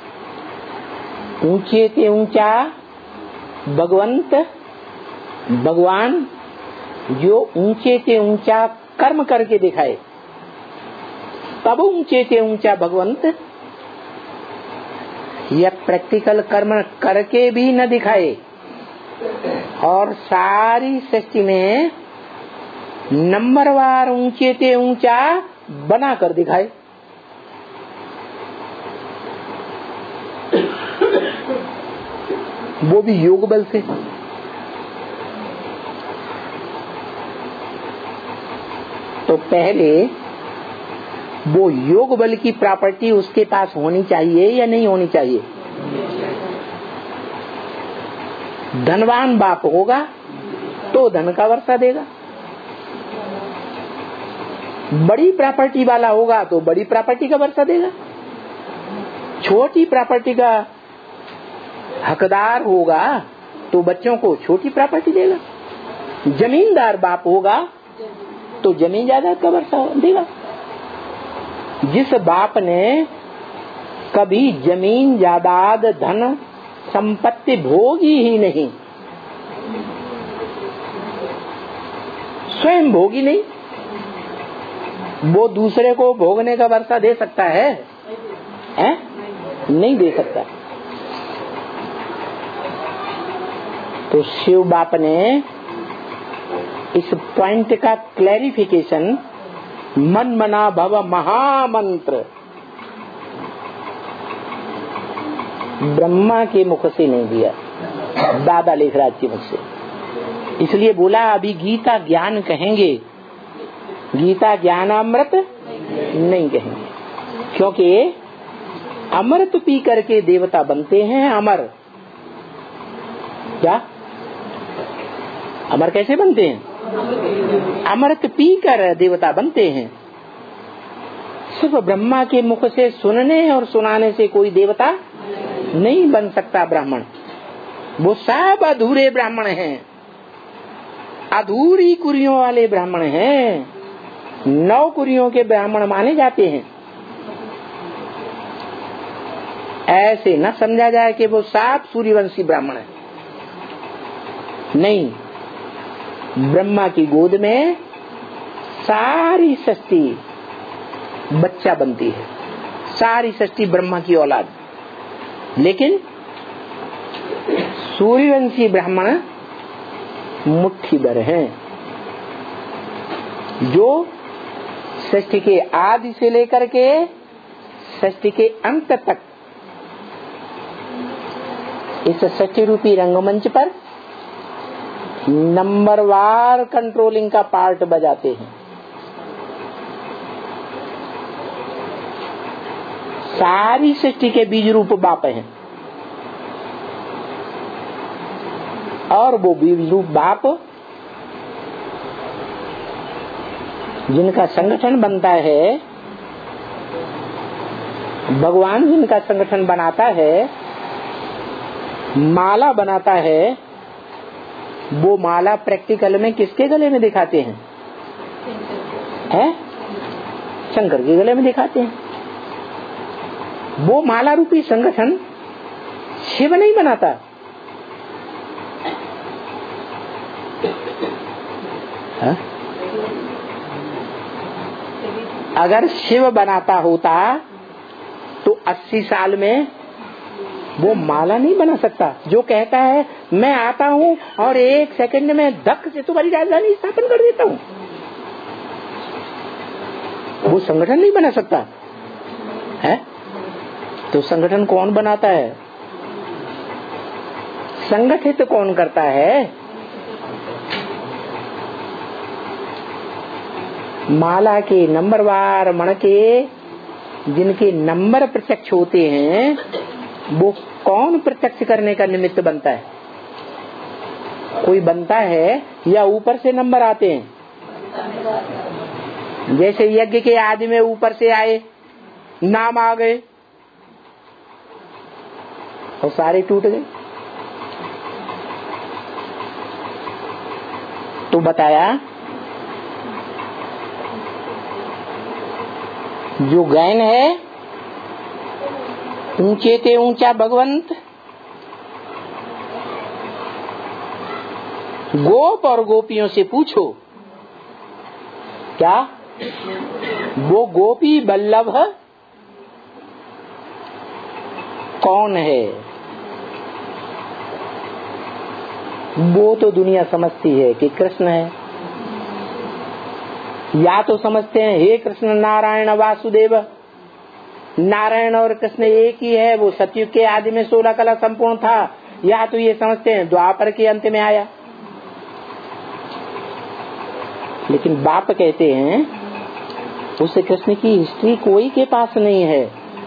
ऊंचे से ऊंचा भगवंत भगवान जो ऊंचे से ऊंचा कर्म करके दिखाए, तब ऊंचे से ऊंचा भगवंत यह प्रैक्टिकल कर्म करके भी न दिखाए और सारी सृष्टि में नंबरवार ऊंचे से ऊंचा बना कर दिखाए। वो भी योग बल से। तो पहले वो योग बल की प्रॉपर्टी उसके पास होनी चाहिए या नहीं होनी चाहिए? धनवान बाप होगा तो धन का वर्षा देगा, बड़ी प्रॉपर्टी वाला होगा तो बड़ी प्रॉपर्टी का वर्षा देगा, छोटी प्रॉपर्टी का हकदार होगा तो बच्चों को छोटी प्रॉपर्टी देगा, जमींदार बाप होगा तो जमीन जायदाद का वर्षा देगा। जिस बाप ने कभी जमीन जायदाद धन संपत्ति भोगी ही नहीं, स्वयं भोगी नहीं। वो दूसरे को भोगने का वर्षा दे सकता है, है? नहीं दे सकता। तो शिव बाप ने इस पॉइंट का क्लैरिफिकेशन मन मना भव महामंत्र ब्रह्मा के मुख से नहीं दिया, दादा लेखराज के मुख से। इसलिए बोला अभी गीता ज्ञान कहेंगे, गीता ज्ञान अमृत नहीं कहेंगे, क्योंकि अमृत पी करके देवता बनते हैं। अमर क्या? अमर कैसे बनते हैं? अमृत पी कर देवता बनते हैं। सिर्फ ब्रह्मा के मुख से सुनने और सुनाने से कोई देवता नहीं बन सकता। ब्राह्मण वो सब अधूरे ब्राह्मण हैं, अधूरी कुरियों वाले ब्राह्मण हैं, नौ कुरियों के ब्राह्मण माने जाते हैं। ऐसे न समझा जाए कि वो सात सूर्यवंशी ब्राह्मण है। नहीं, ब्रह्मा की गोद में सारी सृष्टि बच्चा बनती है, सारी सृष्टि ब्रह्मा की औलाद। लेकिन सूर्यवंशी ब्राह्मण मुट्ठी भर हैं, जो सृष्टि के आदि से लेकर के सृष्टि के अंत तक इस सृष्टि रूपी रंगमंच पर नंबरवार कंट्रोलिंग का पार्ट बजाते हैं। सारी सृष्टि के बीज रूप बाप हैं, और वो बीज रूप बाप जिनका संगठन बनता है, भगवान जिनका संगठन बनाता है, माला बनाता है, वो माला प्रैक्टिकल में किसके गले में दिखाते हैं? है? शंकर के गले में दिखाते हैं। वो माला रूपी संगठन शिव नहीं बनाता। है? अगर शिव बनाता होता तो अस्सी साल में वो माला नहीं बना सकता। जो कहता है मैं आता हूँ और एक सेकंड में धक से तुम्हारी राजधानी स्थापन कर देता हूँ, वो संगठन नहीं बना सकता है। तो संगठन कौन बनाता है? संगठित कौन करता है? माला के नंबरवार मण के जिनके नंबर प्रत्यक्ष होते हैं, वो कौन प्रत्यक्ष करने का निमित्त बनता है? कोई बनता है या ऊपर से नंबर आते हैं? जैसे यज्ञ के आदि में ऊपर से आए, नाम आ गए और सारे टूट गए। तो बताया जो गैन है, ऊंचे ते ऊंचा भगवंत, गोप और गोपियों से पूछो क्या वो गोपी बल्लभ कौन है? वो तो दुनिया समझती है कि कृष्ण है, या तो समझते हैं हे कृष्ण नारायण वासुदेव, नारायण और कृष्ण एक ही है, वो सतयुग के आदि में सोलह कला संपूर्ण था, या तो ये समझते हैं द्वापर के अंत में आया। लेकिन बाप कहते हैं उस कृष्ण की हिस्ट्री कोई के पास नहीं है।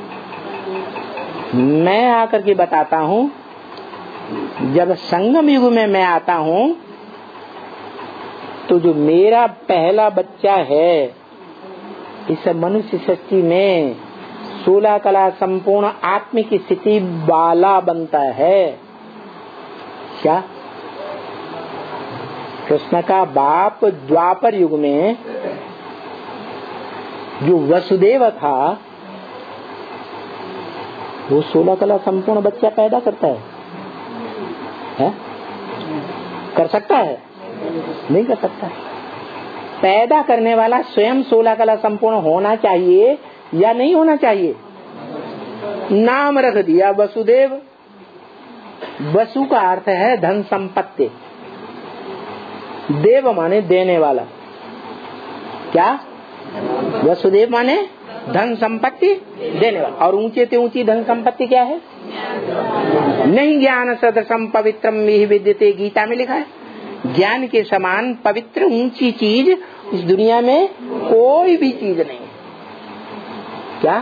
मैं आकर के बताता हूँ, जब संगम युग में मैं आता हूँ तो जो मेरा पहला बच्चा है इस मनुष्य सृष्टि में सोलह कला संपूर्ण आत्मिक स्थिति वाला बनता है। क्या? कृष्ण का बाप द्वापर युग में जो वसुदेव था, वो सोलह कला संपूर्ण बच्चा पैदा करता है, है? कर सकता है? नहीं कर सकता। पैदा करने वाला स्वयं सोलह कला संपूर्ण होना चाहिए या नहीं होना चाहिए? नाम रख दिया वसुदेव। वसु का अर्थ है धन संपत्ति, देव माने देने वाला। क्या? वसुदेव माने धन संपत्ति देने वाला। और ऊंचे से ऊंची धन संपत्ति क्या है? नहीं ज्ञान सदृशम पवित्रम विहि विद्यते, गीता में लिखा है। ज्ञान के समान पवित्र ऊंची चीज इस दुनिया में कोई भी चीज नहीं है। क्या?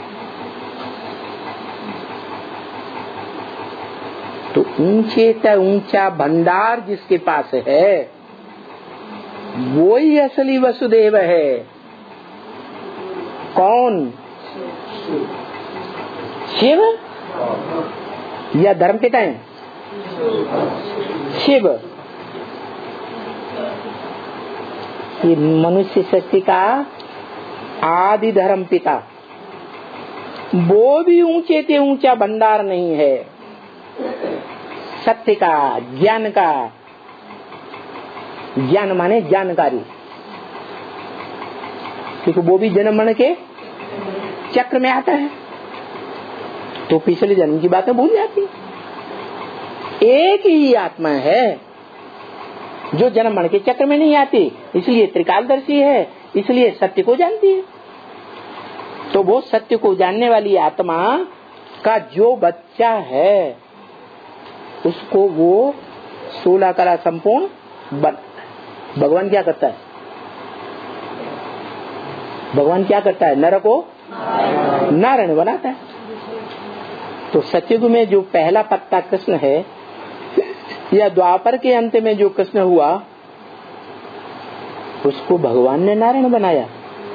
तो ऊंचे से ऊंचा भंडार जिसके पास है वो ही असली वसुदेव है। कौन? शिव या धर्म पिता है? शिव। ये मनुष्य शक्ति का आदि धर्म पिता, वो भी ऊंचे से ऊंचा भंडार नहीं है। सत्य का, ज्ञान का, ज्ञान माने जानकारी, क्योंकि वो भी जन्म मरण के चक्र में आता है, तो पिछले जन्म की बातें भूल जाती। एक ही आत्मा है जो जन्म मरण के चक्र में नहीं आती, इसलिए त्रिकालदर्शी है, इसलिए सत्य को जानती है। तो वो सत्य को जानने वाली आत्मा का जो बच्चा है उसको वो सोलह कला संपूर्ण बन। भगवान क्या करता है? भगवान क्या करता है? नर को नारायण बनाता है। तो सतयुग में जो पहला पत्ता कृष्ण है या द्वापर के अंत में जो कृष्ण हुआ उसको भगवान ने नारायण बनाया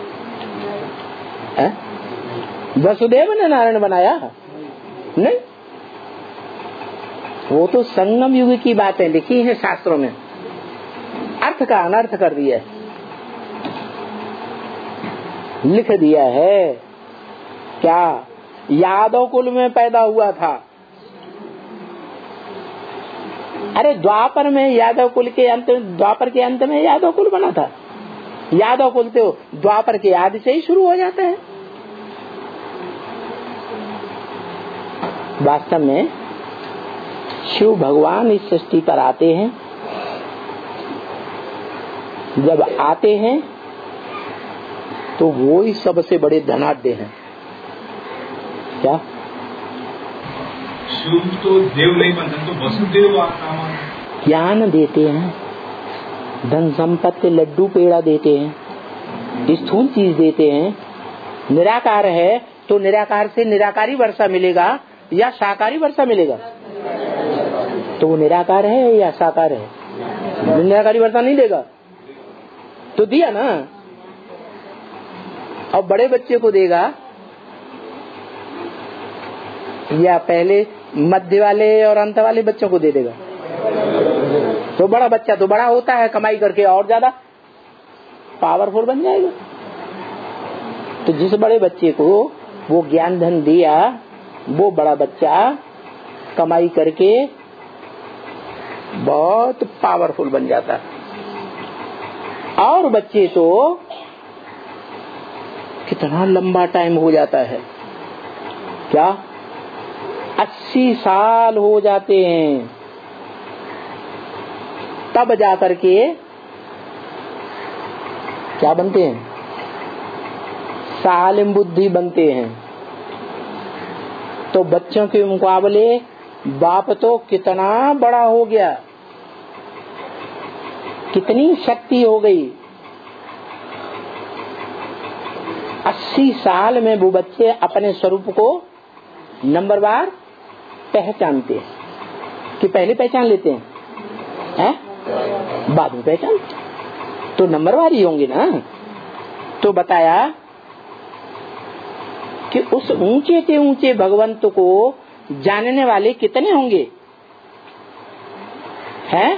है? वसुदेव ने नारायण बनाया नहीं। वो तो संगम युग की बातें लिखी है शास्त्रों में, अर्थ का अनर्थ कर दिया, लिख दिया है। क्या? यादव कुल में पैदा हुआ था। अरे द्वापर में यादव कुल के अंत, द्वापर के अंत में यादव कुल बना था। यादव कुल तो द्वापर के आदि से ही शुरू हो जाता है। वास्तव में शिव भगवान इस सृष्टि पर आते हैं। जब आते हैं तो वो ही सबसे बड़े धनाढ्य हैं। क्या? शिव तो देव नहीं बनते, तो वसुदेव ज्ञान देते हैं, धन संपत्ति, लड्डू पेड़ा देते हैं, स्थूल चीज देते हैं। निराकार है तो निराकार से निराकारी वर्षा मिलेगा या साकारी वर्षा मिलेगा? तो वो निराकार है या साकार है? निराकारी वर्षा नहीं देगा तो दिया ना। अब बड़े बच्चे को देगा या पहले मध्य वाले और अंत वाले बच्चों को दे देगा? तो बड़ा बच्चा तो बड़ा होता है, कमाई करके और ज्यादा पावरफुल बन जाएगा। तो जिस बड़े बच्चे को वो ज्ञान धन दिया वो बड़ा बच्चा कमाई करके बहुत पावरफुल बन जाता है। और बच्चे तो कितना लंबा टाइम हो जाता है। क्या? अस्सी साल हो जाते हैं तब जाकर के क्या बनते हैं? सालिम बुद्धि बनते हैं। तो बच्चों के मुकाबले बाप तो कितना बड़ा हो गया, कितनी शक्ति हो गई। अस्सी साल में वो बच्चे अपने स्वरूप को नंबरवार पहचानते हैं कि पहले पहचान लेते हैं, हैं? बाद में पहचान तो नंबरवार ही होंगे ना। तो बताया कि उस ऊंचे से ऊंचे भगवंत को जानने वाले कितने होंगे? हैं?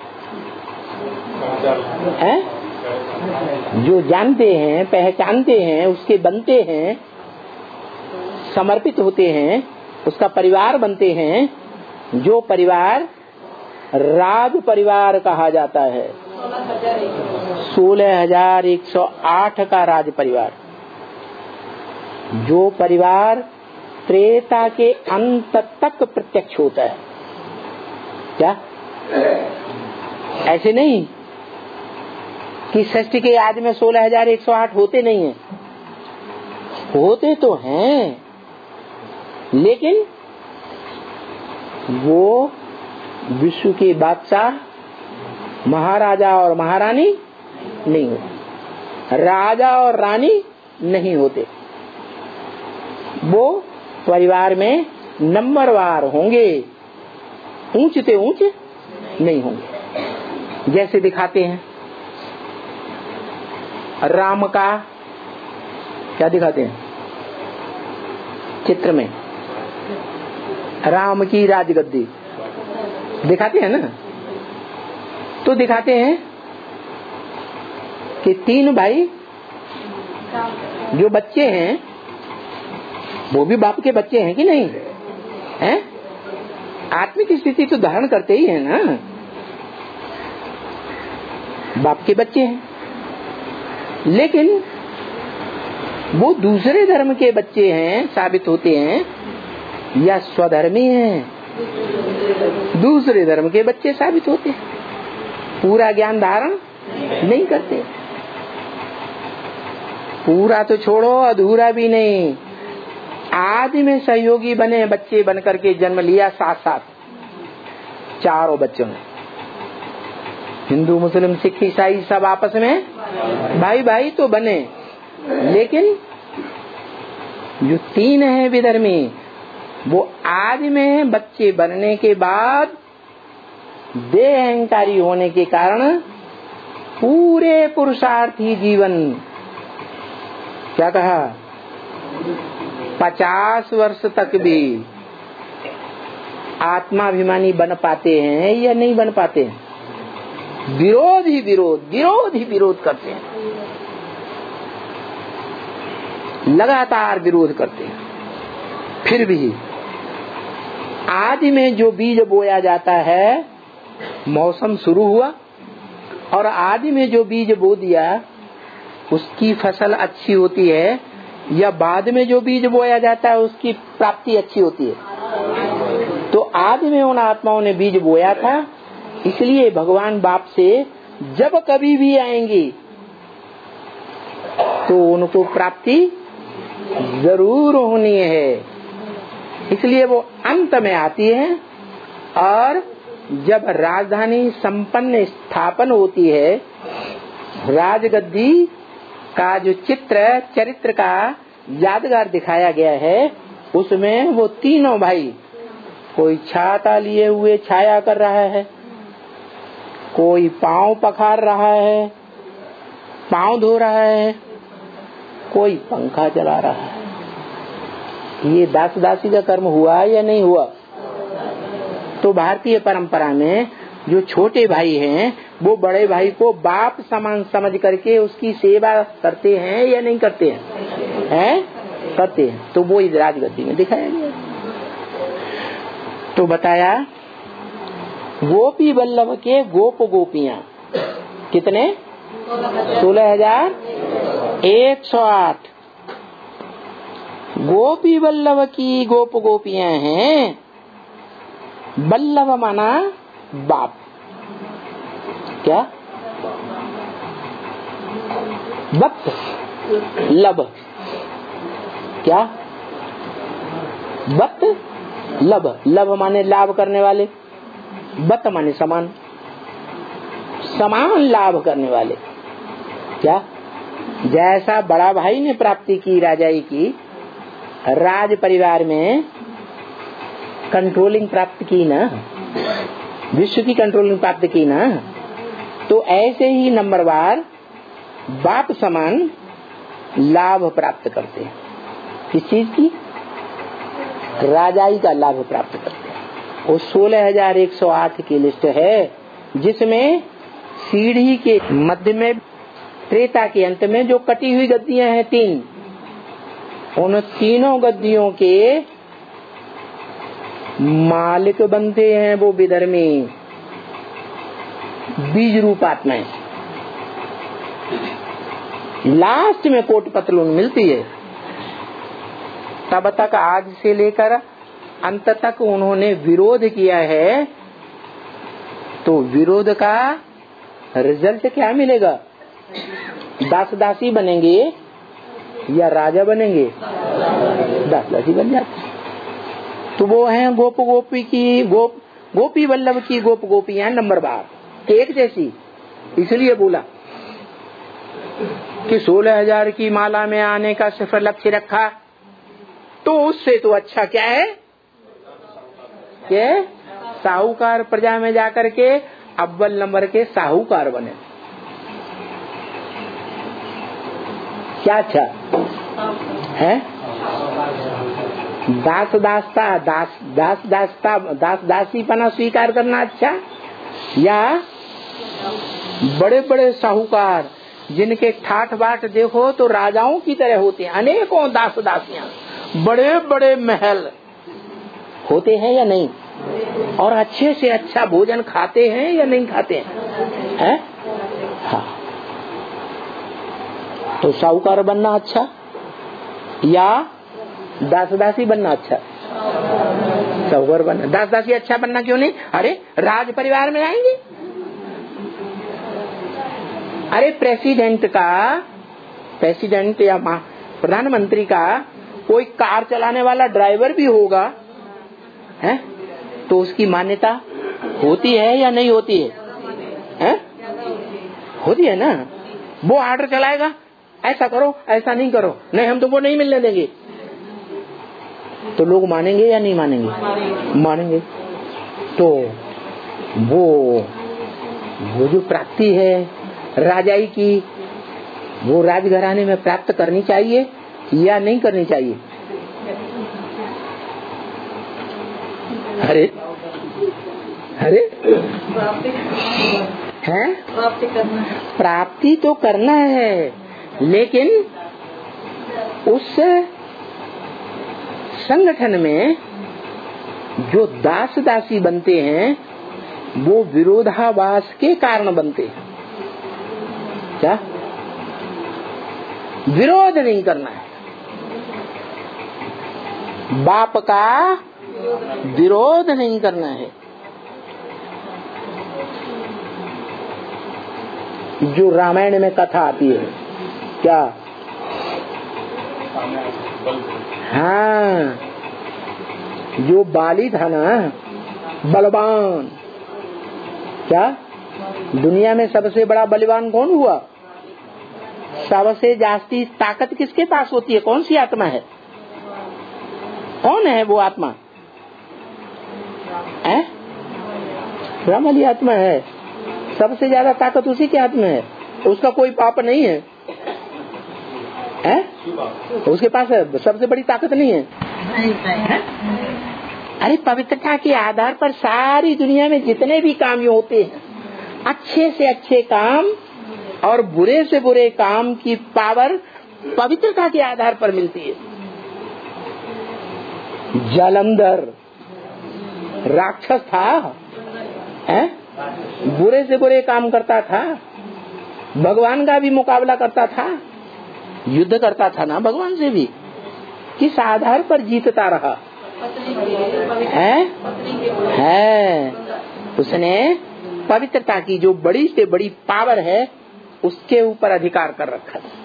हैं? जो जानते हैं, पहचानते हैं, उसके बनते हैं, समर्पित होते हैं, उसका परिवार बनते हैं, जो परिवार राज परिवार कहा जाता है। सोलह हजार एक सौ आठ का राज परिवार, जो परिवार त्रेता के अंत तक प्रत्यक्ष होता है। क्या ऐसे नहीं कि षष्ठी के आज में सोलह हजार एक सौ आठ होते नहीं हैं, होते तो हैं, लेकिन वो विश्व के बादशाह महाराजा और महारानी नहीं होते, राजा और रानी नहीं होते। वो परिवार में नंबरवार होंगे, ऊंचते ऊंच नहीं होंगे। जैसे दिखाते हैं राम का, क्या दिखाते हैं चित्र में, राम की राजगद्दी दिखाते हैं ना, तो दिखाते हैं कि तीन भाई जो बच्चे हैं वो भी बाप के बच्चे हैं कि नहीं हैं? आत्मिक स्थिति तो धारण करते ही है ना, बाप के बच्चे हैं, लेकिन वो दूसरे धर्म के बच्चे हैं साबित होते हैं या स्वधर्मी हैं दूसरे धर्म के बच्चे साबित होते हैं, पूरा ज्ञान धारण नहीं करते। पूरा तो छोड़ो, अधूरा भी नहीं। आदि में सहयोगी बने बच्चे बन करके जन्म लिया, साथ साथ चारों बच्चों ने, हिंदू मुस्लिम सिख ईसाई सब आपस में भाई भाई तो बने, लेकिन जो तीन है विधर्मी, वो आदि में बच्चे बनने के बाद देह अहंकारी होने के कारण पूरे पुरुषार्थी जीवन, क्या कहा, पचास वर्ष तक भी आत्माभिमानी बन पाते हैं या नहीं बन पाते हैं? विरोध ही विरोध, विरोध ही विरोध करते हैं, लगातार विरोध करते हैं। फिर भी आदि में जो बीज बोया जाता है, मौसम शुरू हुआ और आदि में जो बीज बो दिया उसकी फसल अच्छी होती है, या बाद में जो बीज बोया जाता है उसकी प्राप्ति अच्छी होती है? तो आदि में उन आत्माओं ने बीज बोया था, इसलिए भगवान बाप से जब कभी भी आएंगी तो उनको प्राप्ति जरूर होनी है, इसलिए वो अंत में आती है। और जब राजधानी संपन्न स्थापन होती है, राजगद्दी का जो चित्र चरित्र का यादगार दिखाया गया है, उसमें वो तीनों भाई, कोई छाता लिए हुए छाया कर रहा है, कोई पांव पखार रहा है, पांव धो रहा है, कोई पंखा चला रहा है। ये दास दासी का कर्म हुआ या नहीं हुआ? तो भारतीय परंपरा में जो छोटे भाई हैं वो बड़े भाई को बाप समान समझ करके उसकी सेवा करते हैं या नहीं करते हैं? हैं? करते हैं। तो वो इस राजगद्दी में दिखाया गया। तो बताया गोपी वल्लभ के गोप गोपियां कितने? सोलह हजार एक सौ आठ। गोपी वल्लभ की गोप गोपियां हैं। वल्लभ माना बाप, क्या? वत्स लब, क्या? वत लब, लब माने लाभ करने वाले, वत माने समान, समान लाभ करने वाले। क्या? जैसा बड़ा भाई ने प्राप्ति की राजाई की, राज परिवार में कंट्रोलिंग प्राप्त की ना, विश्व की कंट्रोलिंग प्राप्त की ना, तो ऐसे ही नंबरवार बाप समान लाभ प्राप्त करते हैं। किस चीज की? राजाई का लाभ प्राप्त करते हैं। वो सोलह हजार एक सौ आठ की लिस्ट है, जिसमें सीढ़ी के मध्य में त्रेता के अंत में जो कटी हुई गद्दियां हैं तीन, उन तीनों गद्दियों के मालिक बनते हैं वो विधर्मी, बीज रूप आत्माएं। लास्ट में कोट पतलून मिलती है। तब तक आज से लेकर अंत तक उन्होंने विरोध किया है, तो विरोध का रिजल्ट क्या मिलेगा? दास दासी बनेंगे या राजा बनेंगे? दास दासी बन जाते। तो वो हैं गोप गोपी की गोप गोपी वल्लभ की गोप गोपियां नंबर बार एक जैसी। इसलिए बोला कि सोलह हजार की माला में आने का सिर्फ लक्ष्य रखा, तो उससे तो अच्छा क्या है कि साहूकार प्रजा में जाकर के अव्वल नंबर के साहूकार बने। क्या अच्छा है? दास दासता दास दास दासता दास दासी पना स्वीकार करना अच्छा, या बड़े बड़े साहूकार जिनके ठाठ बाट देखो तो राजाओं की तरह होते हैं, अनेकों दास दासियां, बड़े बड़े महल होते हैं या नहीं, और अच्छे से अच्छा भोजन खाते हैं या नहीं खाते हैं, है? हाँ। तो साहूकार बनना अच्छा या दास दासी बनना अच्छा? साहूकार बनना। दास दासी अच्छा बनना क्यों नहीं? अरे राज परिवार में आएंगे। अरे प्रेसिडेंट का प्रेसिडेंट या प्रधानमंत्री का कोई कार चलाने वाला ड्राइवर भी होगा, है? तो उसकी मान्यता होती है या नहीं होती है, है? होती है ना। वो आर्डर चलाएगा, ऐसा करो ऐसा नहीं करो, नहीं हम तुमको नहीं मिलने देंगे, तो लोग मानेंगे या नहीं मानेंगे? मानेंगे। तो वो वो जो प्राप्ति है राजाई की, वो राजघराने में प्राप्त करनी चाहिए या नहीं करनी चाहिए? अरे अरे है प्राप्ति करना है। प्राप्ति तो करना है, लेकिन उस संगठन में जो दास दासी बनते हैं वो विरोधाभास के कारण बनते हैं। क्या? विरोध नहीं करना है, बाप का विरोध नहीं करना है। जो रामायण में कथा आती है क्या? हाँ, जो बाली था ना, बलवान, क्या दुनिया में सबसे बड़ा बलवान कौन हुआ? सबसे जास्ती ताकत किसके पास होती है? कौन सी आत्मा है? कौन है वो आत्मा? है? ब्रह्म वाली आत्मा है। सबसे ज्यादा ताकत उसी के हाथ में है। उसका कोई पाप नहीं है, है? उसके पास है, सबसे बड़ी ताकत नहीं है, है? अरे पवित्रता के आधार पर सारी दुनिया में जितने भी काम होते हैं, अच्छे से अच्छे काम और बुरे से बुरे काम की पावर पवित्रता के आधार पर मिलती है। जालंधर राक्षस था, है? बुरे से बुरे काम करता था, भगवान का भी मुकाबला करता था, युद्ध करता था ना भगवान से भी। किस आधार पर जीतता रहा? है? है उसने पवित्रता की जो बड़ी से बड़ी पावर है उसके ऊपर अधिकार कर रखा था।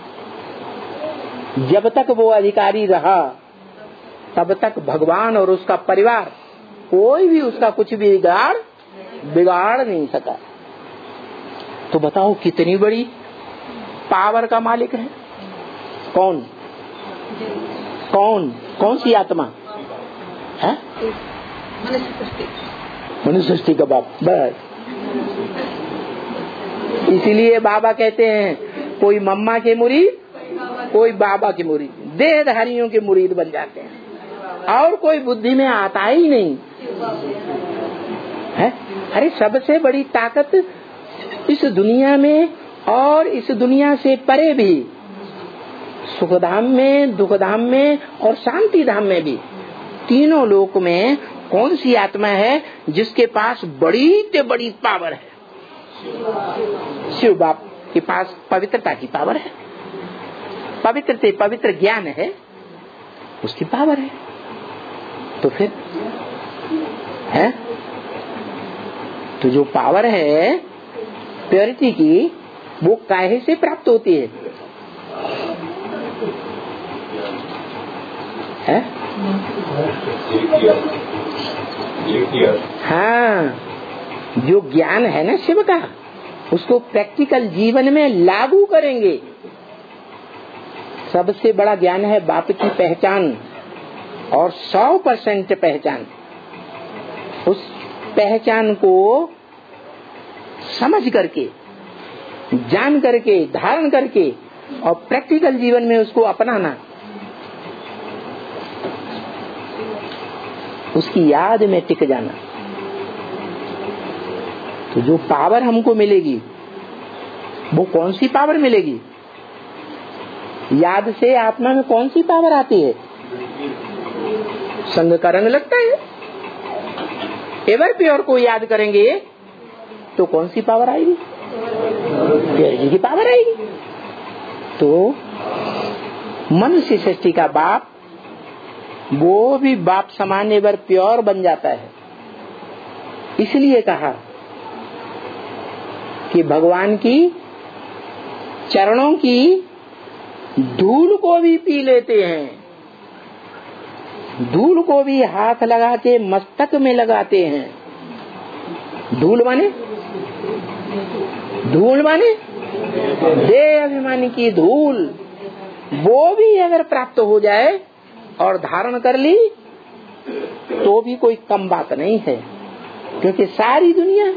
जब तक वो अधिकारी रहा तब तक भगवान और उसका परिवार कोई भी उसका कुछ भी बिगाड़ बिगाड़ नहीं सका। तो बताओ कितनी बड़ी पावर का मालिक है। कौन कौन कौन सी आत्मा है? मनुष्य सृष्टि का बाप। बस इसीलिए बाबा कहते हैं कोई मम्मा के मुरीद, कोई बाबा के मुरीद, देहधारियों के मुरीद बन जाते हैं, और कोई बुद्धि में आता ही नहीं है। अरे सबसे बड़ी ताकत इस दुनिया में और इस दुनिया से परे भी, सुखधाम में, दुखधाम में और शांति धाम में भी, तीनों लोक में कौन सी आत्मा है जिसके पास बड़ी से बड़ी पावर है? शिव बाप के पास पवित्रता की पावर है, पवित्र से पवित्र ज्ञान है, उसकी पावर है। तो फिर है तो जो पावर है प्योरिटी की, वो काहे से प्राप्त होती है? है? हाँ, जो ज्ञान है ना शिव का, उसको प्रैक्टिकल जीवन में लागू करेंगे। सबसे बड़ा ज्ञान है बाप की पहचान, और सौ परसेंट पहचान। उस पहचान को समझ करके, जान करके, धारण करके और प्रैक्टिकल जीवन में उसको अपनाना, उसकी याद में टिक जाना। तो जो पावर हमको मिलेगी, वो कौन सी पावर मिलेगी? याद से आत्मा में कौन सी पावर आती है? संग का रंग लगता है। एवर प्योर को याद करेंगे तो कौन सी पावर आएगी? प्योरिटी की पावर आएगी। तो मनुष्य सृष्टि का बाप, वो भी बाप समान एवर प्योर बन जाता है। इसलिए कहा कि भगवान की चरणों की धूल को भी पी लेते हैं, धूल को भी हाथ लगा के मस्तक में लगाते हैं। धूल माने धूल माने देह अभिमानी की धूल, वो भी अगर प्राप्त हो जाए और धारण कर ली तो भी कोई कम बात नहीं है, क्योंकि सारी दुनिया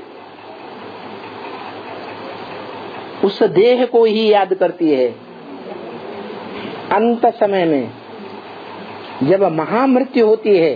उस देह को ही याद करती है। अंत समय में जब महामृत्यु होती है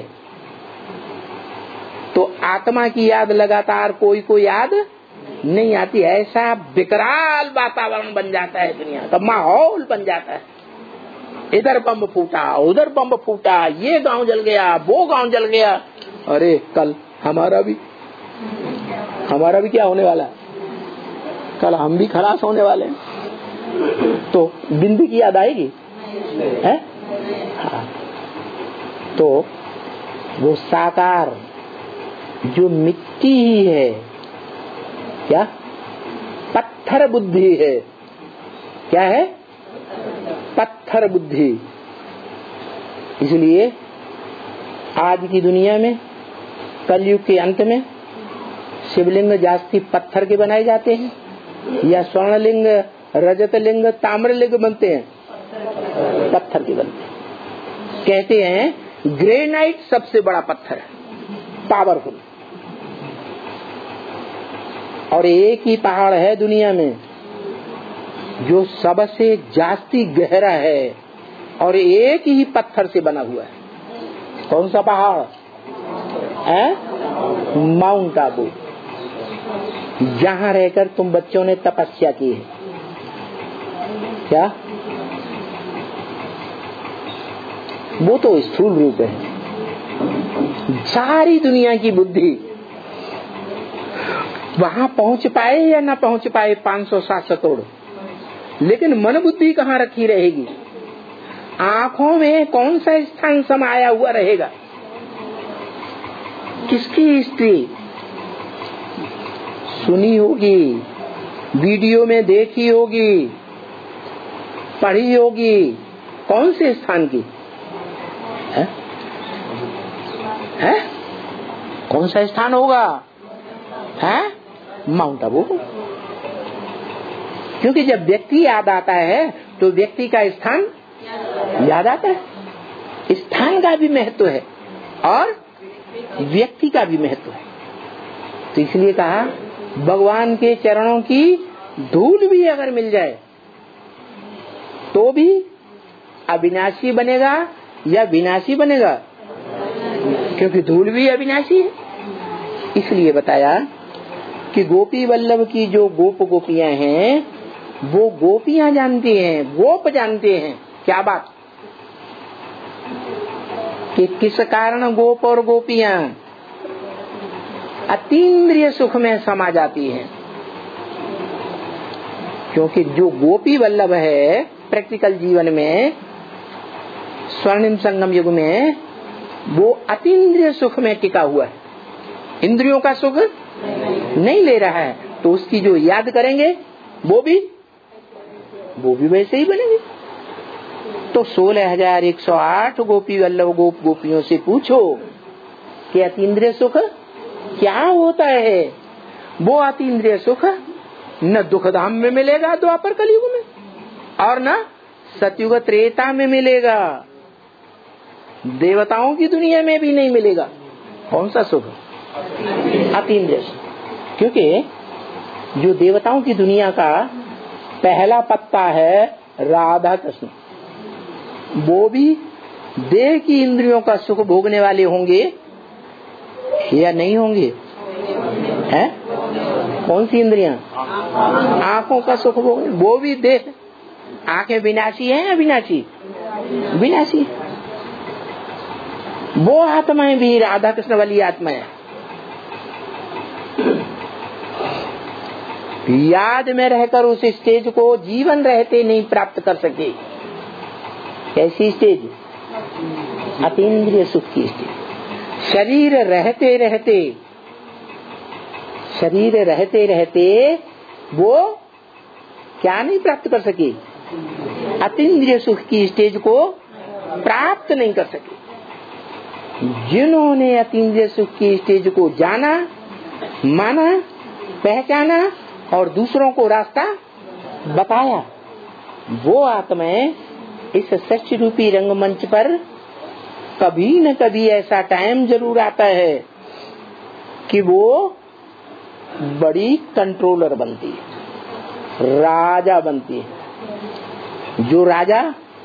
तो आत्मा की याद लगातार कोई को याद नहीं आती। ऐसा विकराल वातावरण बन जाता है, दुनिया का माहौल बन जाता है। इधर बम फूटा, उधर बम फूटा, ये गांव जल गया, वो गांव जल गया। अरे कल हमारा भी हमारा भी क्या होने वाला है? कल हम भी खलास होने वाले हैं। तो बिंदी की याद आएगी है? हाँ। तो वो साकार जो मिट्टी ही है, क्या पत्थर बुद्धि है, क्या है? पत्थर बुद्धि। इसलिए आज की दुनिया में कलयुग के अंत में शिवलिंग जास्ती पत्थर के बनाए जाते हैं, या स्वर्णलिंग, रजत लिंग, ताम्र लिंग बनते हैं? पत्थर के बनते हैं। कहते हैं ग्रेनाइट सबसे बड़ा पत्थर है, पावरफुल। और एक ही पहाड़ है दुनिया में जो सबसे जास्ती गहरा है और एक ही पत्थर से बना हुआ है। कौन सा पहाड़ है? माउंट आबू। जहाँ रहकर तुम बच्चों ने तपस्या की है। क्या? वो तो स्थूल रूप है। सारी दुनिया की बुद्धि वहाँ पहुँच पाए या न पहुँच पाए पाँच सौ सात सौ करोड़, लेकिन मन बुद्धि कहाँ रखी रहेगी? आँखों में कौन सा स्थान समाया हुआ रहेगा? किसकी हिस्ट्री सुनी होगी, वीडियो में देखी होगी, पढ़ी होगी? कौन से स्थान की है? है? कौन सा स्थान होगा? है माउंट आबू। क्योंकि जब व्यक्ति याद आता है तो व्यक्ति का स्थान याद आता है। स्थान का भी महत्व है और व्यक्ति का भी महत्व है। तो इसलिए कहा भगवान के चरणों की धूल भी अगर मिल जाए तो भी अविनाशी बनेगा या विनाशी बनेगा? क्योंकि धूल भी अविनाशी है। इसलिए बताया कि गोपी वल्लभ की जो गोप गोपियां हैं वो गोपियां जानती हैं, गोप जानते हैं। क्या बात कि किस कारण गोप और गोपियां अतीन्द्रिय सुख में समा जाती है। क्योंकि जो गोपी वल्लभ है प्रैक्टिकल जीवन में, स्वर्णिम संगम युग में, वो अतीन्द्रिय सुख में टिका हुआ है, इंद्रियों का सुख नहीं ले रहा है। तो उसकी जो याद करेंगे वो भी वो भी वैसे ही बनेंगे। तो सोलह हजार एक सौ आठ गोपी वल्लभ गोप गोपियों से पूछो कि अतीन्द्रिय सुख क्या होता है। वो अतीन्द्रिय सुख न दुख धाम में मिलेगा द्वापर कलयुग में, और न सतयुग त्रेता में मिलेगा, देवताओं की दुनिया में भी नहीं मिलेगा। कौन सा सुख? अतीन्द्रिय सुख। क्योंकि जो देवताओं की दुनिया का पहला पत्ता है राधा कृष्ण, वो भी देह की इंद्रियों का सुख भोगने वाले होंगे या नहीं होंगे? हैं? कौन सी इंद्रियां? आंखों का सुख भोगने, वो भी देह। आंखें विनाशी है या विनाशी? विनाशी। वो आत्माएं भी राधा कृष्ण वाली आत्माएं याद में रहकर उस स्टेज को जीवन रहते नहीं प्राप्त कर सके। कैसी स्टेज? अतीन्द्रिय सुख की स्टेज। शरीर रहते रहते शरीर रहते रहते वो क्या नहीं प्राप्त कर सके? अतीन्द्रिय सुख की स्टेज को प्राप्त नहीं कर सके। जिन्होंने अतीन्द्रिय सुख की स्टेज को जाना, माना, पहचाना और दूसरों को रास्ता बताया, वो आत्माएं इस सच रूपी रंगमंच पर कभी न कभी ऐसा टाइम जरूर आता है कि वो बड़ी कंट्रोलर बनती है, राजा बनती है। जो राजा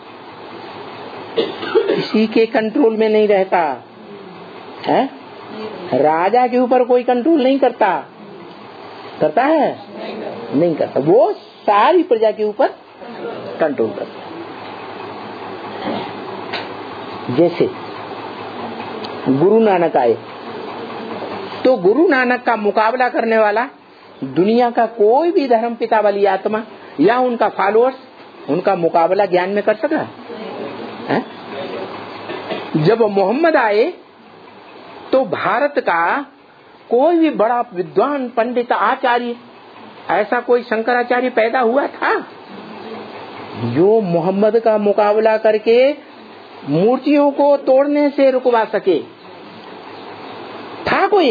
किसी के कंट्रोल में नहीं रहता है, राजा के ऊपर कोई कंट्रोल नहीं करता। करता है? नहीं करता। वो सारी प्रजा के ऊपर कंट्रोल करता है। जैसे गुरु नानक आए तो गुरु नानक का मुकाबला करने वाला दुनिया का कोई भी धर्म पिता वाली आत्मा या उनका फॉलोअर्स उनका मुकाबला ज्ञान में कर सका है? जब मोहम्मद आए तो भारत का कोई भी बड़ा विद्वान पंडित आचार्य, ऐसा कोई शंकराचार्य पैदा हुआ था जो मोहम्मद का मुकाबला करके मूर्तियों को तोड़ने से रुकवा सके? था कोई?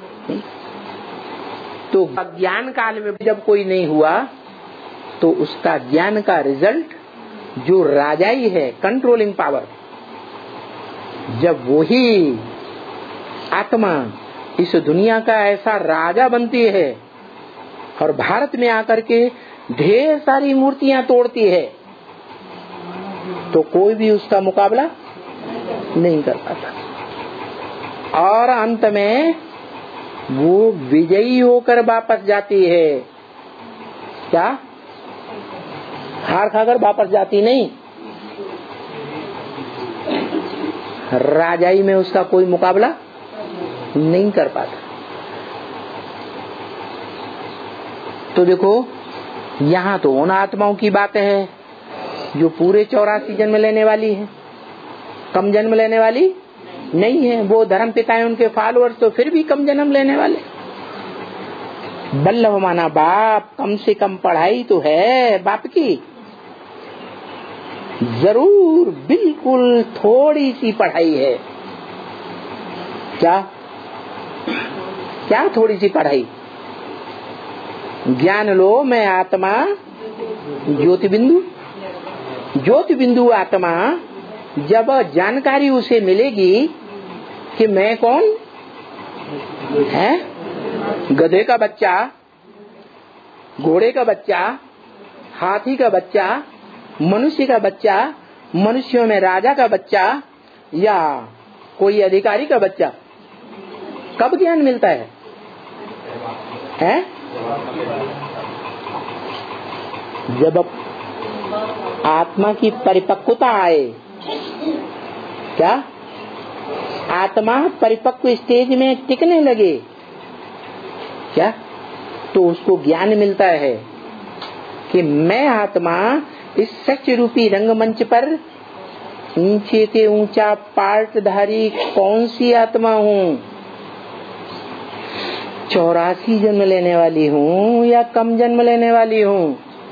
तो ज्ञान काल में जब कोई नहीं हुआ तो उसका ज्ञान का रिजल्ट जो राजाई है, कंट्रोलिंग पावर, जब वही आत्मा इस दुनिया का ऐसा राजा बनती है और भारत में आकर के ढेर सारी मूर्तियां तोड़ती है, तो कोई भी उसका मुकाबला नहीं कर पाता। और अंत में वो विजयी होकर वापस जाती है। क्या? हार खाकर वापस जाती नहीं, राजाई में उसका कोई मुकाबला नहीं कर पाता। तो देखो, यहाँ तो उन आत्माओं की बातें है जो पूरे चौरासी जन्म लेने वाली है, कम जन्म लेने वाली नहीं है। वो धर्म पिता है, उनके फॉलोअर्स तो फिर भी कम जन्म लेने वाले। बल्लभ माना बाप, कम से कम पढ़ाई तो है बाप की, जरूर बिल्कुल थोड़ी सी पढ़ाई है। क्या क्या थोड़ी सी पढ़ाई? ज्ञान लो, मैं आत्मा ज्योति बिंदु। ज्योति बिंदु आत्मा जब जानकारी उसे मिलेगी कि मैं कौन है, गधे का बच्चा, घोड़े का बच्चा, हाथी का बच्चा, मनुष्य का बच्चा, मनुष्यों में राजा का बच्चा या कोई अधिकारी का बच्चा, कब ज्ञान मिलता है? है? जब आत्मा की परिपक्वता आए। क्या? आत्मा परिपक्व स्टेज में टिकने लगे, क्या? तो उसको ज्ञान मिलता है कि मैं आत्मा इस सच रूपी रंगमंच पर ऊंचे के ऊंचा पार्टधारी कौन सी आत्मा हूँ? चौरासी जन्म लेने वाली हूँ या कम जन्म लेने वाली हूँ?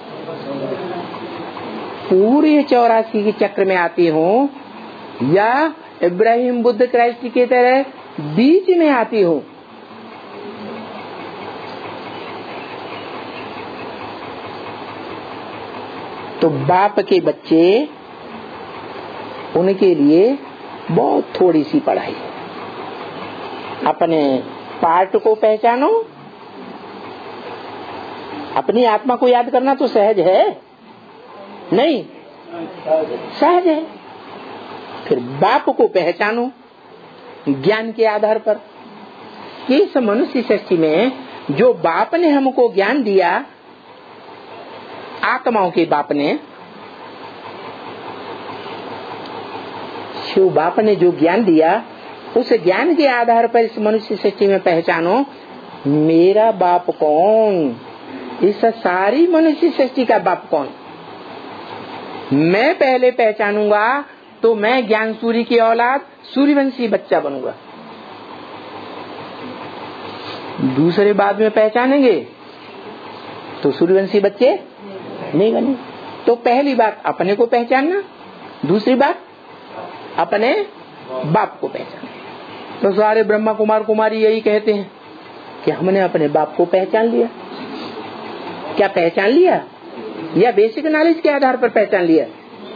पूरे चौरासी के चक्र में आती हूँ या इब्राहिम बुद्ध क्राइस्ट की तरह बीच में आती हूँ? तो बाप के बच्चे, उनके लिए बहुत थोड़ी सी पढ़ाई। अपने पार्ट को पहचानो, अपनी आत्मा को याद करना तो सहज है नहीं? सहज है। फिर बाप को पहचानो ज्ञान के आधार पर। इस मनुष्य सृष्टि में जो बाप ने हमको ज्ञान दिया, आत्माओं के बाप ने, शिव बाप ने जो ज्ञान दिया, उस ज्ञान के आधार पर इस मनुष्य सृष्टि में पहचानो मेरा बाप कौन, इस सारी मनुष्य सृष्टि का बाप कौन। मैं पहले पहचानूंगा तो मैं ज्ञान सूर्य की औलाद सूर्यवंशी बच्चा बनूंगा। दूसरे बाद में पहचानेंगे तो सूर्यवंशी बच्चे नहीं बने। तो पहली बात अपने को पहचानना, दूसरी बात अपने बाप को पहचानना। तो सारे ब्रह्मा कुमार कुमारी यही कहते हैं कि हमने अपने बाप को पहचान लिया। क्या पहचान लिया या बेसिक नॉलेज के आधार पर पहचान लिया?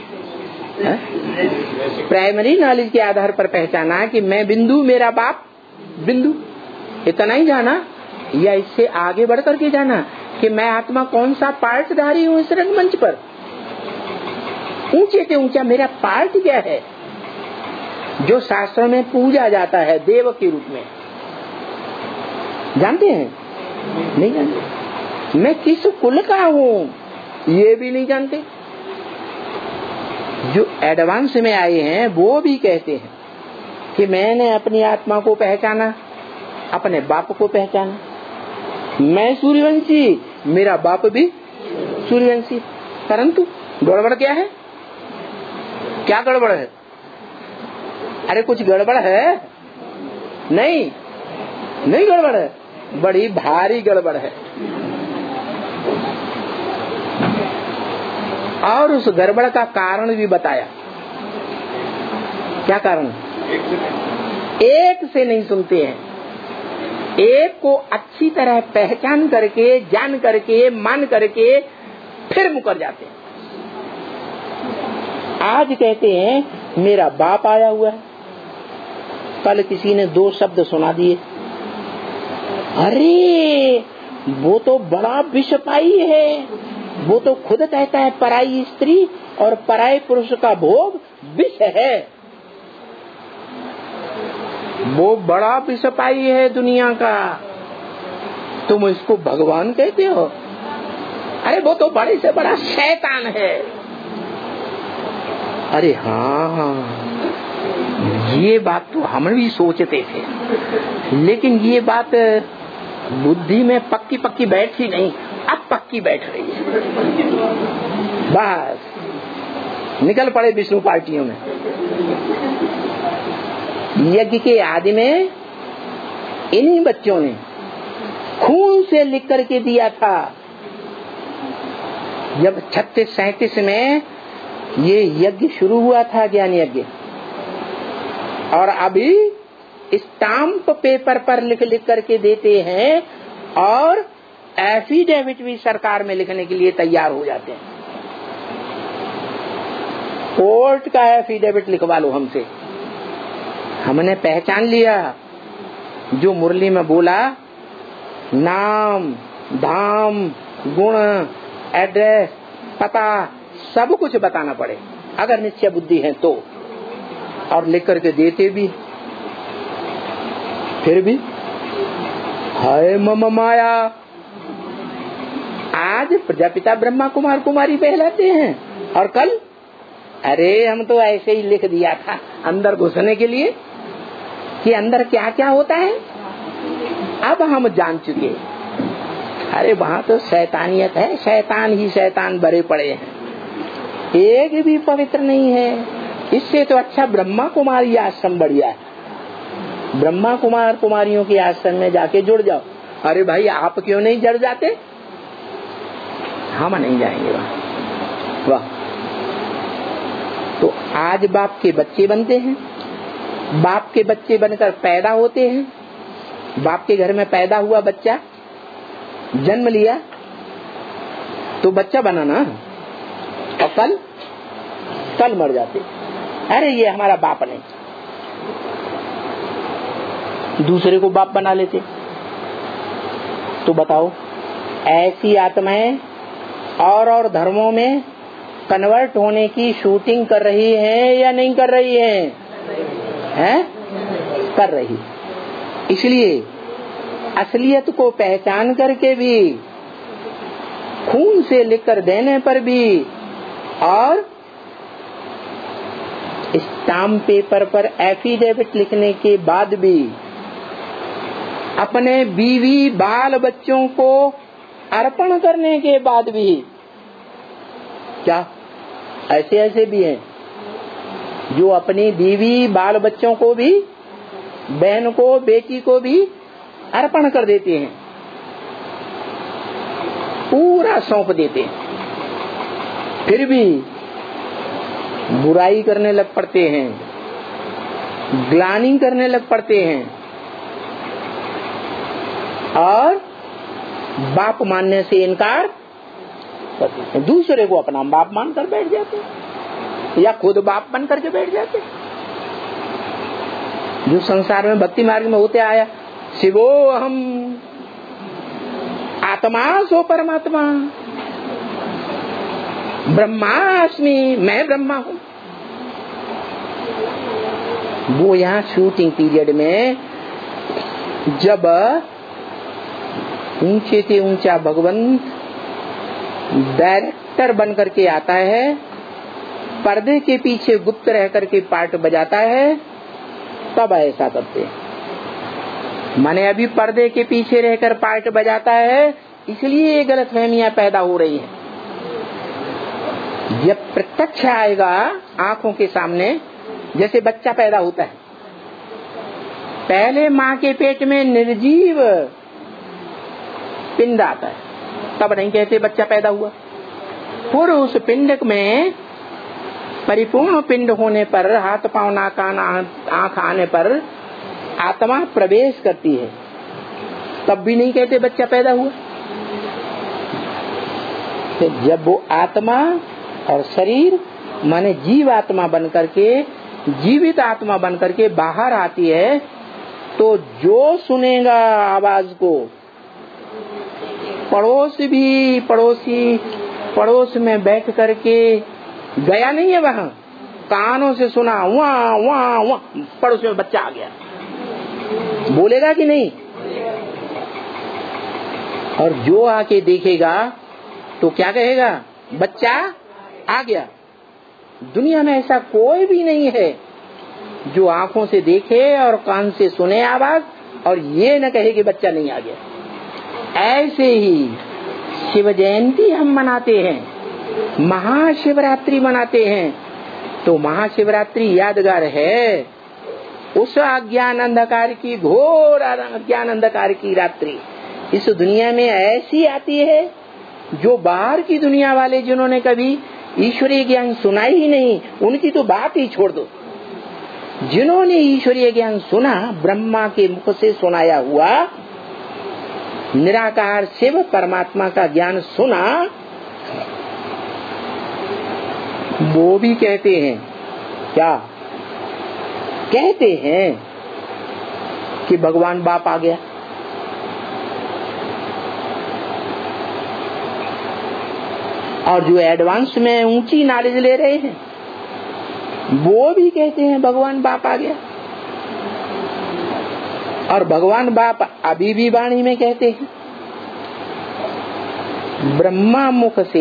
प्राइमरी नॉलेज के आधार पर पहचाना कि मैं बिंदु, मेरा बाप बिंदु, इतना ही जाना, या इससे आगे बढ़ करके जाना कि मैं आत्मा कौन सा पार्टधारी हूँ इस रंगमंच पर। ऊंचे से ऊंचा मेरा पार्ट क्या है जो शास्त्रों में पूजा जाता है देव के रूप में, जानते हैं? नहीं जानते। मैं किस कुल का हूँ ये भी नहीं जानते। जो एडवांस में आए हैं वो भी कहते हैं कि मैंने अपनी आत्मा को पहचाना, अपने बाप को पहचाना। मैं सूर्यवंशी, मेरा बाप भी सूर्यवंशी। परंतु गड़बड़ क्या है? क्या गड़बड़ है? अरे कुछ गड़बड़ है? नहीं, नहीं गड़बड़ है, बड़ी भारी गड़बड़ है। और उस गड़बड़ का कारण भी बताया। क्या कारण? एक से नहीं सुनते हैं, एक को अच्छी तरह पहचान करके, जान करके, मान करके फिर मुकर जाते हैं। आज कहते हैं मेरा बाप आया हुआ है, कल किसी ने दो शब्द सुना दिए, अरे वो तो बड़ा विषपाई है, वो तो खुद कहता है पराई स्त्री और पराये पुरुष का भोग विष है, वो बड़ा विषपाई है दुनिया का, तुम इसको भगवान कहते हो? अरे वो तो बड़े से बड़ा शैतान है। अरे हाँ हाँ, ये बात तो हम भी सोचते थे, लेकिन ये बात बुद्धि में पक्की पक्की बैठी नहीं, अब पक्की बैठ रही है। बस निकल पड़े विष्णु पार्टियों में। यज्ञ के आदि में इन्हीं बच्चों ने खून से लिख करके दिया था। जब छत्तीस सैतीस में ये यज्ञ शुरू हुआ था, ज्ञान यज्ञ, और अभी स्टाम्प पेपर पर लिख लिख करके देते हैं और एफिडेविट भी सरकार में लिखने के लिए तैयार हो जाते हैं। कोर्ट का एफिडेविट लिखवा लो हमसे, हमने पहचान लिया। जो मुरली में बोला, नाम, धाम, गुण, एड्रेस, पता, सब कुछ बताना पड़े अगर निश्चय बुद्धि है तो, और लिख करके देते भी। फिर भी हाय मम माया, आज प्रजापिता ब्रह्मा कुमार कुमारी बहलाते हैं, और कल अरे हम तो ऐसे ही लिख दिया था अंदर घुसने के लिए कि अंदर क्या क्या होता है। अब हम जान चुके अरे वहाँ तो शैतानियत है, शैतान ही शैतान भरे पड़े हैं, एक भी पवित्र नहीं है। इससे तो अच्छा ब्रह्मा कुमारी आश्रम बढ़िया है। ब्रह्मा कुमार कुमारियों के आश्रम में जाके जुड़ जाओ। अरे भाई आप क्यों नहीं जुड़ जाते? हम नहीं जाएंगे वहाँ। वाह। तो आज बाप के बच्चे बनते हैं, बाप के बच्चे बनकर पैदा होते हैं। बाप के घर में पैदा हुआ बच्चा, जन्म लिया तो बच्चा बना ना, और कल कल मर जाते। अरे ये हमारा बाप नहीं, दूसरे को बाप बना लेते। तो बताओ, ऐसी आत्माएं और और धर्मों में कन्वर्ट होने की शूटिंग कर रही हैं या नहीं कर रही हैं? हैं? कर रही। इसलिए असलियत को पहचान करके भी, खून से लिखकर देने पर भी, और स्टाम्प पेपर पर एफिडेविट लिखने के बाद भी, अपने बीवी बाल बच्चों को अर्पण करने के बाद भी, क्या ऐसे ऐसे भी हैं जो अपनी बीवी बाल बच्चों को भी, बहन को, बेटी को भी अर्पण कर देते हैं, पूरा सौंप देते हैं, फिर भी बुराई करने लग पड़ते हैं, ग्लानि करने लग पड़ते हैं, और बाप मानने से इनकार करते हैं। दूसरे को अपना बाप मानकर बैठ जाते हैं, या खुद बाप बन करके बैठ जाते हैं। जो संसार में भक्ति मार्ग में होते आया, शिवो हम आत्मा सो परमात्मा, ब्रह्मास्मि मैं ब्रह्मा हूँ। वो यहाँ शूटिंग पीरियड में जब ऊंचे से ऊंचा भगवंत डायरेक्टर बन करके आता है, पर्दे के पीछे गुप्त रह करके पार्ट बजाता है, तब ऐसा करते हैं। माने अभी पर्दे के पीछे रहकर पार्ट बजाता है, इसलिए ये गलतफहमियां पैदा हो रही हैं। जब प्रत्यक्ष आएगा आंखों के सामने, जैसे बच्चा पैदा होता है, पहले माँ के पेट में निर्जीव पिंड आता है, तब नहीं कहते बच्चा पैदा हुआ। फिर उस पिंड में परिपूर्ण पिंड होने पर, हाथ पांव नाक कान आंख आने पर आत्मा प्रवेश करती है, तब भी नहीं कहते बच्चा पैदा हुआ। तो जब वो आत्मा और शरीर माने जीव आत्मा बन करके, जीवित आत्मा बन करके बाहर आती है, तो जो सुनेगा आवाज को, पड़ोस भी पड़ोसी पड़ोस में बैठ करके गया नहीं है वहाँ, कानों से सुना, वहाँ वहाँ वहाँ पड़ोस में बच्चा आ गया, बोलेगा कि नहीं? और जो आके देखेगा तो क्या कहेगा? बच्चा आ गया। दुनिया में ऐसा कोई भी नहीं है जो आंखों से देखे और कान से सुने आवाज और ये न कहे कि बच्चा नहीं आ गया। ऐसे ही शिव जयंती हम मनाते हैं, महाशिवरात्रि मनाते हैं, तो महाशिवरात्रि यादगार है उस अज्ञान अंधकार की, घोर अज्ञान अंधकार की रात्रि इस दुनिया में ऐसी आती है जो बाहर की दुनिया वाले जिन्होंने कभी ईश्वरीय ज्ञान सुना ही नहीं, उनकी तो बात ही छोड़ दो। जिन्होंने ईश्वरीय ज्ञान सुना, ब्रह्मा के मुख से सुनाया हुआ निराकार शिव परमात्मा का ज्ञान सुना, वो भी कहते हैं, क्या कहते हैं कि भगवान बाप आ गया। और जो एडवांस में ऊंची नॉलेज ले रहे हैं वो भी कहते हैं भगवान बाप आ गया। और भगवान बाप अभी भी वाणी में कहते हैं, ब्रह्मा मुख से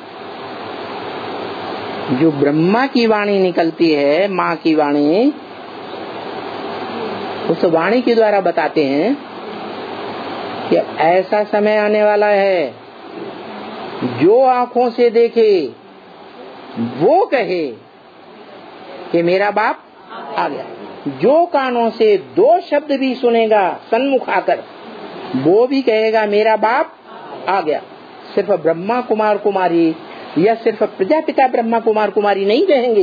जो ब्रह्मा की वाणी निकलती है, माँ की वाणी, उस वाणी के द्वारा बताते हैं कि ऐसा समय आने वाला है, जो आंखों से देखे वो कहे कि मेरा बाप आ गया, जो कानों से दो शब्द भी सुनेगा सन्मुख आकर वो भी कहेगा मेरा बाप आ गया। सिर्फ ब्रह्मा कुमार कुमारी या सिर्फ प्रजापिता ब्रह्मा कुमार कुमारी नहीं कहेंगे,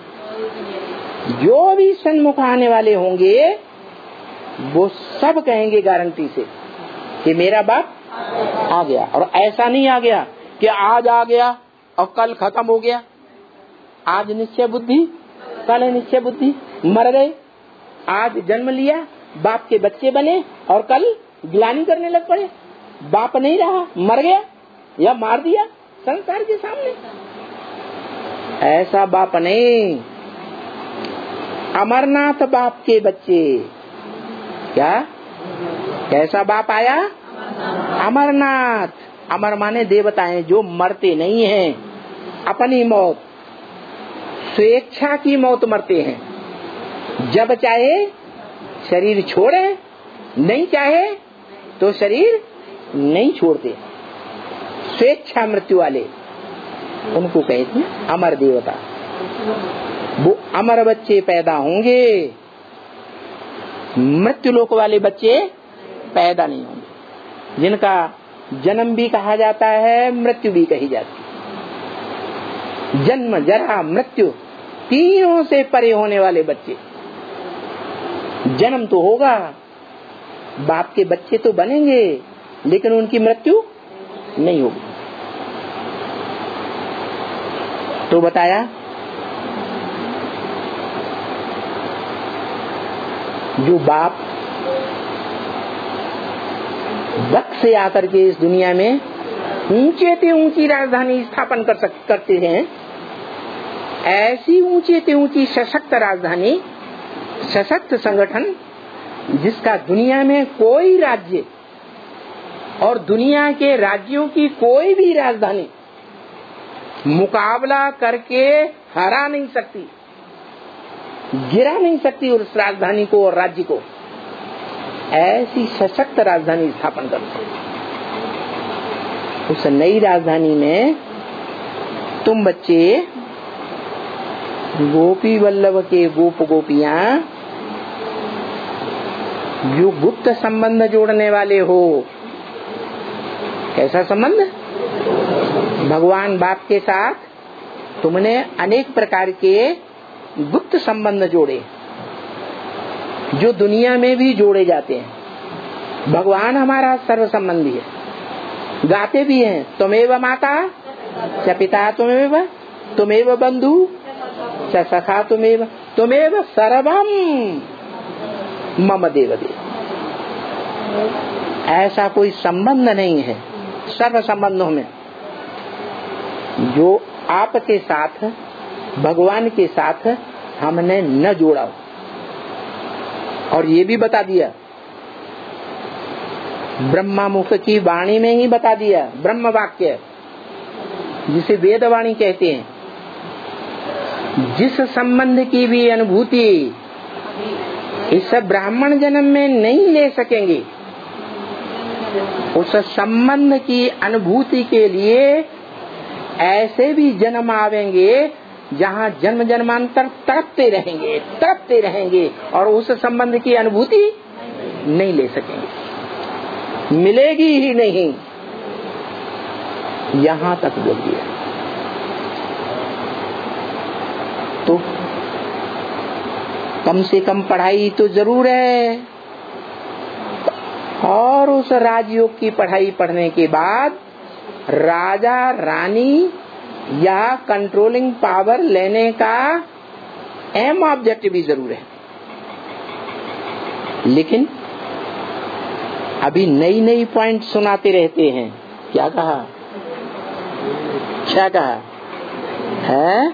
जो भी सन्मुख आने वाले होंगे वो सब कहेंगे गारंटी से कि मेरा बाप आ गया। और ऐसा नहीं आ गया कि आज आ गया और कल खत्म हो गया। आज निश्चय बुद्धि, कल निश्चय बुद्धि, मर गए। आज जन्म लिया, बाप के बच्चे बने और कल गिलानी करने लग पड़े। बाप नहीं रहा, मर गया या मार दिया संसार के सामने। ऐसा बाप नहीं। अमरनाथ बाप के बच्चे, क्या कैसा बाप आया? अमरनाथ। अमर माने देवताएं जो मरते नहीं हैं, अपनी मौत स्वेच्छा की मौत मरते हैं। जब चाहे शरीर छोड़े, नहीं चाहे तो शरीर नहीं छोड़ते। स्वेच्छा मृत्यु वाले उनको कहते हैं अमर देवता। वो अमर बच्चे पैदा होंगे, मृत्यु लोक वाले बच्चे पैदा नहीं होंगे, जिनका जन्म भी कहा जाता है, मृत्यु भी कही जाती है। जन्म, जरा, मृत्यु तीनों से परे होने वाले बच्चे। जन्म तो होगा, बाप के बच्चे तो बनेंगे, लेकिन उनकी मृत्यु नहीं होगी। तो बताया जो बाप वक्त से आकर के इस दुनिया में ऊंचे से ऊंची राजधानी स्थापन कर सक करते हैं, ऐसी ऊंचे से ऊंची सशक्त राजधानी, सशक्त संगठन जिसका दुनिया में कोई राज्य और दुनिया के राज्यों की कोई भी राजधानी मुकाबला करके हरा नहीं सकती, गिरा नहीं सकती उस राजधानी को और राज्य को। ऐसी सशक्त राजधानी स्थापन करते हैं। उस नई राजधानी में तुम बच्चे, गोपी वल्लभ के गोप गोपियां, जो गुप्त संबंध जोड़ने वाले हो। कैसा संबंध? भगवान बाप के साथ तुमने अनेक प्रकार के गुप्त संबंध जोड़े, जो दुनिया में भी जोड़े जाते हैं। भगवान हमारा सर्व संबंधी है, गाते भी हैं, तुमेव माता च पिता तुमेव, तुमेव बंधु च सखा तुमेव, तुमेव सर्वम मम देवदेव। ऐसा कोई संबंध नहीं है सर्व संबंधों में जो आपके साथ, भगवान के साथ हमने न जोड़ा। और ये भी बता दिया, ब्रह्मा मुख की वाणी में ही बता दिया, ब्रह्म वाक्य जिसे वेद वाणी कहते हैं। जिस संबंध की भी अनुभूति इस ब्राह्मण जन्म में नहीं ले सकेंगे, उस संबंध की अनुभूति के लिए ऐसे भी जन्म आवेंगे जहाँ जन्म जन्मांतर तड़पते रहेंगे, तड़पते रहेंगे और उस संबंध की अनुभूति नहीं ले सकेंगे, मिलेगी ही नहीं। यहाँ तक बोल दिया। तो कम से कम पढ़ाई तो जरूर है, और उस राजयोग की पढ़ाई पढ़ने के बाद राजा रानी या कंट्रोलिंग पावर लेने का एम ऑब्जेक्टिव भी जरूर है। लेकिन अभी नई नई पॉइंट सुनाते रहते हैं। क्या कहा? क्या कहा है?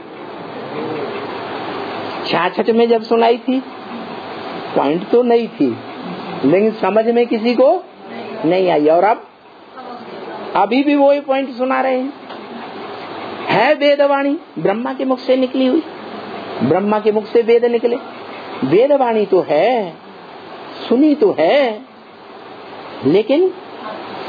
छाछठ में जब सुनाई थी पॉइंट तो नहीं थी, लेकिन समझ में किसी को नहीं आई। और अब अभी भी वही पॉइंट सुना रहे हैं। है वेदवाणी ब्रह्मा के मुख से निकली हुई, ब्रह्मा के मुख से वेद निकले, वेदवाणी तो है, सुनी तो है, लेकिन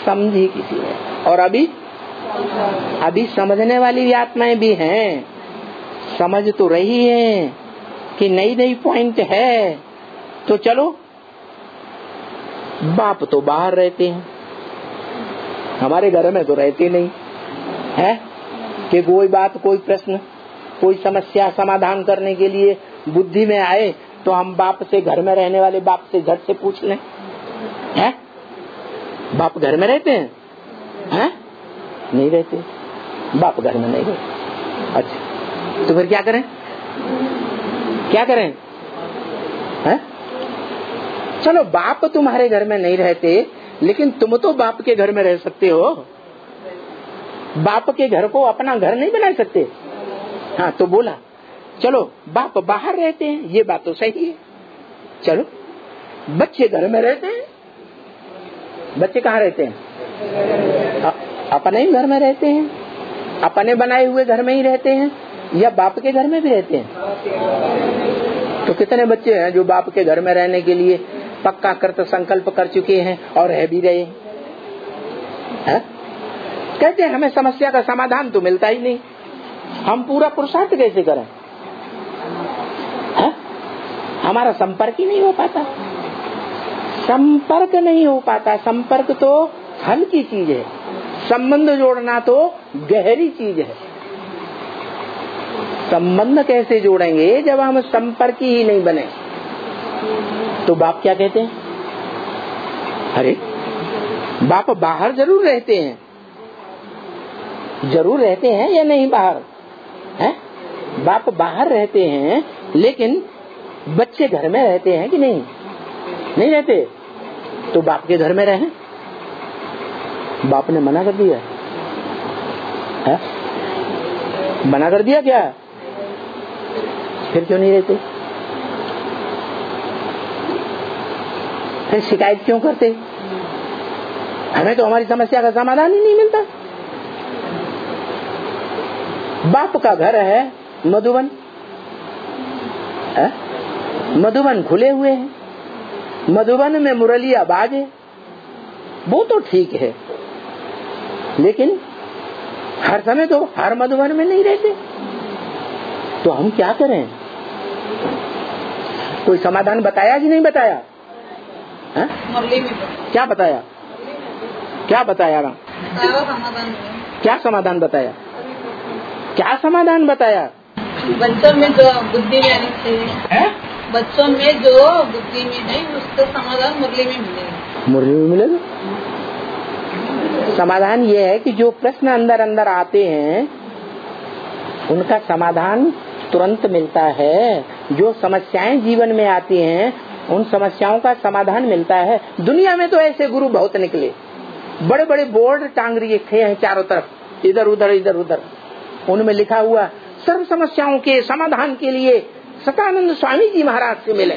समझी किसी ने, और अभी अभी समझने वाली आत्माएं भी हैं, समझ तो रही है कि नई नई पॉइंट है। तो चलो, बाप तो बाहर रहते हैं, हमारे घर में तो रहते नहीं है कि कोई बात, कोई प्रश्न, कोई समस्या समाधान करने के लिए बुद्धि में आए तो हम बाप से, घर में रहने वाले बाप से झट से पूछ लें। है बाप घर में रहते हैं? हैं? नहीं रहते, बाप घर में नहीं रहते। अच्छा, तो फिर क्या करें? क्या करें? है? चलो, बाप तुम्हारे घर में नहीं रहते, लेकिन तुम तो बाप के घर में रह सकते हो। बाप के घर को अपना घर नहीं बना सकते। हाँ, तो बोला चलो बाप बाहर रहते हैं, ये बात तो सही है। चलो, बच्चे घर में रहते हैं। बच्चे कहाँ रहते हैं? अपने ही घर में रहते हैं, अपने बनाए हुए घर में ही रहते हैं, या बाप के घर में भी रहते हैं। तो कितने बच्चे हैं जो बाप के घर में रहने के लिए पक्का कृत संकल्प कर चुके हैं और रह भी रहे हैं। कहते हैं हमें समस्या का समाधान तो मिलता ही नहीं, हम पूरा पुरुषार्थ कैसे करें? है? हमारा संपर्क ही नहीं हो पाता। संपर्क नहीं हो पाता। संपर्क तो हल्की चीज है, संबंध जोड़ना तो गहरी चीज है। संबंध कैसे जोड़ेंगे जब हम संपर्क ही नहीं बने? तो बाप क्या कहते हैं? अरे बाप बाहर जरूर रहते हैं, जरूर रहते हैं या नहीं बाहर? है? बाप बाहर रहते हैं, लेकिन बच्चे घर में रहते हैं कि नहीं? नहीं रहते। तो बाप के घर में रहें। बाप ने मना कर दिया है? मना कर दिया क्या? फिर क्यों नहीं रहते? फिर शिकायत क्यों करते? हमें तो हमारी समस्या का समाधान ही नहीं मिलता। बाप का घर है मधुबन, है? मधुबन खुले हुए हैं, मधुबन में मुरलिया बाजे, वो तो ठीक है, लेकिन हर समय तो हर मधुबन में नहीं रहते। तो हम क्या करें? कोई समाधान बताया कि नहीं बताया? है? क्या बताया? क्या बताया ना? क्या समाधान बताया? क्या समाधान बताया? बच्चों में जो बुद्धि में आनी चाहिए, बच्चों में जो बुद्धि में नहीं, उसका समाधान मुरली में मिलेगा। मुरली में मिलेगा। समाधान ये है कि जो प्रश्न अंदर अंदर आते हैं उनका समाधान तुरंत मिलता है। जो समस्याएं जीवन में आती हैं उन समस्याओं का समाधान मिलता है। दुनिया में तो ऐसे गुरु बहुत निकले, बड़े बड़े बोर्ड टांग रखे हैं चारों तरफ, इधर उधर इधर उधर, उनमें लिखा हुआ सर्व समस्याओं के समाधान के लिए सतानंद स्वामी जी महाराज से मिले।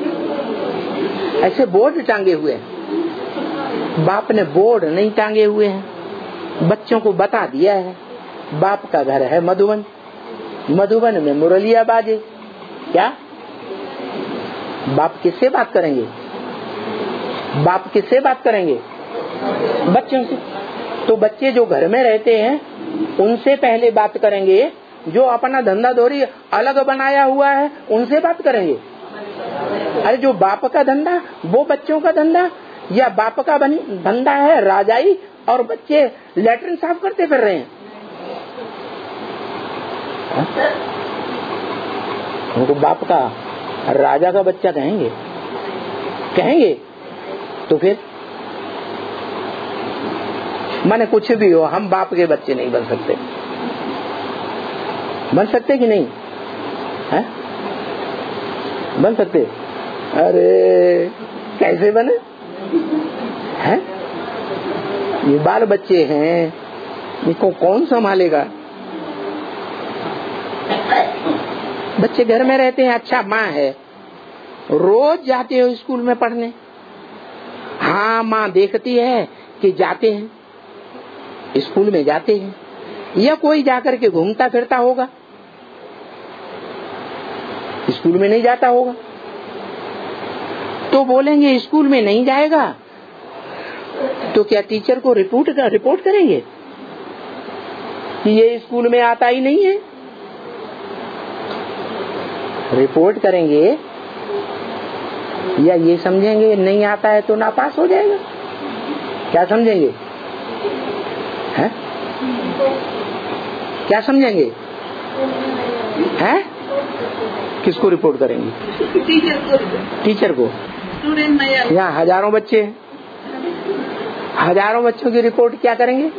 ऐसे बोर्ड टांगे हुए हैं। बाप ने बोर्ड नहीं टांगे हुए हैं, बच्चों को बता दिया है बाप का घर है मधुबन, मधुबन में मुरलिया बाजे। क्या बाप किससे बात करेंगे? बाप किससे बात करेंगे? बच्चों से। तो बच्चे जो घर में रहते हैं उनसे पहले बात करेंगे, जो अपना धंधा धोरी अलग बनाया हुआ है उनसे बात करेंगे। अरे जो बाप का धंधा वो बच्चों का धंधा, या बाप का धंधा है राजाई और बच्चे लैट्रिन साफ करते फिर रहे हैं। उनको बाप का राजा का बच्चा कहेंगे? कहेंगे? तो फिर माने कुछ भी हो, हम बाप के बच्चे नहीं बन सकते। बन सकते कि नहीं? है? बन सकते? अरे कैसे बने? हैं? ये बाल बच्चे हैं, इनको कौन संभालेगा? बच्चे घर में रहते हैं, अच्छा माँ है, रोज जाते हो स्कूल में पढ़ने। हाँ, माँ देखती है कि जाते हैं, स्कूल में जाते हैं, या कोई जाकर के घूमता फिरता होगा, स्कूल में नहीं जाता होगा। तो बोलेंगे स्कूल में नहीं जाएगा तो क्या टीचर को रिपोर्ट कर, रिपोर्ट करेंगे कि ये स्कूल में आता ही नहीं है? रिपोर्ट करेंगे या ये समझेंगे नहीं आता है तो नापास हो जाएगा? क्या समझेंगे? हैं? क्या समझेंगे? हैं? किसको रिपोर्ट करेंगे? टीचर को। टीचर को। स्टूडेंट नहीं आए। यहाँ हजारों बच्चे हैं, हजारों बच्चों की रिपोर्ट क्या करेंगे?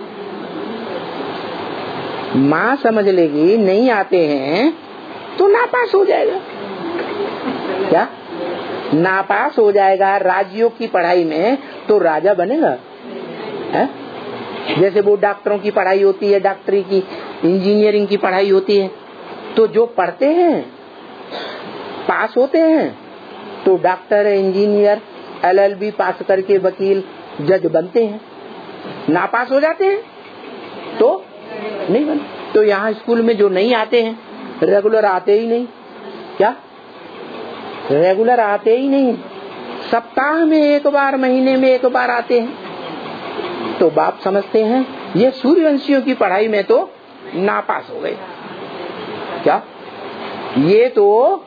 माँ समझ लेगी नहीं आते हैं तो नापास हो जाएगा। क्या नापास हो जाएगा? राज्यों की पढ़ाई में तो राजा बनेगा है? जैसे वो डॉक्टरों की पढ़ाई होती है, डॉक्टरी की, इंजीनियरिंग की पढ़ाई होती है, तो जो पढ़ते हैं पास होते हैं तो doctor, engineer, L L B pass करके वकील, जज बनते हैं। नापास हो जाते हैं तो नहीं बनते। तो यहाँ स्कूल में जो नहीं आते हैं, रेगुलर आते ही नहीं। क्या रेगुलर आते ही नहीं? सप्ताह में एक बार, महीने में एक बार आते हैं। तो बाप समझते हैं ये सूर्यवंशियों की पढ़ाई में तो नापास हो गए। क्या ये तो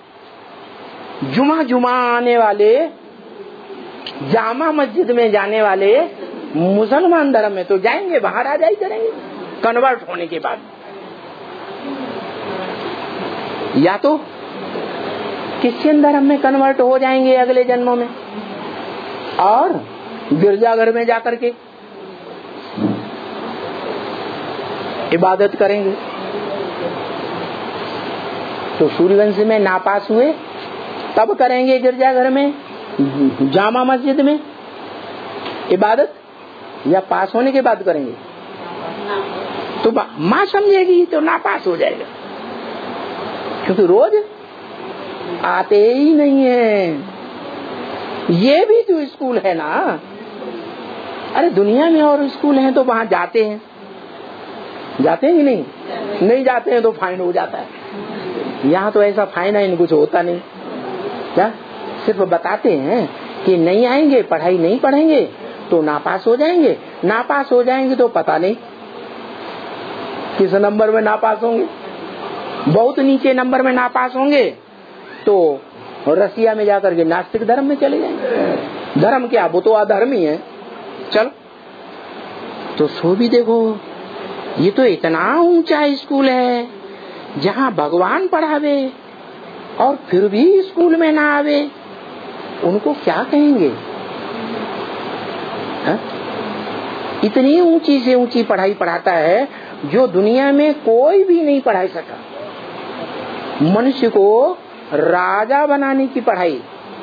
जुमा जुमा आने वाले, जामा मस्जिद में जाने वाले मुसलमान धर्म में तो जाएंगे, बाहर आ जाए करेंगे कन्वर्ट होने के बाद। या तो क्रिश्चियन धर्म में कन्वर्ट हो जाएंगे अगले जन्मों में और गिरजाघर में जाकर के इबादत करेंगे। तो सूर्यवंश में नापास हुए तब करेंगे गिरजाघर में, जामा मस्जिद में इबादत, या पास होने के बाद करेंगे? तो माँ समझेगी तो नापास हो जाएगा, क्योंकि रोज आते ही नहीं है। ये भी जो स्कूल है ना, अरे दुनिया में और स्कूल हैं तो वहाँ जाते हैं, जाते हैं कि नहीं? नहीं जाते हैं तो फाइन हो जाता है। यहाँ तो ऐसा फाइन है, कुछ होता नहीं। क्या सिर्फ बताते हैं कि नहीं आएंगे, पढ़ाई नहीं पढ़ेंगे तो नापास हो जाएंगे। नापास हो जाएंगे तो पता नहीं किस नंबर में नापास होंगे। बहुत नीचे नंबर में नापास होंगे तो रसिया में जाकर के नास्तिक धर्म में चले जाएंगे। धर्म क्या, वो तो अधर्म ही है। चल तो सो भी देखो, ये तो इतना ऊंचा स्कूल है जहाँ भगवान पढ़ावे और फिर भी स्कूल में ना आवे, उनको क्या कहेंगे? हा? इतनी ऊंची से ऊंची पढ़ाई पढ़ाता है जो दुनिया में कोई भी नहीं पढ़ा सका। मनुष्य को राजा बनाने की पढ़ाई,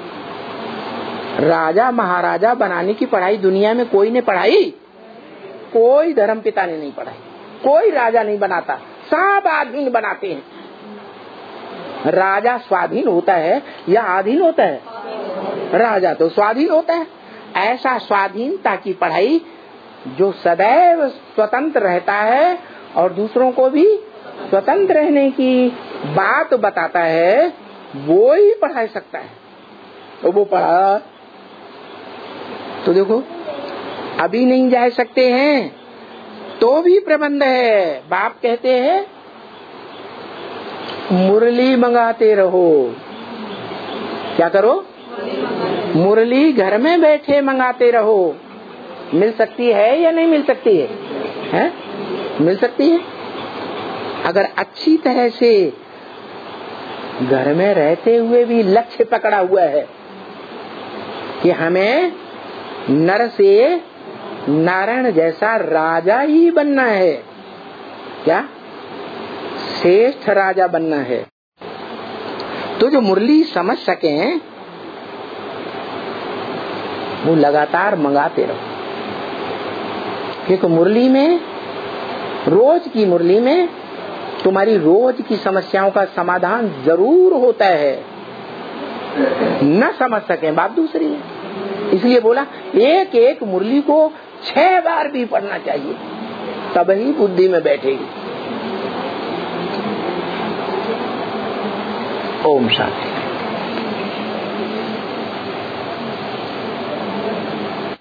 राजा महाराजा बनाने की पढ़ाई दुनिया में कोई ने पढ़ाई? कोई धर्म पिता ने नहीं पढ़ाई। कोई राजा नहीं बनाता, सब अधीन बनाते हैं। राजा स्वाधीन होता है या अधीन होता है? राजा तो स्वाधीन होता है। ऐसा स्वाधीनता की पढ़ाई जो सदैव स्वतंत्र रहता है और दूसरों को भी स्वतंत्र रहने की बात बताता है, वो ही पढ़ा सकता है। तो वो पढ़ा तो देखो, अभी नहीं जा सकते हैं तो भी प्रबंध है। बाप कहते हैं मुरली मंगाते रहो। क्या करो? मुरली घर में बैठे मंगाते रहो। मिल सकती है या नहीं मिल सकती है? हैं? मिल सकती है अगर अच्छी तरह से घर में रहते हुए भी लक्ष्य पकड़ा हुआ है कि हमें नर से नारायण जैसा राजा ही बनना है। क्या? श्रेष्ठ राजा बनना है। तो जो मुरली समझ सके वो लगातार मंगाते रहो, क्योंकि मुरली में, रोज की मुरली में तुम्हारी रोज की समस्याओं का समाधान जरूर होता है। न समझ सके बात दूसरी है। इसलिए बोला एक एक मुरली को छह बार भी पढ़ना चाहिए, तब ही बुद्धि में बैठेगी। ओम शांति।